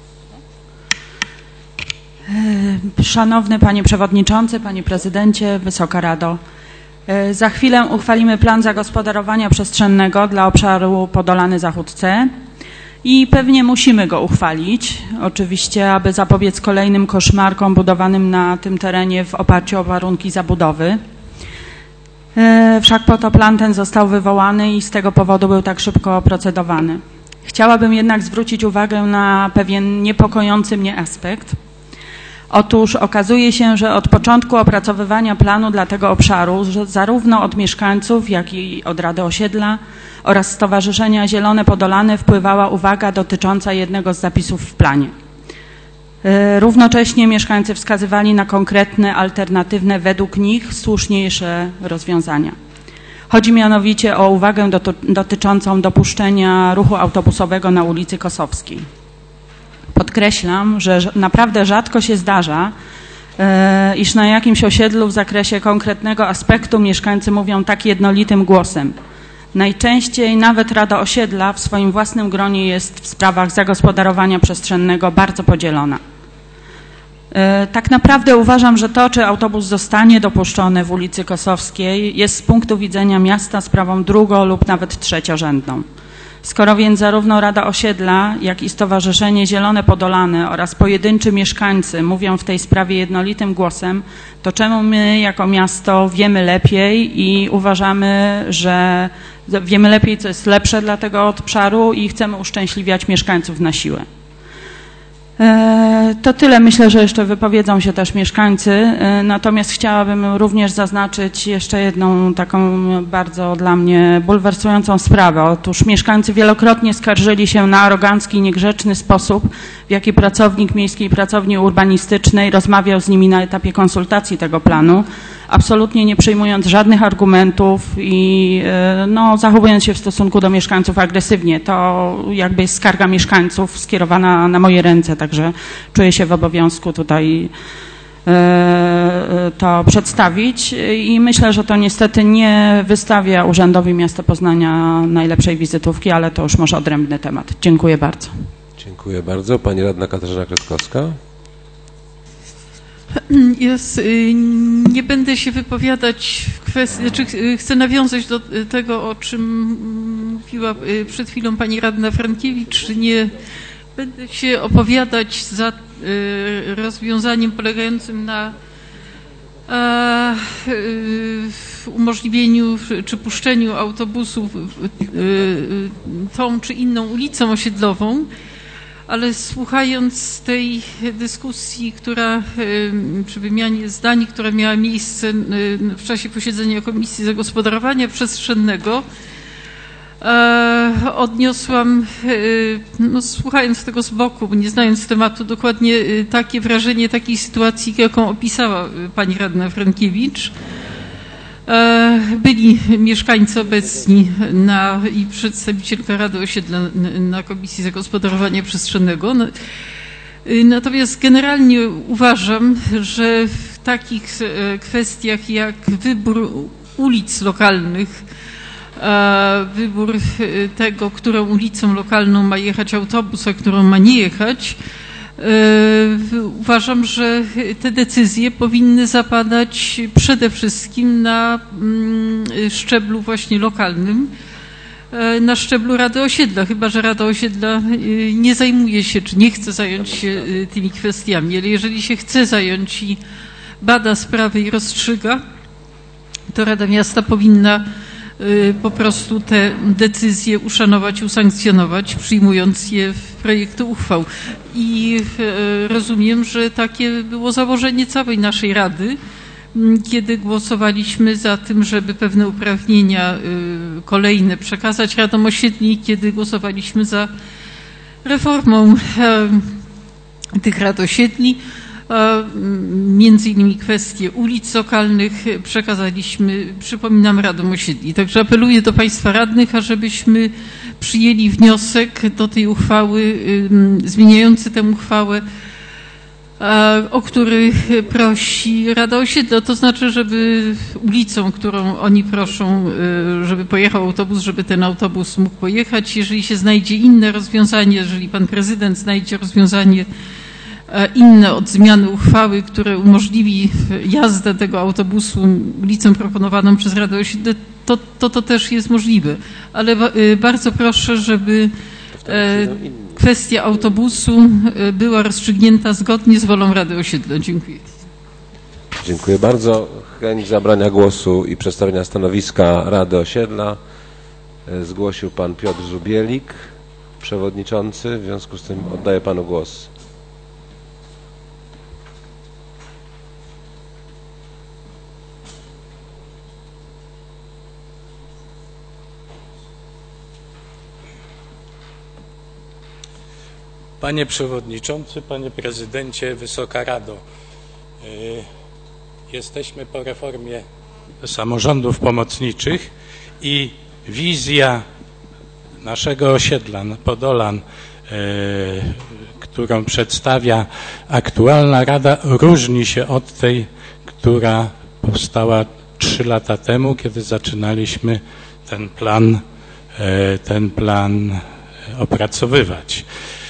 Szanowny Panie Przewodniczący, Panie Prezydencie, Wysoka Rado. Za chwilę uchwalimy plan zagospodarowania przestrzennego dla obszaru Podolany Zachód C i pewnie musimy go uchwalić, oczywiście, aby zapobiec kolejnym koszmarkom budowanym na tym terenie w oparciu o warunki zabudowy. Wszak po to plan ten został wywołany i z tego powodu był tak szybko procedowany. Chciałabym jednak zwrócić uwagę na pewien niepokojący mnie aspekt. Otóż okazuje się, że od początku opracowywania planu dla tego obszaru, zarówno od mieszkańców, jak i od Rady Osiedla oraz Stowarzyszenia Zielone Podolany wpływała uwaga dotycząca jednego z zapisów w planie. Równocześnie mieszkańcy wskazywali na konkretne, alternatywne, według nich słuszniejsze rozwiązania. Chodzi mianowicie o uwagę dotyczącą dopuszczenia ruchu autobusowego na ulicy Kosowskiej. Podkreślam, że naprawdę rzadko się zdarza, iż na jakimś osiedlu w zakresie konkretnego aspektu mieszkańcy mówią tak jednolitym głosem. Najczęściej nawet Rada Osiedla w swoim własnym gronie jest w sprawach zagospodarowania przestrzennego bardzo podzielona. Tak naprawdę uważam, że to, czy autobus zostanie dopuszczony w ulicy Kosowskiej, jest z punktu widzenia miasta sprawą drugo- lub nawet trzeciorzędną. Skoro więc zarówno Rada Osiedla, jak i Stowarzyszenie Zielone Podolany oraz pojedynczy mieszkańcy mówią w tej sprawie jednolitym głosem, to czemu my jako miasto wiemy lepiej i uważamy, że wiemy lepiej, co jest lepsze dla tego obszaru i chcemy uszczęśliwiać mieszkańców na siłę. To tyle. Myślę, że jeszcze wypowiedzą się też mieszkańcy, natomiast chciałabym również zaznaczyć jeszcze jedną taką bardzo dla mnie bulwersującą sprawę. Otóż mieszkańcy wielokrotnie skarżyli się na arogancki i niegrzeczny sposób, w jaki pracownik Miejskiej Pracowni Urbanistycznej rozmawiał z nimi na etapie konsultacji tego planu, absolutnie nie przyjmując żadnych argumentów i zachowując się w stosunku do mieszkańców agresywnie. To jakby jest skarga mieszkańców skierowana na moje ręce, także czuję się w obowiązku tutaj to przedstawić i myślę, że to niestety nie wystawia Urzędowi Miasta Poznania najlepszej wizytówki, ale to już może odrębny temat. Dziękuję bardzo. Dziękuję bardzo. Pani radna Katarzyna Kretkowska. Nie będę się wypowiadać w kwestii, chcę nawiązać do tego, o czym mówiła przed chwilą pani radna Frankiewicz. Nie będę się opowiadać za rozwiązaniem polegającym na umożliwieniu czy puszczeniu autobusów tą czy inną ulicą osiedlową, ale słuchając tej dyskusji, przy wymianie zdań, która miała miejsce w czasie posiedzenia Komisji Zagospodarowania Przestrzennego, odniosłam, słuchając tego z boku, nie znając tematu, dokładnie takie wrażenie takiej sytuacji, jaką opisała pani radna Frankiewicz. Byli mieszkańcy obecni i przedstawicielka Rady Osiedla na Komisji Zagospodarowania Przestrzennego. Natomiast generalnie uważam, że w takich kwestiach jak wybór ulic lokalnych, wybór tego, którą ulicą lokalną ma jechać autobus, a którą ma nie jechać, uważam, że te decyzje powinny zapadać przede wszystkim na szczeblu właśnie lokalnym, na szczeblu Rady Osiedla, chyba że Rada Osiedla nie zajmuje się, czy nie chce zająć się tymi kwestiami, ale jeżeli się chce zająć i bada sprawy i rozstrzyga, to Rada Miasta powinna po prostu te decyzje uszanować, usankcjonować, przyjmując je w projekty uchwał. I rozumiem, że takie było założenie całej naszej Rady, kiedy głosowaliśmy za tym, żeby pewne uprawnienia kolejne przekazać radom osiedli, kiedy głosowaliśmy za reformą tych rad osiedli. Między innymi kwestie ulic lokalnych przekazaliśmy, przypominam, radom osiedli. Także apeluję do państwa radnych, ażebyśmy przyjęli wniosek do tej uchwały, zmieniający tę uchwałę, o który prosi Rada Osiedla. To znaczy, żeby ulicą, którą oni proszą, żeby pojechał autobus, żeby ten autobus mógł pojechać. Jeżeli się znajdzie inne rozwiązanie, jeżeli pan prezydent znajdzie rozwiązanie inne od zmiany uchwały, które umożliwi jazdę tego autobusu ulicą proponowaną przez Radę Osiedla, to też jest możliwe. Ale bardzo proszę, żeby kwestia autobusu była rozstrzygnięta zgodnie z wolą Rady Osiedla. Dziękuję. Dziękuję bardzo. Chęć zabrania głosu i przedstawienia stanowiska Rady Osiedla zgłosił pan Piotr Żubielik, przewodniczący. W związku z tym oddaję panu głos. Panie Przewodniczący, Panie Prezydencie, Wysoka Rado. Jesteśmy po reformie samorządów pomocniczych i wizja naszego osiedla Podolan, którą przedstawia aktualna Rada, różni się od tej, która powstała 3 lata temu, kiedy zaczynaliśmy ten plan opracowywać.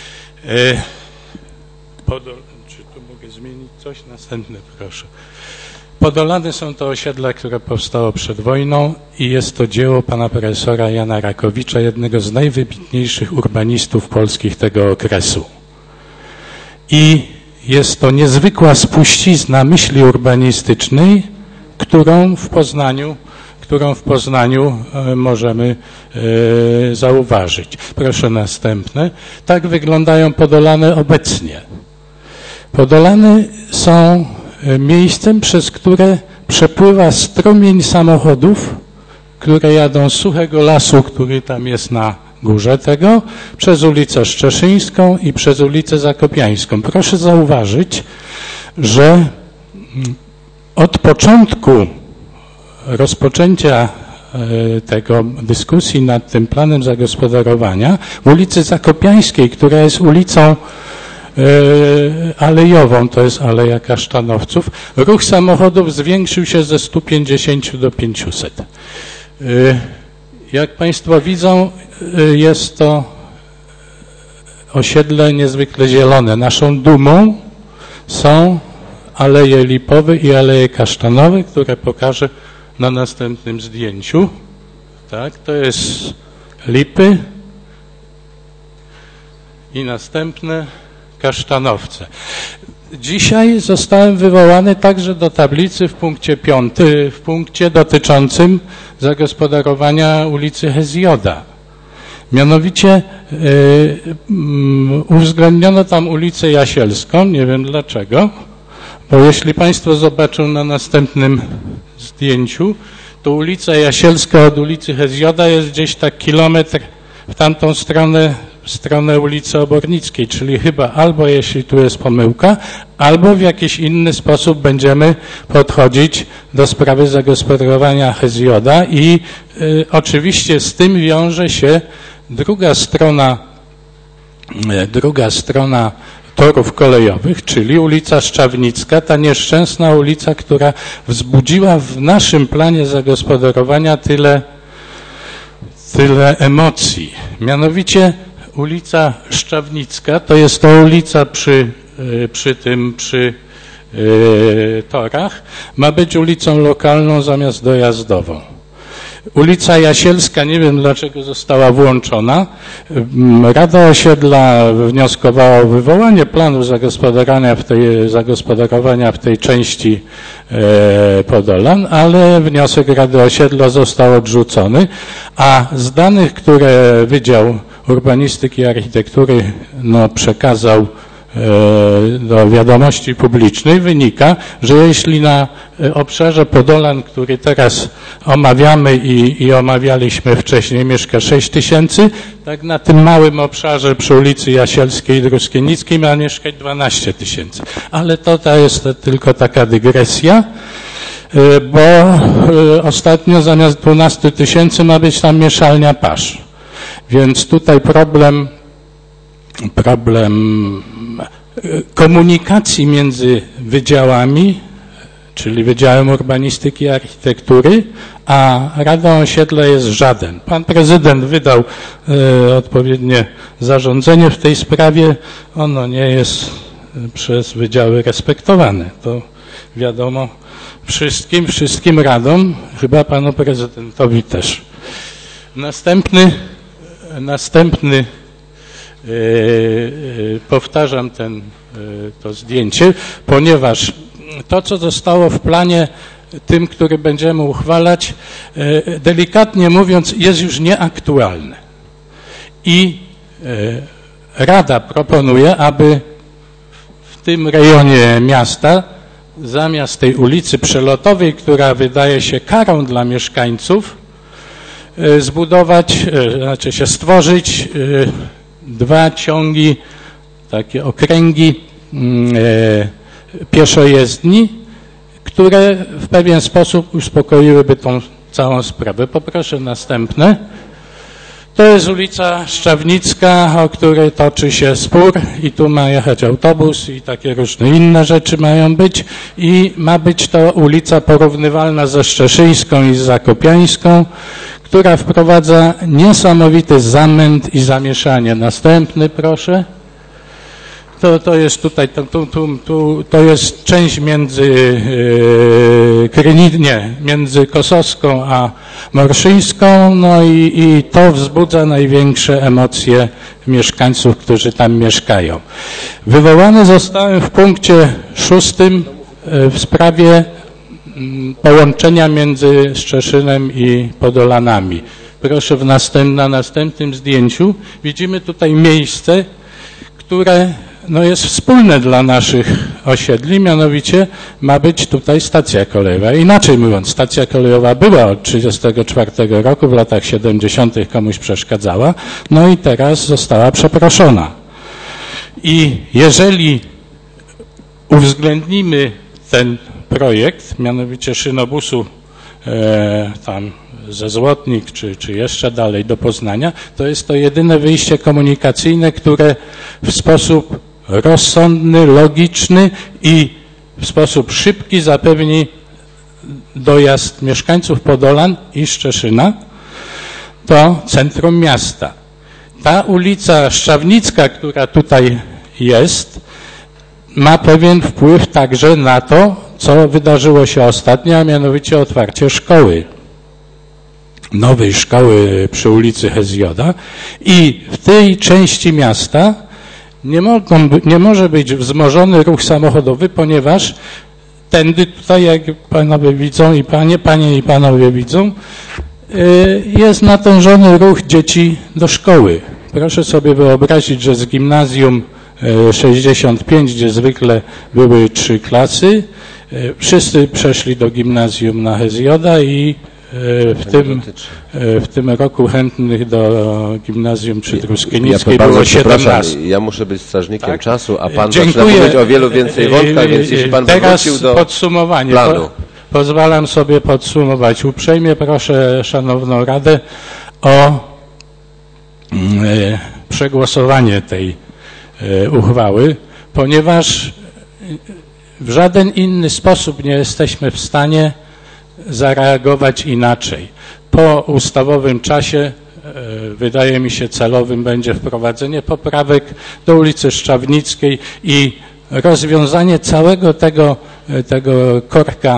Czy tu mogę zmienić coś? Następne proszę. Podolany są to osiedla, które powstało przed wojną i jest to dzieło pana profesora Jana Rakowicza, jednego z najwybitniejszych urbanistów polskich tego okresu. I jest to niezwykła spuścizna myśli urbanistycznej, którą w Poznaniu możemy zauważyć. Proszę następne. Tak wyglądają Podolany obecnie. Podolany są miejscem, przez które przepływa strumień samochodów, które jadą z Suchego Lasu, który tam jest na górze tego, przez ulicę Szczeszyńską i przez ulicę Zakopiańską. Proszę zauważyć, że od początku rozpoczęcia tego dyskusji nad tym planem zagospodarowania w ulicy Zakopiańskiej, która jest ulicą alejową, to jest Aleja Kasztanowców, ruch samochodów zwiększył się ze 150 do 500. Jak Państwo widzą, jest to osiedle niezwykle zielone. Naszą dumą są Aleje Lipowe i Aleje Kasztanowe, które pokażę na następnym zdjęciu. Tak, to jest Lipy i następne Kasztanowce. Dzisiaj zostałem wywołany także do tablicy w punkcie 5, w punkcie dotyczącym zagospodarowania ulicy Hezjoda. Mianowicie uwzględniono tam ulicę Jasielską, nie wiem dlaczego, bo jeśli Państwo zobaczą na następnym zdjęciu, to ulica Jasielska od ulicy Hezjoda jest gdzieś tak kilometr w tamtą stronę ulicy Obornickiej, czyli chyba albo jeśli tu jest pomyłka, albo w jakiś inny sposób będziemy podchodzić do sprawy zagospodarowania Hezjoda i oczywiście z tym wiąże się druga strona torów kolejowych, czyli ulica Szczawnicka, ta nieszczęsna ulica, która wzbudziła w naszym planie zagospodarowania tyle emocji. Mianowicie ulica Szczawnicka to jest to ulica przy torach, ma być ulicą lokalną zamiast dojazdową. Ulica Jasielska, nie wiem dlaczego została włączona. Rada Osiedla wnioskowała o wywołanie planu zagospodarowania w tej części Podolan, ale wniosek Rady Osiedla został odrzucony, a z danych, które Wydział Urbanistyki i Architektury przekazał do wiadomości publicznej, wynika, że jeśli na obszarze Podolan, który teraz omawiamy i omawialiśmy wcześniej, mieszka 6 000, tak na tym małym obszarze przy ulicy Jasielskiej i Druskienickiej ma mieszkać 12 000. Ale to jest tylko taka dygresja, bo ostatnio zamiast 12 000 ma być tam mieszalnia pasz. Więc tutaj problem komunikacji między wydziałami, czyli Wydziałem Urbanistyki i Architektury, a Radą Osiedla jest żaden. Pan prezydent wydał odpowiednie zarządzenie w tej sprawie. Ono nie jest przez wydziały respektowane. To wiadomo wszystkim radom, chyba panu prezydentowi też. Następny powtarzam to zdjęcie, ponieważ to, co zostało w planie tym, który będziemy uchwalać, delikatnie mówiąc, jest już nieaktualne. I Rada proponuje, aby w tym rejonie miasta zamiast tej ulicy Przelotowej, która wydaje się karą dla mieszkańców, stworzyć 2 ciągi takie okręgi pieszojezdni, które w pewien sposób uspokoiłyby tą całą sprawę. Poproszę następne. To jest ulica Szczawnicka, o której toczy się spór i tu ma jechać autobus i takie różne inne rzeczy mają być i ma być to ulica porównywalna ze Szczeszyńską i z Zakopiańską, która wprowadza niesamowity zamęt i zamieszanie. Następny proszę. To jest tutaj, to jest część między Kosowską a Morszyńską, no i to wzbudza największe emocje mieszkańców, którzy tam mieszkają. Wywołany zostałem w punkcie 6 w sprawie połączenia między Szczeszynem i Podolanami. Proszę na następnym zdjęciu widzimy tutaj miejsce, które jest wspólne dla naszych osiedli, mianowicie ma być tutaj stacja kolejowa. Inaczej mówiąc, stacja kolejowa była od 1934 roku, w latach 70. komuś przeszkadzała, no i teraz została przeproszona. I jeżeli uwzględnimy ten projekt, mianowicie szynobusu tam ze Złotnik, czy jeszcze dalej do Poznania, to jest to jedyne wyjście komunikacyjne, które w sposób rozsądny, logiczny i w sposób szybki zapewni dojazd mieszkańców Podolan i Szczeszyna do centrum miasta. Ta ulica Szczawnicka, która tutaj jest, ma pewien wpływ także na to, co wydarzyło się ostatnio, a mianowicie otwarcie szkoły. Nowej szkoły przy ulicy Hezjoda i w tej części miasta nie może być wzmożony ruch samochodowy, ponieważ tędy tutaj, jak panowie widzą i panie i panowie widzą, jest natężony ruch dzieci do szkoły. Proszę sobie wyobrazić, że z gimnazjum 65, gdzie zwykle były 3 klasy, wszyscy przeszli do gimnazjum na Hezjoda i w tym roku chętnych do gimnazjum przy Truskienickiej było 17. Ja muszę być strażnikiem czasu, a pan Dziękuję. zaczyna mówić o wielu więcej wątkach, więc jeśli pan wrócił do podsumowanie. planu. Pozwalam sobie podsumować. Uprzejmie proszę Szanowną Radę o przegłosowanie tej uchwały, ponieważ w żaden inny sposób nie jesteśmy w stanie zareagować inaczej. Po ustawowym czasie wydaje mi się celowym będzie wprowadzenie poprawek do ulicy Szczawnickiej i rozwiązanie całego tego korka,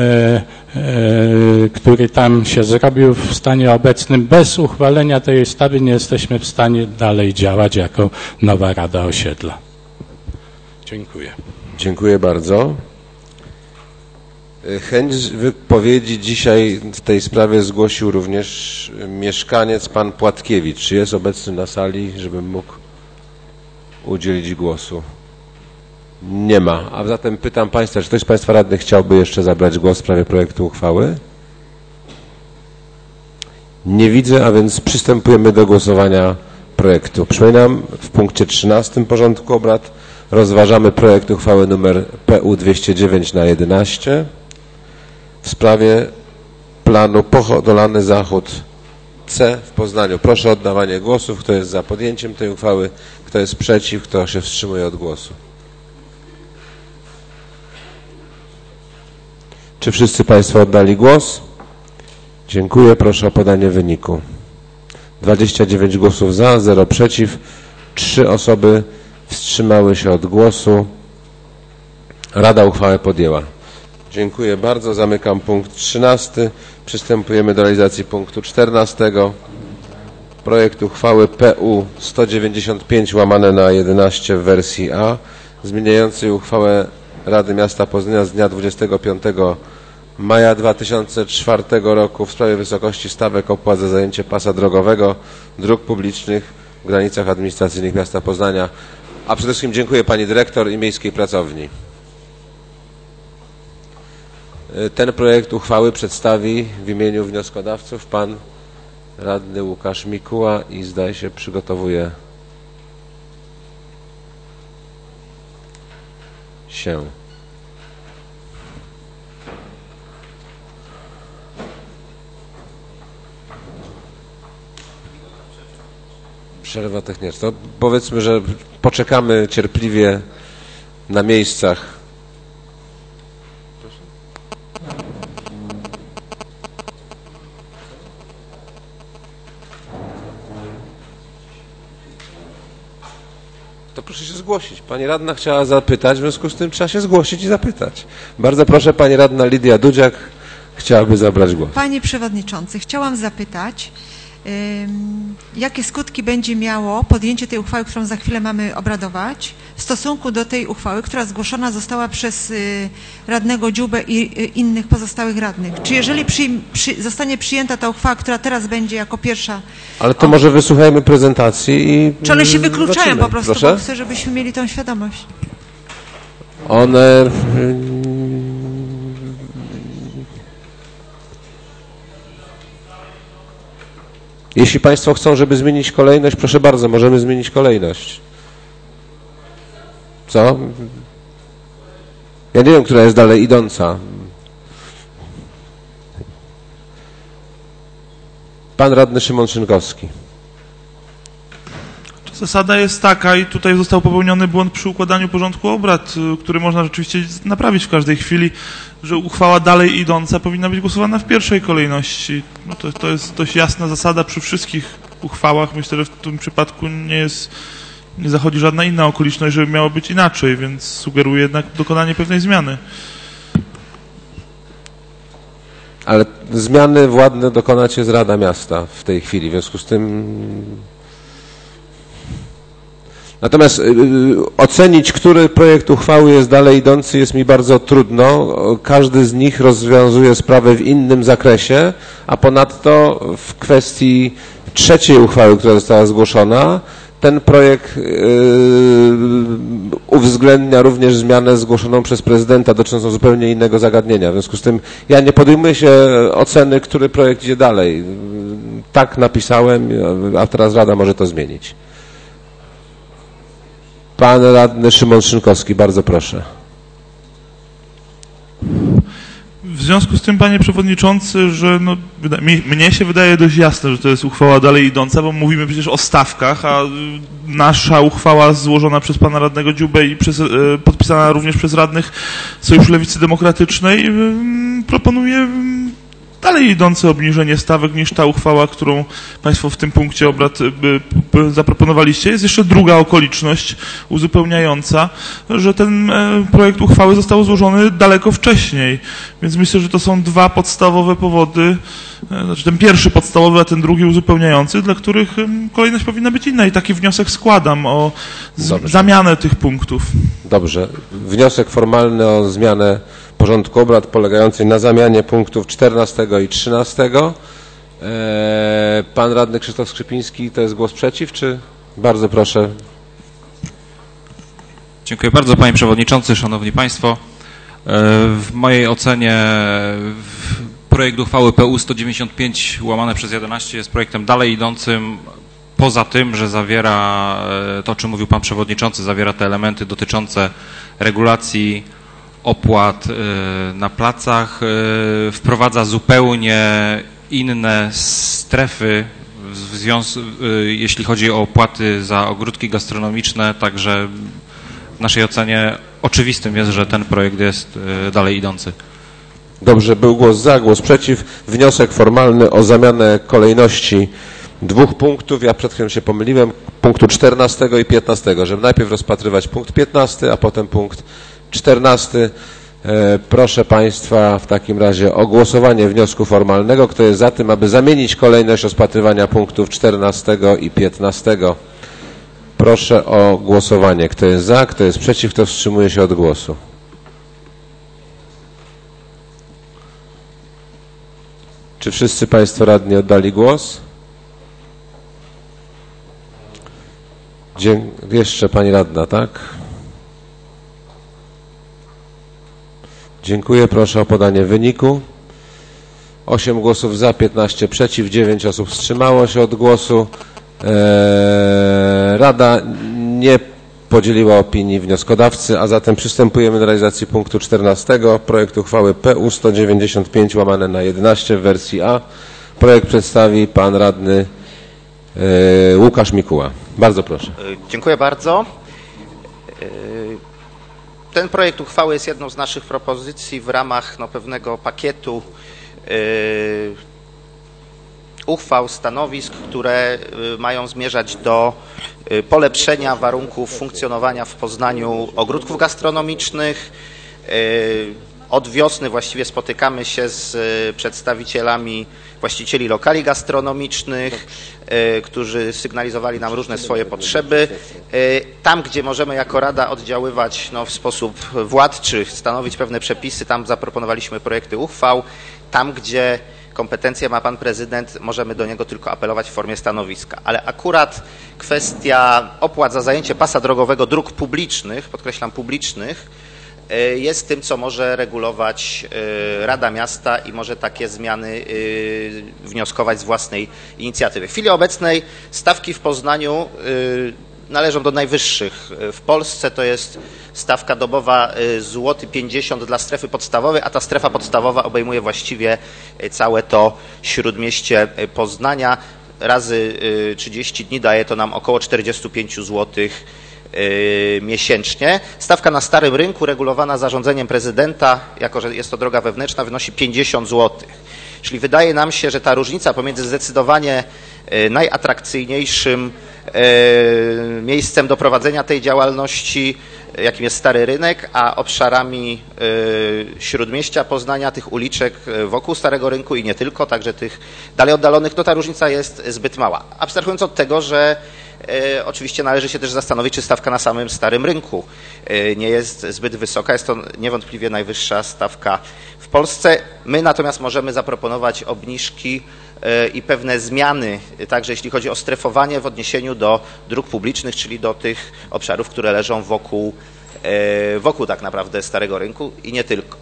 który tam się zrobił w stanie obecnym. Bez uchwalenia tej ustawy nie jesteśmy w stanie dalej działać jako nowa Rada Osiedla. Dziękuję. Dziękuję bardzo. Chęć wypowiedzi dzisiaj w tej sprawie zgłosił również mieszkaniec pan Płatkiewicz. Czy jest obecny na sali, żebym mógł udzielić głosu? Nie ma. A zatem pytam państwa, czy ktoś z państwa radnych chciałby jeszcze zabrać głos w sprawie projektu uchwały? Nie widzę, a więc przystępujemy do głosowania projektu. Przypominam, w punkcie 13 porządku obrad rozważamy projekt uchwały nr PU 209/11 w sprawie planu Podolany Zachód C w Poznaniu. Proszę o oddawanie głosów. Kto jest za podjęciem tej uchwały? Kto jest przeciw? Kto się wstrzymuje od głosu? Czy wszyscy państwo oddali głos? Dziękuję. Proszę o podanie wyniku. 29 głosów za, 0 przeciw, 3 osoby wstrzymały się od głosu. Rada uchwałę podjęła. Dziękuję bardzo. Zamykam punkt 13. Przystępujemy do realizacji punktu 14. Projekt uchwały PU 195/11 w wersji A zmieniającej uchwałę Rady Miasta Poznania z dnia 25 maja 2004 roku w sprawie wysokości stawek opłat za zajęcie pasa drogowego dróg publicznych w granicach administracyjnych miasta Poznania. A przede wszystkim dziękuję pani dyrektor i miejskiej pracowni. Ten projekt uchwały przedstawi w imieniu wnioskodawców pan radny Łukasz Mikuła i zdaje się przygotowuje się. Przerwa techniczna. To powiedzmy, że poczekamy cierpliwie na miejscach. To proszę się zgłosić. Pani radna chciała zapytać, w związku z tym trzeba się zgłosić i zapytać. Bardzo proszę, pani radna Lidia Dudziak chciałaby zabrać głos. Panie Przewodniczący, chciałam zapytać, jakie skutki będzie miało podjęcie tej uchwały, którą za chwilę mamy obradować, w stosunku do tej uchwały, która zgłoszona została przez radnego Dziubę i innych pozostałych radnych. Czy jeżeli zostanie przyjęta ta uchwała, która teraz będzie jako pierwsza... Ale to może wysłuchajmy prezentacji i... Czy one się wykluczają zobaczymy. po prostu, Proszę? bo chcę, żebyśmy mieli tą świadomość. One... Jeśli Państwo chcą, żeby zmienić kolejność, proszę bardzo, możemy zmienić kolejność. Co? Ja nie wiem, która jest dalej idąca. Pan radny Szymon Szynkowski. Zasada jest taka i tutaj został popełniony błąd przy układaniu porządku obrad, który można rzeczywiście naprawić w każdej chwili, że uchwała dalej idąca powinna być głosowana w pierwszej kolejności. No to jest dość jasna zasada przy wszystkich uchwałach. Myślę, że w tym przypadku nie zachodzi żadna inna okoliczność, żeby miało być inaczej, więc sugeruję jednak dokonanie pewnej zmiany. Ale zmiany władne dokonać jest Rada Miasta w tej chwili, w związku z tym... Natomiast ocenić, który projekt uchwały jest dalej idący, jest mi bardzo trudno. Każdy z nich rozwiązuje sprawę w innym zakresie, a ponadto w kwestii trzeciej uchwały, która została zgłoszona, ten projekt uwzględnia również zmianę zgłoszoną przez prezydenta dotyczącą zupełnie innego zagadnienia. W związku z tym ja nie podejmuję się oceny, który projekt idzie dalej. Tak napisałem, a teraz Rada może to zmienić. Pan radny Szymon Szynkowski, bardzo proszę. W związku z tym, panie przewodniczący, że no, mnie się wydaje dość jasne, że to jest uchwała dalej idąca, bo mówimy przecież o stawkach, a nasza uchwała złożona przez pana radnego Dziubę i podpisana również przez radnych Sojuszu Lewicy Demokratycznej proponuje dalej idące obniżenie stawek niż ta uchwała, którą Państwo w tym punkcie obrad zaproponowaliście. Jest jeszcze druga okoliczność uzupełniająca, że ten projekt uchwały został złożony daleko wcześniej, więc myślę, że to są dwa podstawowe powody, znaczy ten pierwszy podstawowy, a ten drugi uzupełniający, dla których kolejność powinna być inna i taki wniosek składam o zamianę tych punktów. Dobrze. Wniosek formalny o zmianę porządku obrad polegający na zamianie punktów 14 i 13. Pan radny Krzysztof Skrzypiński, to jest głos przeciw, czy? Bardzo proszę. Dziękuję bardzo, panie przewodniczący, szanowni państwo. W mojej ocenie projekt uchwały PU 195/11 jest projektem dalej idącym, poza tym, że zawiera to, o czym mówił pan przewodniczący, zawiera te elementy dotyczące regulacji opłat na placach, wprowadza zupełnie inne strefy, jeśli chodzi o opłaty za ogródki gastronomiczne, także w naszej ocenie oczywistym jest, że ten projekt jest dalej idący. Dobrze, był głos za, głos przeciw. Wniosek formalny o zamianę kolejności dwóch punktów. Ja przed chwilą się pomyliłem, punktu 14 i 15, żeby najpierw rozpatrywać punkt 15, a potem punkt 14. Proszę Państwa w takim razie o głosowanie wniosku formalnego. Kto jest za tym, aby zamienić kolejność rozpatrywania punktów 14 i 15? Proszę o głosowanie. Kto jest za, kto jest przeciw, kto wstrzymuje się od głosu? Czy wszyscy Państwo radni oddali głos? Jeszcze Pani radna, tak? Dziękuję. Proszę o podanie wyniku. 8 głosów za, 15 przeciw, 9 osób wstrzymało się od głosu. Rada nie podzieliła opinii wnioskodawcy, a zatem przystępujemy do realizacji punktu 14. Projekt uchwały PU 195/11 w wersji A. Projekt przedstawi pan radny Łukasz Mikuła. Bardzo proszę. Dziękuję bardzo. Ten projekt uchwały jest jedną z naszych propozycji w ramach pewnego pakietu uchwał, stanowisk, które mają zmierzać do polepszenia warunków funkcjonowania w Poznaniu ogródków gastronomicznych. Od wiosny właściwie spotykamy się z przedstawicielami właścicieli lokali gastronomicznych, którzy sygnalizowali nam różne swoje potrzeby. Tam, gdzie możemy jako Rada oddziaływać w sposób władczy, stanowić pewne przepisy, tam zaproponowaliśmy projekty uchwał. Tam, gdzie kompetencje ma pan prezydent, możemy do niego tylko apelować w formie stanowiska. Ale akurat kwestia opłat za zajęcie pasa drogowego dróg publicznych, podkreślam publicznych, jest tym, co może regulować Rada Miasta i może takie zmiany wnioskować z własnej inicjatywy. W chwili obecnej stawki w Poznaniu należą do najwyższych w Polsce. To jest stawka dobowa złoty 50 dla strefy podstawowej, a ta strefa podstawowa obejmuje właściwie całe to śródmieście Poznania. Razy 30 dni daje to nam około 45 zł miesięcznie. Stawka na Starym Rynku regulowana zarządzeniem prezydenta, jako że jest to droga wewnętrzna, wynosi 50 zł. Czyli wydaje nam się, że ta różnica pomiędzy zdecydowanie najatrakcyjniejszym miejscem do prowadzenia tej działalności, jakim jest Stary Rynek, a obszarami śródmieścia Poznania, tych uliczek wokół Starego Rynku i nie tylko, także tych dalej oddalonych, ta różnica jest zbyt mała. Abstrahując od tego, że oczywiście należy się też zastanowić, czy stawka na samym Starym Rynku nie jest zbyt wysoka. Jest to niewątpliwie najwyższa stawka w Polsce. My natomiast możemy zaproponować obniżki i pewne zmiany, także jeśli chodzi o strefowanie w odniesieniu do dróg publicznych, czyli do tych obszarów, które leżą wokół tak naprawdę Starego Rynku i nie tylko.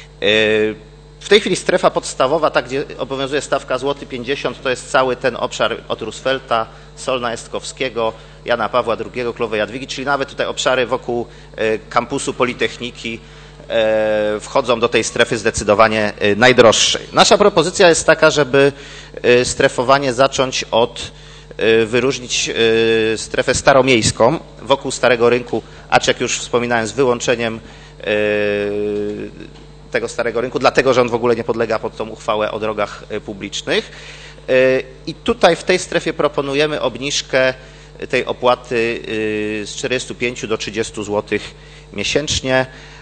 W tej chwili strefa podstawowa, tak gdzie obowiązuje stawka złoty 50, to jest cały ten obszar od Roosevelta, Solna Jestkowskiego, Jana Pawła II, Królowej Jadwigi, czyli nawet tutaj obszary wokół kampusu Politechniki wchodzą do tej strefy zdecydowanie najdroższej. Nasza propozycja jest taka, żeby strefowanie zacząć od wyróżnić strefę staromiejską wokół Starego Rynku, acz jak już wspominałem, z wyłączeniem tego Starego Rynku, dlatego że on w ogóle nie podlega pod tą uchwałę o drogach publicznych. I tutaj w tej strefie proponujemy obniżkę tej opłaty z 45 do 30 zł miesięcznie.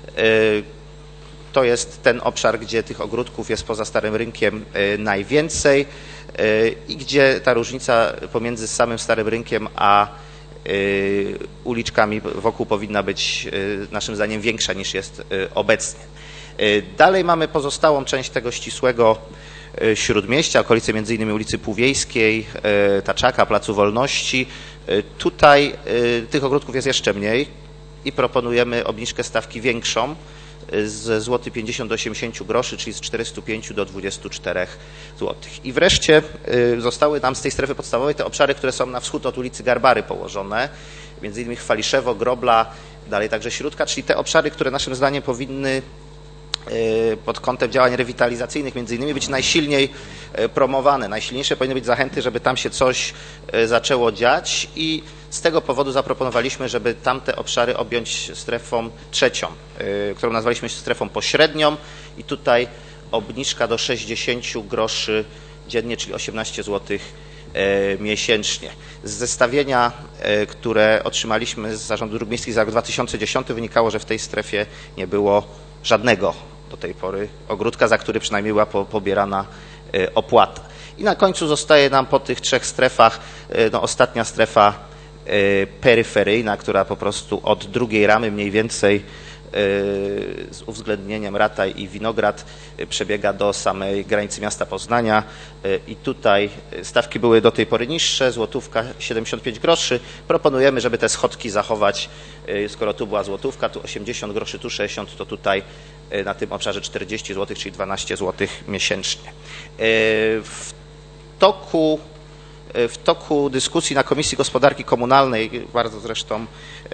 To jest ten obszar, gdzie tych ogródków jest poza Starym Rynkiem najwięcej i gdzie ta różnica pomiędzy samym Starym Rynkiem a uliczkami wokół powinna być naszym zdaniem większa niż jest obecnie. Dalej mamy pozostałą część tego ścisłego śródmieścia, okolice m.in. ulicy Półwiejskiej, Taczaka, Placu Wolności. Tutaj tych ogródków jest jeszcze mniej i proponujemy obniżkę stawki większą z złoty 50 do 80 groszy, czyli z 405 do 24 zł. I wreszcie zostały nam z tej strefy podstawowej te obszary, które są na wschód od ulicy Garbary położone, m.in. Chwaliszewo, Grobla, dalej także Śródka, czyli te obszary, które naszym zdaniem powinny pod kątem działań rewitalizacyjnych między innymi być najsilniej promowane. Najsilniejsze powinny być zachęty, żeby tam się coś zaczęło dziać i z tego powodu zaproponowaliśmy, żeby tamte obszary objąć strefą trzecią, którą nazwaliśmy strefą pośrednią i tutaj obniżka do 60 groszy dziennie, czyli 18 zł miesięcznie. Z zestawienia, które otrzymaliśmy z Zarządu Dróg Miejskich za rok 2010 wynikało, że w tej strefie nie było żadnego do tej pory ogródka, za który przynajmniej była pobierana opłata. I na końcu zostaje nam po tych trzech strefach ostatnia strefa peryferyjna, która po prostu od drugiej ramy mniej więcej z uwzględnieniem Rataj i Winograd przebiega do samej granicy miasta Poznania i tutaj stawki były do tej pory niższe, złotówka 75 groszy. Proponujemy, żeby te schodki zachować, skoro tu była złotówka, tu 80 groszy, tu 60, to tutaj na tym obszarze 40 zł, czyli 12 zł miesięcznie. W toku w toku dyskusji na Komisji Gospodarki Komunalnej, bardzo zresztą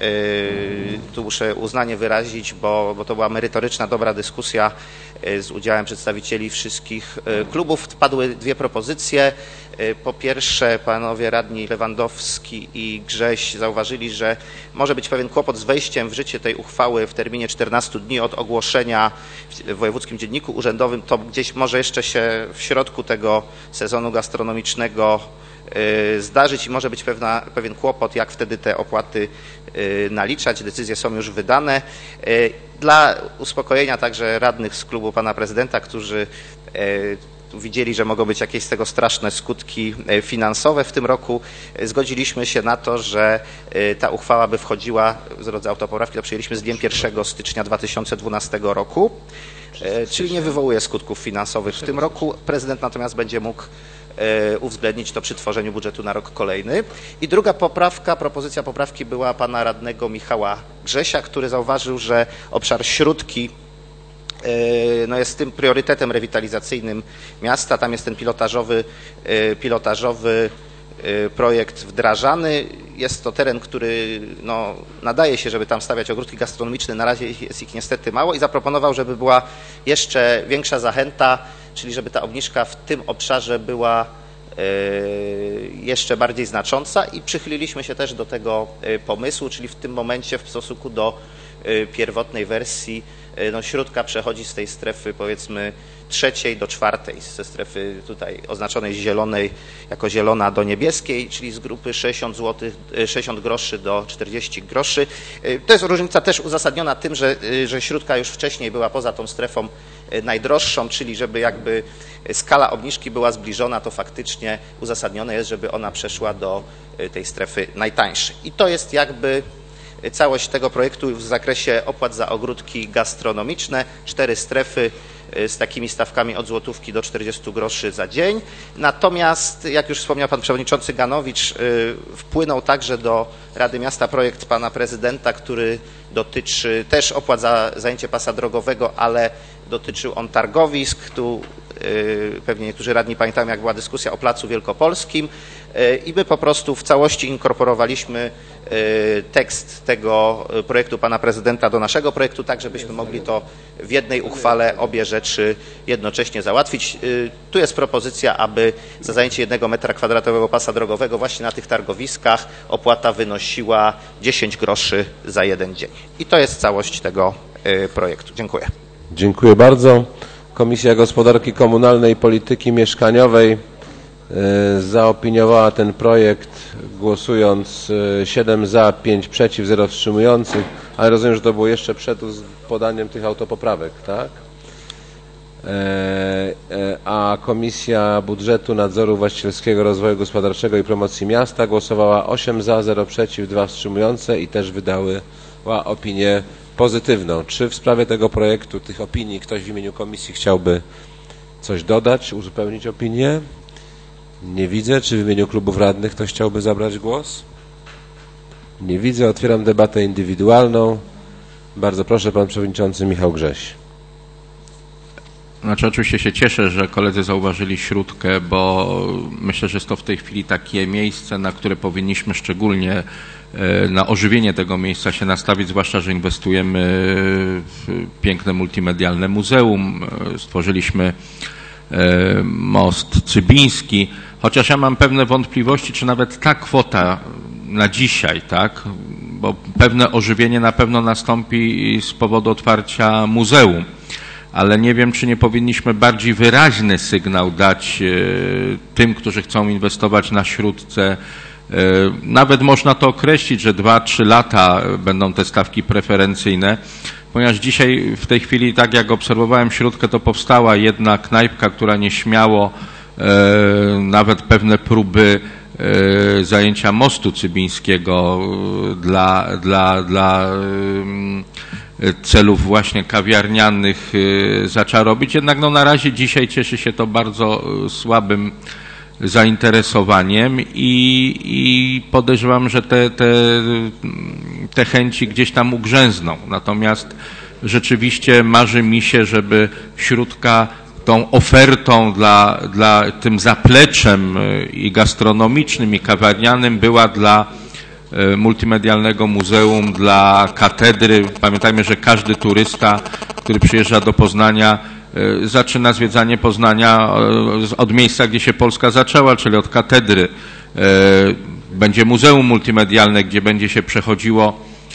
tu muszę uznanie wyrazić, bo to była merytoryczna, dobra dyskusja z udziałem przedstawicieli wszystkich klubów, padły dwie propozycje. Po pierwsze, panowie radni Lewandowski i Grześ zauważyli, że może być pewien kłopot z wejściem w życie tej uchwały w terminie 14 dni od ogłoszenia w Wojewódzkim Dzienniku Urzędowym. To gdzieś może jeszcze się w środku tego sezonu gastronomicznego zdarzyć i może być pewien kłopot, jak wtedy te opłaty naliczać. Decyzje są już wydane. Dla uspokojenia także radnych z klubu pana prezydenta, którzy widzieli, że mogą być jakieś z tego straszne skutki finansowe w tym roku, zgodziliśmy się na to, że ta uchwała by wchodziła w drodze autopoprawki, to przyjęliśmy z dniem 1 stycznia 2012 roku, czyli nie wywołuje skutków finansowych w tym roku. Prezydent natomiast będzie mógł uwzględnić to przy tworzeniu budżetu na rok kolejny. I druga propozycja poprawki była pana radnego Michała Grzesia, który zauważył, że obszar Śródki jest tym priorytetem rewitalizacyjnym miasta. Tam jest ten pilotażowy projekt wdrażany. Jest to teren, który nadaje się, żeby tam stawiać ogródki gastronomiczne. Na razie jest ich niestety mało i zaproponował, żeby była jeszcze większa zachęta, czyli żeby ta obniżka w tym obszarze była jeszcze bardziej znacząca i przychyliliśmy się też do tego pomysłu, czyli w tym momencie w stosunku do pierwotnej wersji Śródka przechodzi z tej strefy powiedzmy 3. do 4, ze strefy tutaj oznaczonej zielonej jako zielona do niebieskiej, czyli z grupy 60 groszy do 40 groszy. To jest różnica też uzasadniona tym, że Śródka już wcześniej była poza tą strefą najdroższą, czyli żeby jakby skala obniżki była zbliżona, to faktycznie uzasadnione jest, żeby ona przeszła do tej strefy najtańszej. I to jest jakby całość tego projektu w zakresie opłat za ogródki gastronomiczne. 4 strefy z takimi stawkami od złotówki do 40 groszy za dzień. Natomiast, jak już wspomniał pan przewodniczący Ganowicz, wpłynął także do Rady Miasta projekt pana prezydenta, który dotyczy też opłat za zajęcie pasa drogowego, ale dotyczył on targowisk. Tu pewnie niektórzy radni pamiętają, jak była dyskusja o Placu Wielkopolskim i my po prostu w całości inkorporowaliśmy tekst tego projektu pana prezydenta do naszego projektu, tak żebyśmy mogli to w jednej uchwale obie rzeczy jednocześnie załatwić. Tu jest propozycja, aby za zajęcie 1 m2 pasa drogowego właśnie na tych targowiskach opłata wynosiła 10 groszy za jeden dzień. I to jest całość tego projektu. Dziękuję. Dziękuję bardzo. Komisja Gospodarki Komunalnej i Polityki Mieszkaniowej zaopiniowała ten projekt, głosując 7 za, 5 przeciw, 0 wstrzymujących, ale rozumiem, że to było jeszcze przed podaniem tych autopoprawek, tak? A Komisja Budżetu, Nadzoru Właścicielskiego, Rozwoju Gospodarczego i Promocji Miasta głosowała 8 za, 0 przeciw, 2 wstrzymujące i też wydała opinię pozytywną. Czy w sprawie tego projektu, tych opinii, ktoś w imieniu komisji chciałby coś dodać, uzupełnić opinię? Nie widzę. Czy w imieniu klubów radnych ktoś chciałby zabrać głos? Nie widzę. Otwieram debatę indywidualną. Bardzo proszę, pan przewodniczący Michał Grześ. Znaczy oczywiście się cieszę, że koledzy zauważyli Śródkę, bo myślę, że jest to w tej chwili takie miejsce, na które powinniśmy szczególnie na ożywienie tego miejsca się nastawić, zwłaszcza, że inwestujemy w piękne multimedialne muzeum, stworzyliśmy most cybiński, chociaż ja mam pewne wątpliwości, czy nawet ta kwota na dzisiaj, tak, bo pewne ożywienie na pewno nastąpi z powodu otwarcia muzeum, ale nie wiem, czy nie powinniśmy bardziej wyraźny sygnał dać tym, którzy chcą inwestować na Śródce. Nawet można to określić, że 2-3 lata będą te stawki preferencyjne, ponieważ dzisiaj w tej chwili, tak jak obserwowałem Śródkę, to powstała jedna knajpka, która nieśmiało nawet pewne próby zajęcia mostu cybińskiego dla celów właśnie kawiarnianych zaczęła robić. Jednak na razie dzisiaj cieszy się to bardzo słabym zainteresowaniem i podejrzewam, że te chęci gdzieś tam ugrzęzną. Natomiast rzeczywiście marzy mi się, żeby Śródka tą ofertą, dla tym zapleczem i gastronomicznym, i kawiarnianym była dla multimedialnego muzeum, dla katedry. Pamiętajmy, że każdy turysta, który przyjeżdża do Poznania, zaczyna zwiedzanie Poznania od miejsca, gdzie się Polska zaczęła, czyli od katedry. Będzie muzeum multimedialne, gdzie będzie się przechodziło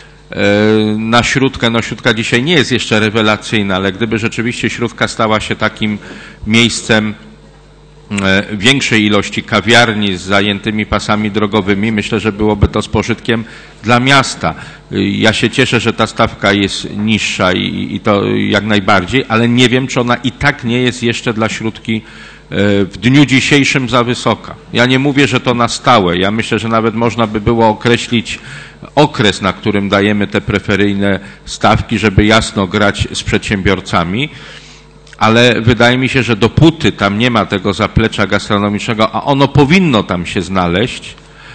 na Śródkę. No Śródka dzisiaj nie jest jeszcze rewelacyjna, ale gdyby rzeczywiście Śródka stała się takim miejscem większej ilości kawiarni z zajętymi pasami drogowymi, myślę, że byłoby to z pożytkiem dla miasta. Ja się cieszę, że ta stawka jest niższa i to jak najbardziej, ale nie wiem, czy ona i tak nie jest jeszcze dla Śródki w dniu dzisiejszym za wysoka. Ja nie mówię, że to na stałe. Ja myślę, że nawet można by było określić okres, na którym dajemy te preferyjne stawki, żeby jasno grać z przedsiębiorcami, ale wydaje mi się, że dopóty tam nie ma tego zaplecza gastronomicznego, a ono powinno tam się znaleźć,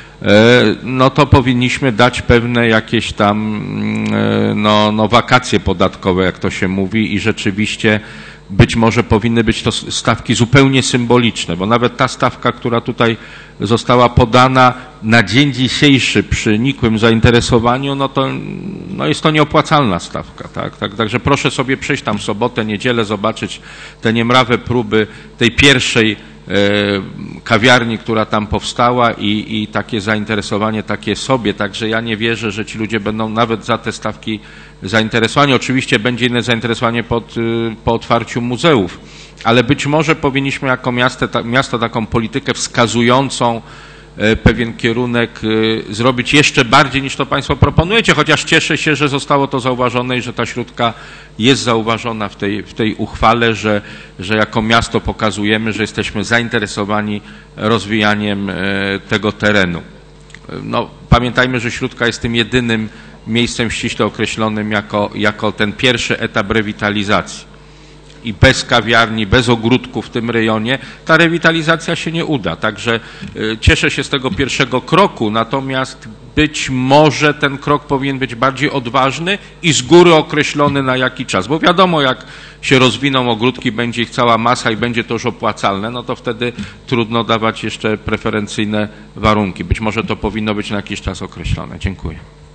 no to powinniśmy dać pewne jakieś tam no wakacje podatkowe, jak to się mówi, i rzeczywiście być może powinny być to stawki zupełnie symboliczne, bo nawet ta stawka, która tutaj została podana na dzień dzisiejszy przy nikłym zainteresowaniu, no jest to nieopłacalna stawka. Także proszę sobie przyjść tam w sobotę, niedzielę, zobaczyć te niemrawe próby tej pierwszej kawiarni, która tam powstała i takie zainteresowanie takie sobie. Także ja nie wierzę, że ci ludzie będą nawet za te stawki zainteresowani. Oczywiście będzie inne zainteresowanie po otwarciu muzeów, ale być może powinniśmy jako miasto taką politykę wskazującą pewien kierunek zrobić jeszcze bardziej, niż to Państwo proponujecie, chociaż cieszę się, że zostało to zauważone i że ta Śródka jest zauważona w tej uchwale, że jako miasto pokazujemy, że jesteśmy zainteresowani rozwijaniem tego terenu. No, pamiętajmy, że Śródka jest tym jedynym miejscem ściśle określonym jako ten pierwszy etap rewitalizacji. I bez kawiarni, bez ogródków w tym rejonie ta rewitalizacja się nie uda. Także cieszę się z tego pierwszego kroku, natomiast być może ten krok powinien być bardziej odważny i z góry określony na jaki czas. Bo wiadomo, jak się rozwiną ogródki, będzie ich cała masa i będzie to już opłacalne, no to wtedy trudno dawać jeszcze preferencyjne warunki. Być może to powinno być na jakiś czas określone. Dziękuję.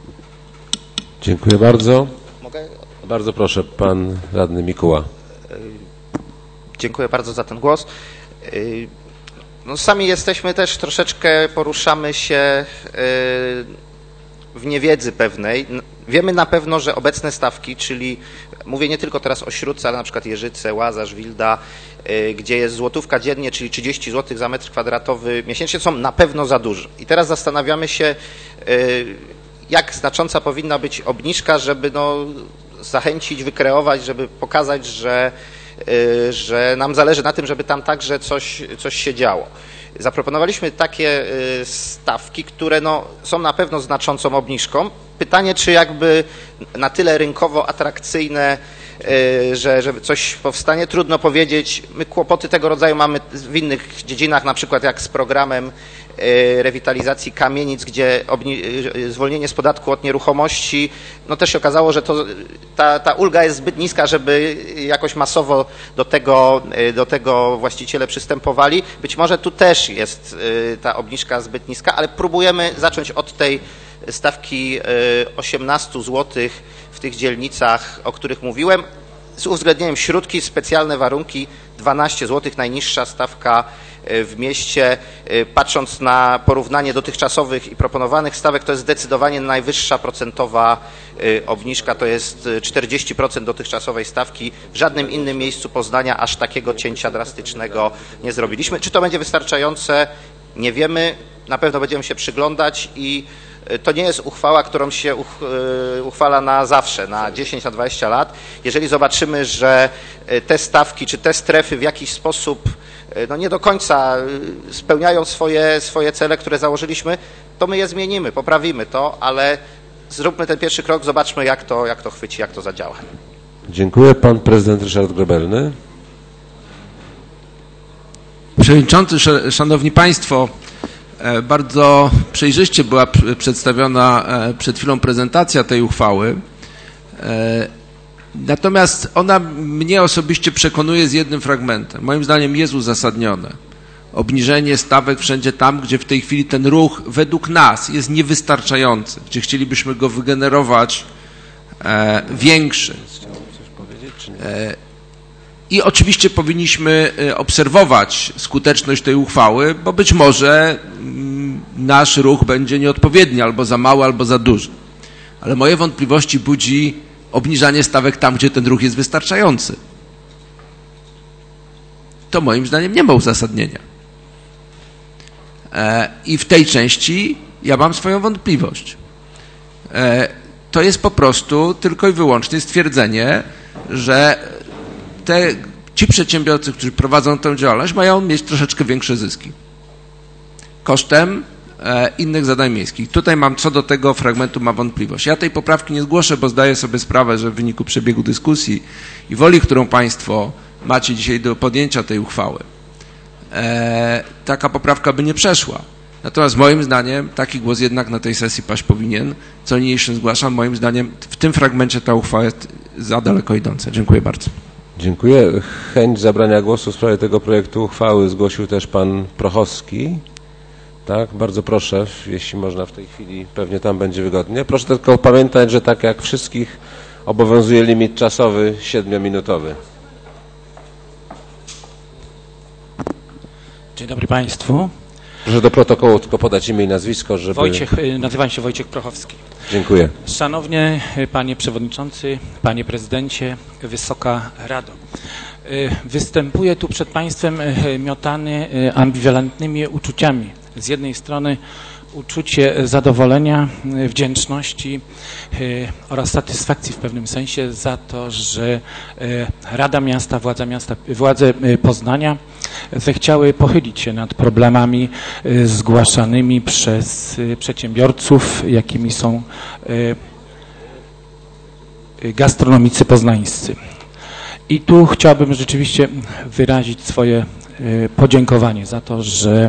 Dziękuję bardzo. Mogę? Bardzo proszę, pan radny Mikuła. Dziękuję bardzo za ten głos. No, sami jesteśmy też troszeczkę, poruszamy się w niewiedzy pewnej. Wiemy na pewno, że obecne stawki, czyli mówię nie tylko teraz o Śródce, ale na przykład Jeżyce, Łazarz, Wilda, gdzie jest złotówka dziennie, czyli 30 zł za metr kwadratowy miesięcznie, są na pewno za duże. I teraz zastanawiamy się, jak znacząca powinna być obniżka, żeby zachęcić, wykreować, żeby pokazać, że nam zależy na tym, żeby tam także coś się działo. Zaproponowaliśmy takie stawki, które są na pewno znaczącą obniżką. Pytanie, czy jakby na tyle rynkowo atrakcyjne, że coś powstanie, trudno powiedzieć. My kłopoty tego rodzaju mamy w innych dziedzinach, na przykład jak z programem rewitalizacji kamienic, gdzie zwolnienie z podatku od nieruchomości, też się okazało, że ta ulga jest zbyt niska, żeby jakoś masowo do tego właściciele przystępowali. Być może tu też jest ta obniżka zbyt niska, ale próbujemy zacząć od tej stawki 18 zł w tych dzielnicach, o których mówiłem, z uwzględnieniem Śródki, specjalne warunki, 12 zł, najniższa stawka w mieście. Patrząc na porównanie dotychczasowych i proponowanych stawek, to jest zdecydowanie najwyższa procentowa obniżka, to jest 40% dotychczasowej stawki. W żadnym innym miejscu Poznania aż takiego cięcia drastycznego nie zrobiliśmy. Czy to będzie wystarczające? Nie wiemy. Na pewno będziemy się przyglądać i to nie jest uchwała, którą się uchwala na zawsze, na 10, na 20 lat. Jeżeli zobaczymy, że te stawki czy te strefy w jakiś sposób nie do końca spełniają swoje cele, które założyliśmy, to my je zmienimy, poprawimy to, ale zróbmy ten pierwszy krok, zobaczmy jak to chwyci, jak to zadziała. Dziękuję. Pan prezydent Ryszard Grobelny. Przewodniczący, szanowni państwo, bardzo przejrzyście była przedstawiona przed chwilą prezentacja tej uchwały. Natomiast ona mnie osobiście przekonuje z jednym fragmentem. Moim zdaniem jest uzasadnione obniżenie stawek wszędzie tam, gdzie w tej chwili ten ruch według nas jest niewystarczający, gdzie chcielibyśmy go wygenerować większy. I oczywiście powinniśmy obserwować skuteczność tej uchwały, bo być może nasz ruch będzie nieodpowiedni, albo za mały, albo za duży. Ale moje wątpliwości budzi obniżanie stawek tam, gdzie ten ruch jest wystarczający. To moim zdaniem nie ma uzasadnienia. I w tej części ja mam swoją wątpliwość. To jest po prostu tylko i wyłącznie stwierdzenie, że ci przedsiębiorcy, którzy prowadzą tę działalność, mają mieć troszeczkę większe zyski kosztem innych zadań miejskich. Tutaj mam co do tego fragmentu wątpliwość. Ja tej poprawki nie zgłoszę, bo zdaję sobie sprawę, że w wyniku przebiegu dyskusji i woli, którą Państwo macie dzisiaj do podjęcia tej uchwały, taka poprawka by nie przeszła. Natomiast moim zdaniem taki głos jednak na tej sesji paść powinien, co niniejszym zgłaszam. Moim zdaniem w tym fragmencie ta uchwała jest za daleko idąca. Dziękuję bardzo. Dziękuję. Chęć zabrania głosu w sprawie tego projektu uchwały zgłosił też pan Prochowski. Tak, bardzo proszę, jeśli można w tej chwili, pewnie tam będzie wygodnie. Proszę tylko pamiętać, że tak jak wszystkich obowiązuje limit czasowy 7-minutowy. Dzień dobry Państwu. Proszę do protokołu tylko podać imię i nazwisko, żeby... Nazywam się Wojciech Prochowski. Dziękuję. Szanowny Panie Przewodniczący, Panie Prezydencie, Wysoka Rado. Występuję tu przed Państwem miotany ambiwalentnymi uczuciami. Z jednej strony uczucie zadowolenia, wdzięczności oraz satysfakcji w pewnym sensie za to, że Rada Miasta, władze Poznania zechciały pochylić się nad problemami zgłaszanymi przez przedsiębiorców, jakimi są gastronomicy poznańscy. I tu chciałbym rzeczywiście wyrazić swoje podziękowanie za to, że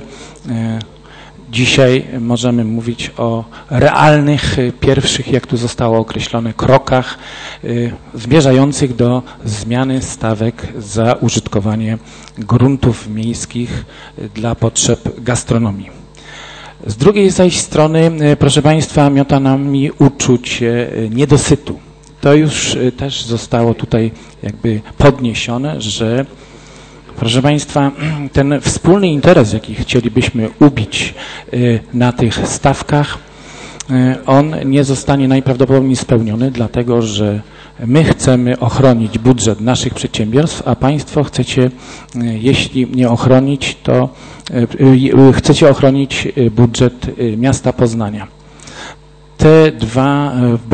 dzisiaj możemy mówić o realnych, pierwszych, jak tu zostało określone, krokach zmierzających do zmiany stawek za użytkowanie gruntów miejskich dla potrzeb gastronomii. Z drugiej zaś strony, proszę Państwa, miota nami uczucie niedosytu. To już też zostało tutaj jakby podniesione, że proszę Państwa, ten wspólny interes, jaki chcielibyśmy ubić na tych stawkach, on nie zostanie najprawdopodobniej spełniony, dlatego że my chcemy ochronić budżet naszych przedsiębiorstw, a Państwo chcecie, jeśli nie ochronić, to chcecie ochronić budżet miasta Poznania. Te dwa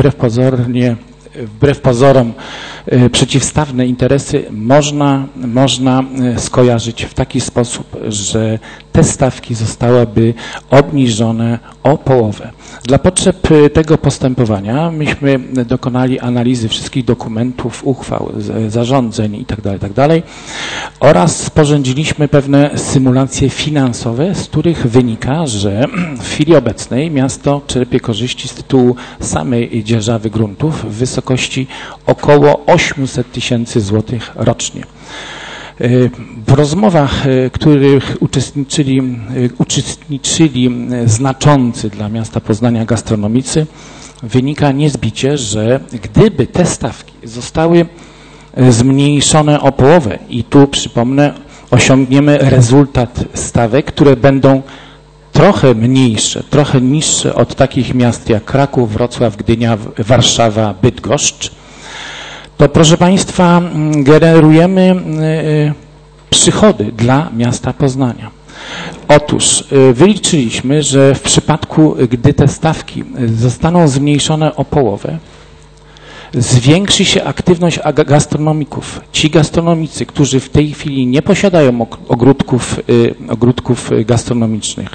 wbrew pozorom przeciwstawne interesy można skojarzyć w taki sposób, że te stawki zostałyby obniżone o połowę. Dla potrzeb tego postępowania myśmy dokonali analizy wszystkich dokumentów, uchwał, zarządzeń itd. oraz sporządziliśmy pewne symulacje finansowe, z których wynika, że w chwili obecnej miasto czerpie korzyści z tytułu samej dzierżawy gruntów w wysokości około 800 000 złotych rocznie. W rozmowach, w których uczestniczyli znaczący dla miasta Poznania gastronomicy, wynika niezbicie, że gdyby te stawki zostały zmniejszone o połowę i tu przypomnę, osiągniemy rezultat stawek, które będą trochę mniejsze, trochę niższe od takich miast jak Kraków, Wrocław, Gdynia, Warszawa, Bydgoszcz, to proszę Państwa generujemy przychody dla miasta Poznania. Otóż wyliczyliśmy, że w przypadku, gdy te stawki zostaną zmniejszone o połowę, zwiększy się aktywność gastronomików. Ci gastronomicy, którzy w tej chwili nie posiadają ogródków gastronomicznych,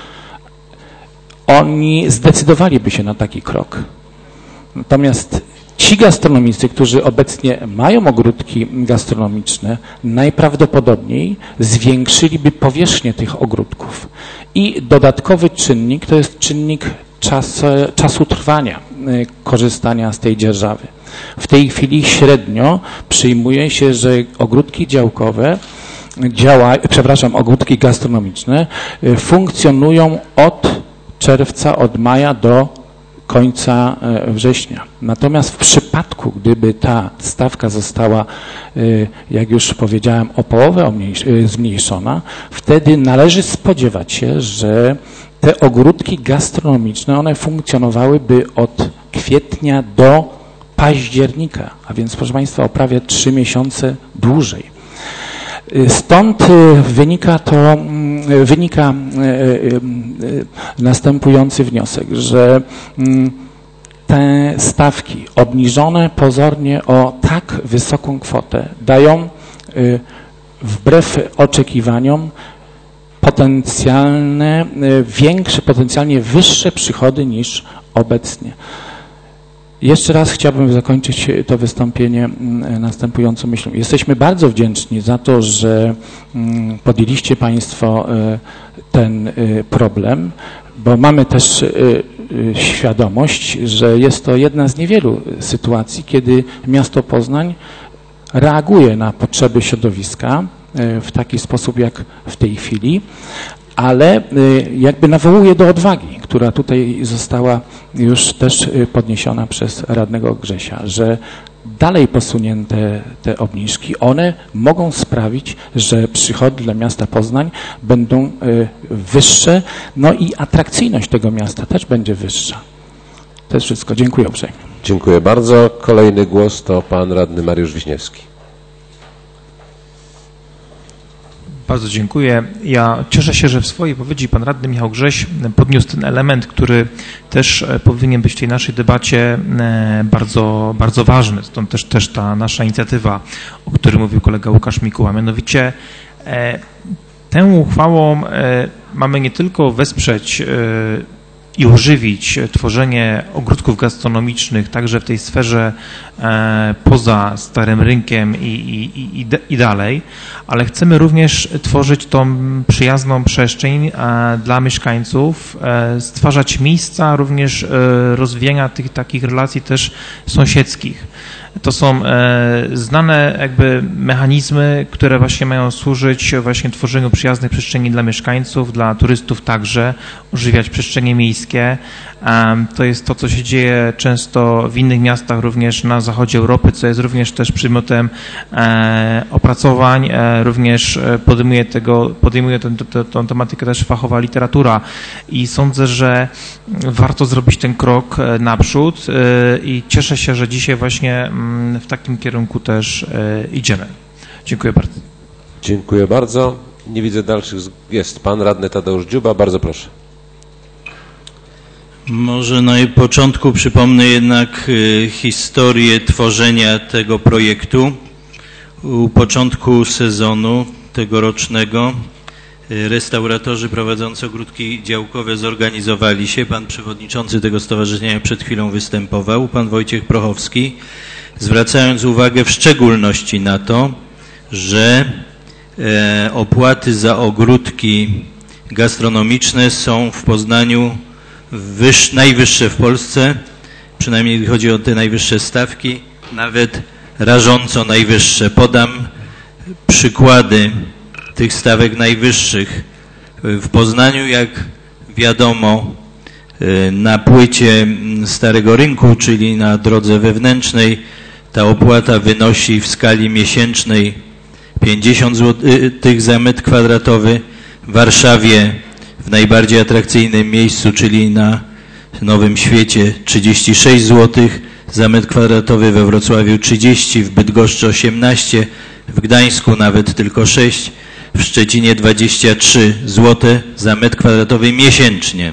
oni zdecydowaliby się na taki krok. Natomiast ci gastronomicy, którzy obecnie mają ogródki gastronomiczne, najprawdopodobniej zwiększyliby powierzchnię tych ogródków. I dodatkowy czynnik to jest czynnik czasu trwania korzystania z tej dzierżawy. W tej chwili średnio przyjmuje się, że ogródki działkowe ogródki gastronomiczne funkcjonują od czerwca, od maja do końca września. Natomiast w przypadku, gdyby ta stawka została, jak już powiedziałem, o połowę zmniejszona, wtedy należy spodziewać się, że te ogródki gastronomiczne, one funkcjonowałyby od kwietnia do października, a więc, proszę Państwa, o prawie 3 miesiące dłużej. Stąd wynika następujący wniosek, że te stawki obniżone pozornie o tak wysoką kwotę dają wbrew oczekiwaniom potencjalnie wyższe przychody niż obecnie. Jeszcze raz chciałbym zakończyć to wystąpienie następującą myślą. Jesteśmy bardzo wdzięczni za to, że podjęliście Państwo ten problem, bo mamy też świadomość, że jest to jedna z niewielu sytuacji, kiedy miasto Poznań reaguje na potrzeby środowiska w taki sposób jak w tej chwili, ale jakby nawołuje do odwagi, która tutaj została już też podniesiona przez radnego Grzesia, że dalej posunięte te obniżki, one mogą sprawić, że przychody dla miasta Poznań będą wyższe, no i atrakcyjność tego miasta też będzie wyższa. To jest wszystko. Dziękuję uprzejmie. Dziękuję bardzo. Kolejny głos to pan radny Mariusz Wiśniewski. Bardzo dziękuję. Ja cieszę się, że w swojej wypowiedzi pan radny Michał Grześ podniósł ten element, który też powinien być w tej naszej debacie bardzo, bardzo ważny. Stąd też ta nasza inicjatywa, o której mówił kolega Łukasz Mikuła. Mianowicie tę uchwałą mamy nie tylko wesprzeć i ożywić tworzenie ogródków gastronomicznych także w tej sferze poza Starym Rynkiem i dalej, ale chcemy również tworzyć tą przyjazną przestrzeń dla mieszkańców, stwarzać miejsca również rozwijania tych takich relacji też sąsiedzkich. To są znane jakby mechanizmy, które właśnie mają służyć właśnie tworzeniu przyjaznych przestrzeni dla mieszkańców, dla turystów także, ożywiać przestrzenie miejskie. To jest to, co się dzieje często w innych miastach, również na zachodzie Europy, co jest również też przedmiotem opracowań, również podejmuje tę tematykę też fachowa literatura i sądzę, że warto zrobić ten krok naprzód i cieszę się, że dzisiaj właśnie w takim kierunku też idziemy. Dziękuję bardzo. Dziękuję bardzo. Nie widzę dalszych. Jest pan radny Tadeusz Dziuba. Bardzo proszę. Może na początku przypomnę jednak historię tworzenia tego projektu. U początku sezonu tegorocznego restauratorzy prowadzący ogródki działkowe zorganizowali się. Pan przewodniczący tego stowarzyszenia przed chwilą występował, pan Wojciech Prochowski, zwracając uwagę w szczególności na to, że opłaty za ogródki gastronomiczne są w Poznaniu najwyższe w Polsce, przynajmniej jeśli chodzi o te najwyższe stawki, nawet rażąco najwyższe. Podam przykłady tych stawek najwyższych. W Poznaniu, jak wiadomo, na płycie Starego Rynku, czyli na drodze wewnętrznej, ta opłata wynosi w skali miesięcznej 50 zł za metr kwadratowy. W Warszawie, w najbardziej atrakcyjnym miejscu, czyli na Nowym Świecie, 36 zł za metr kwadratowy, we Wrocławiu 30, w Bydgoszczy 18, w Gdańsku nawet tylko 6, w Szczecinie 23 zł za metr kwadratowy miesięcznie.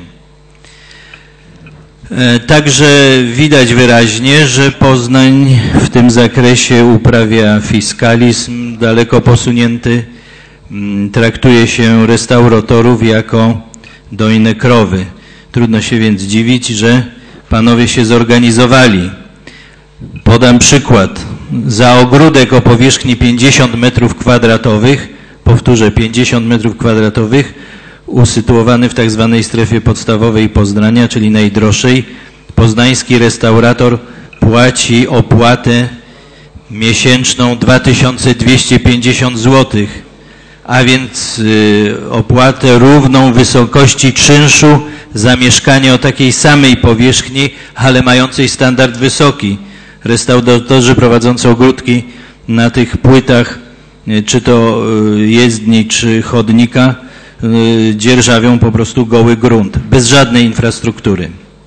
Także widać wyraźnie, że Poznań w tym zakresie uprawia fiskalizm daleko posunięty. Traktuje się restauratorów jako dojne krowy. Trudno się więc dziwić, że panowie się zorganizowali. Podam przykład. Za ogródek o powierzchni 50 m², powtórzę 50 m², usytuowany w tak zwanej strefie podstawowej Poznania, czyli najdroższej, poznański restaurator płaci opłatę miesięczną 2250 zł, a więc opłatę równą wysokości czynszu za mieszkanie o takiej samej powierzchni, ale mającej standard wysoki. Restauratorzy prowadzący ogródki na tych płytach, czy to jezdni, czy chodnika, dzierżawią po prostu goły grunt, bez żadnej infrastruktury.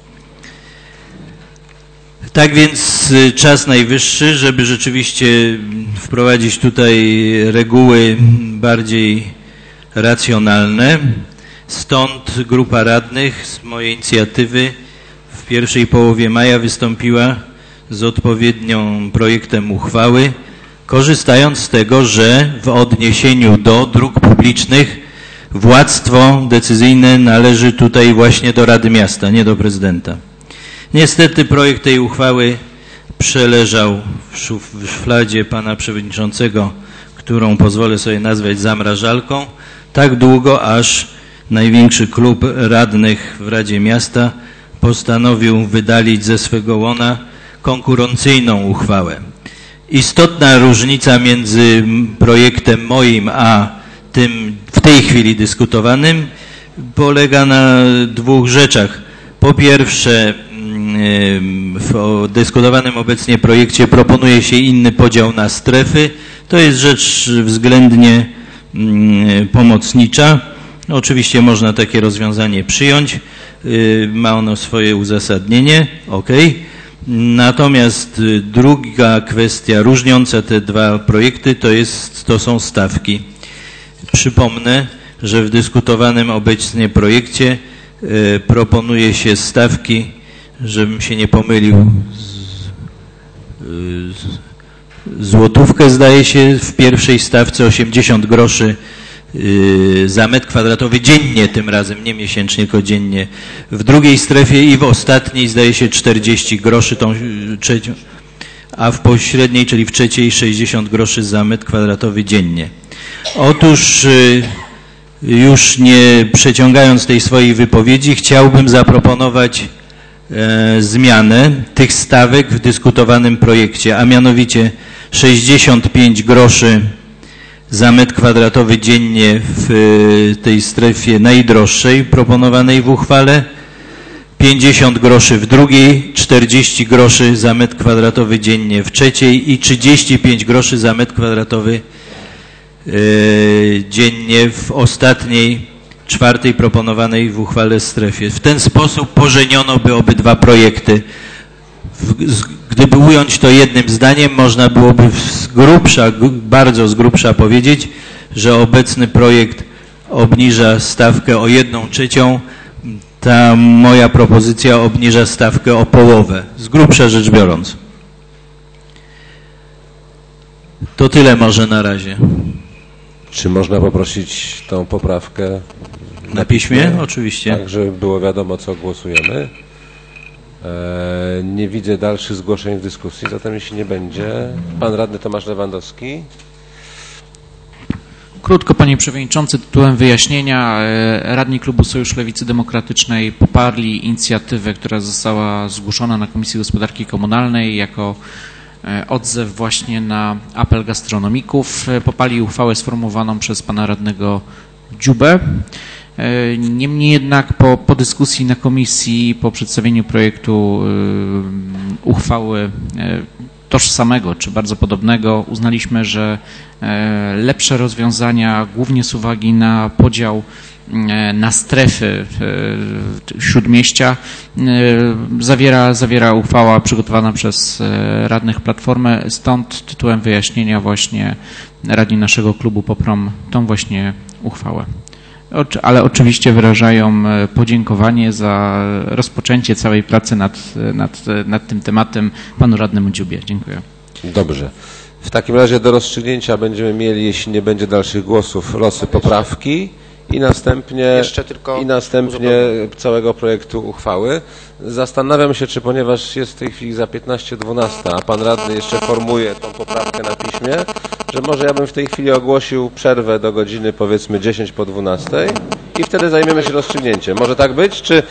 Tak więc czas najwyższy, żeby rzeczywiście wprowadzić tutaj reguły bardziej racjonalne. Stąd grupa radnych z mojej inicjatywy w pierwszej połowie maja wystąpiła z odpowiednim projektem uchwały, korzystając z tego, że w odniesieniu do dróg publicznych władztwo decyzyjne należy tutaj właśnie do Rady Miasta, nie do prezydenta. Niestety projekt tej uchwały przeleżał w szufladzie pana przewodniczącego, którą pozwolę sobie nazwać zamrażalką, tak długo, aż największy klub radnych w Radzie Miasta postanowił wydalić ze swego łona konkurencyjną uchwałę. Istotna różnica między projektem moim a tym w tej chwili dyskutowanym polega na dwóch rzeczach. Po pierwsze, w dyskutowanym obecnie projekcie proponuje się inny podział na strefy. To jest rzecz względnie pomocnicza. Oczywiście można takie rozwiązanie przyjąć. Ma ono swoje uzasadnienie. OK. Natomiast druga kwestia różniąca te dwa projekty to są stawki. Przypomnę, że w dyskutowanym obecnie projekcie proponuje się stawki, żebym się nie pomylił, złotówkę zdaje się w pierwszej stawce, 80 groszy za metr kwadratowy dziennie tym razem, nie miesięcznie, tylko dziennie. W drugiej strefie i w ostatniej zdaje się 40 groszy, tą trzecią, a w pośredniej, czyli w trzeciej 60 groszy za metr kwadratowy dziennie. Otóż już nie przeciągając tej swojej wypowiedzi, chciałbym zaproponować zmianę tych stawek w dyskutowanym projekcie, a mianowicie 65 groszy za metr kwadratowy dziennie w tej strefie najdroższej proponowanej w uchwale, 50 groszy w drugiej, 40 groszy za metr kwadratowy dziennie w trzeciej i 35 groszy za metr kwadratowy dziennie w ostatniej, czwartej proponowanej w uchwale strefie. W ten sposób pożeniono by obydwa projekty. Gdyby ująć to jednym zdaniem, można byłoby z grubsza, bardzo z grubsza powiedzieć, że obecny projekt obniża stawkę o 1/3, ta moja propozycja obniża stawkę o połowę, z grubsza rzecz biorąc. To tyle może na razie. Czy można poprosić tą poprawkę na piśmie? Oczywiście. Tak, żeby było wiadomo, co głosujemy. Nie widzę dalszych zgłoszeń w dyskusji, zatem jeśli nie będzie, pan radny Tomasz Lewandowski. Krótko, panie przewodniczący, tytułem wyjaśnienia radni klubu Sojusz Lewicy Demokratycznej poparli inicjatywę, która została zgłoszona na Komisji Gospodarki Komunalnej jako odzew właśnie na apel gastronomików. Poparli uchwałę sformułowaną przez pana radnego Dziubę. Niemniej jednak po dyskusji na komisji, po przedstawieniu projektu uchwały tożsamego czy bardzo podobnego, uznaliśmy, że lepsze rozwiązania, głównie z uwagi na podział na strefy śródmieścia, zawiera uchwała przygotowana przez radnych Platformy. Stąd tytułem wyjaśnienia właśnie radni naszego klubu poprą tą właśnie uchwałę. Ale oczywiście wyrażają podziękowanie za rozpoczęcie całej pracy nad tym tematem panu radnemu Dziubie. Dziękuję. Dobrze. W takim razie do rozstrzygnięcia będziemy mieli, jeśli nie będzie dalszych głosów, losy poprawki i następnie całego projektu uchwały. Zastanawiam się, czy ponieważ jest w tej chwili za 15:12, a pan radny jeszcze formuje tą poprawkę na piśmie, że może ja bym w tej chwili ogłosił przerwę do godziny powiedzmy 10 po 12 i wtedy zajmiemy się rozstrzygnięciem. Może tak być? Czy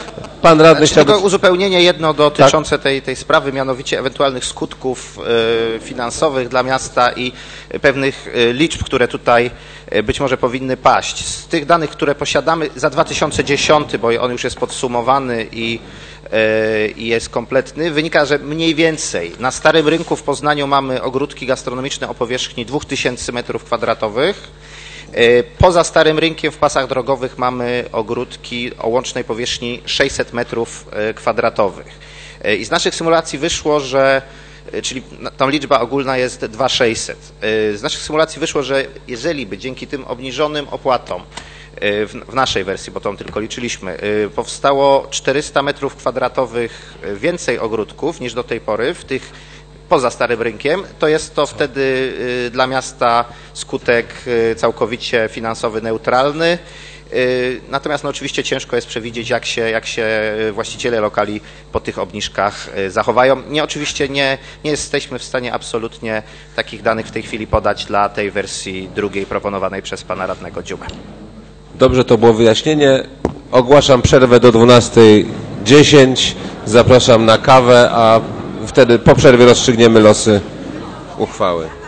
pan radny chciałby... Tylko uzupełnienie jedno dotyczące tej sprawy, mianowicie ewentualnych skutków finansowych dla miasta i pewnych liczb, które tutaj być może powinny paść. Z tych danych, które posiadamy za 2010, bo on już jest podsumowany i jest kompletny, wynika, że mniej więcej na Starym Rynku w Poznaniu mamy ogródki gastronomiczne o powierzchni 2000 m2. Poza Starym Rynkiem w pasach drogowych mamy ogródki o łącznej powierzchni 600 m2. I z naszych symulacji wyszło, że, czyli tam liczba ogólna jest 2600. Z naszych symulacji wyszło, że jeżeli by dzięki tym obniżonym opłatom w naszej wersji, bo tą tylko liczyliśmy, powstało 400 m2 więcej ogródków niż do tej pory w tych poza Starym Rynkiem, to jest to wtedy dla miasta skutek całkowicie finansowy neutralny. Natomiast no, oczywiście ciężko jest przewidzieć, jak się właściciele lokali po tych obniżkach zachowają. Oczywiście nie jesteśmy w stanie absolutnie takich danych w tej chwili podać dla tej wersji drugiej proponowanej przez pana radnego Dziumę. Dobrze, to było wyjaśnienie. Ogłaszam przerwę do 12:10. Zapraszam na kawę, a wtedy po przerwie rozstrzygniemy losy uchwały.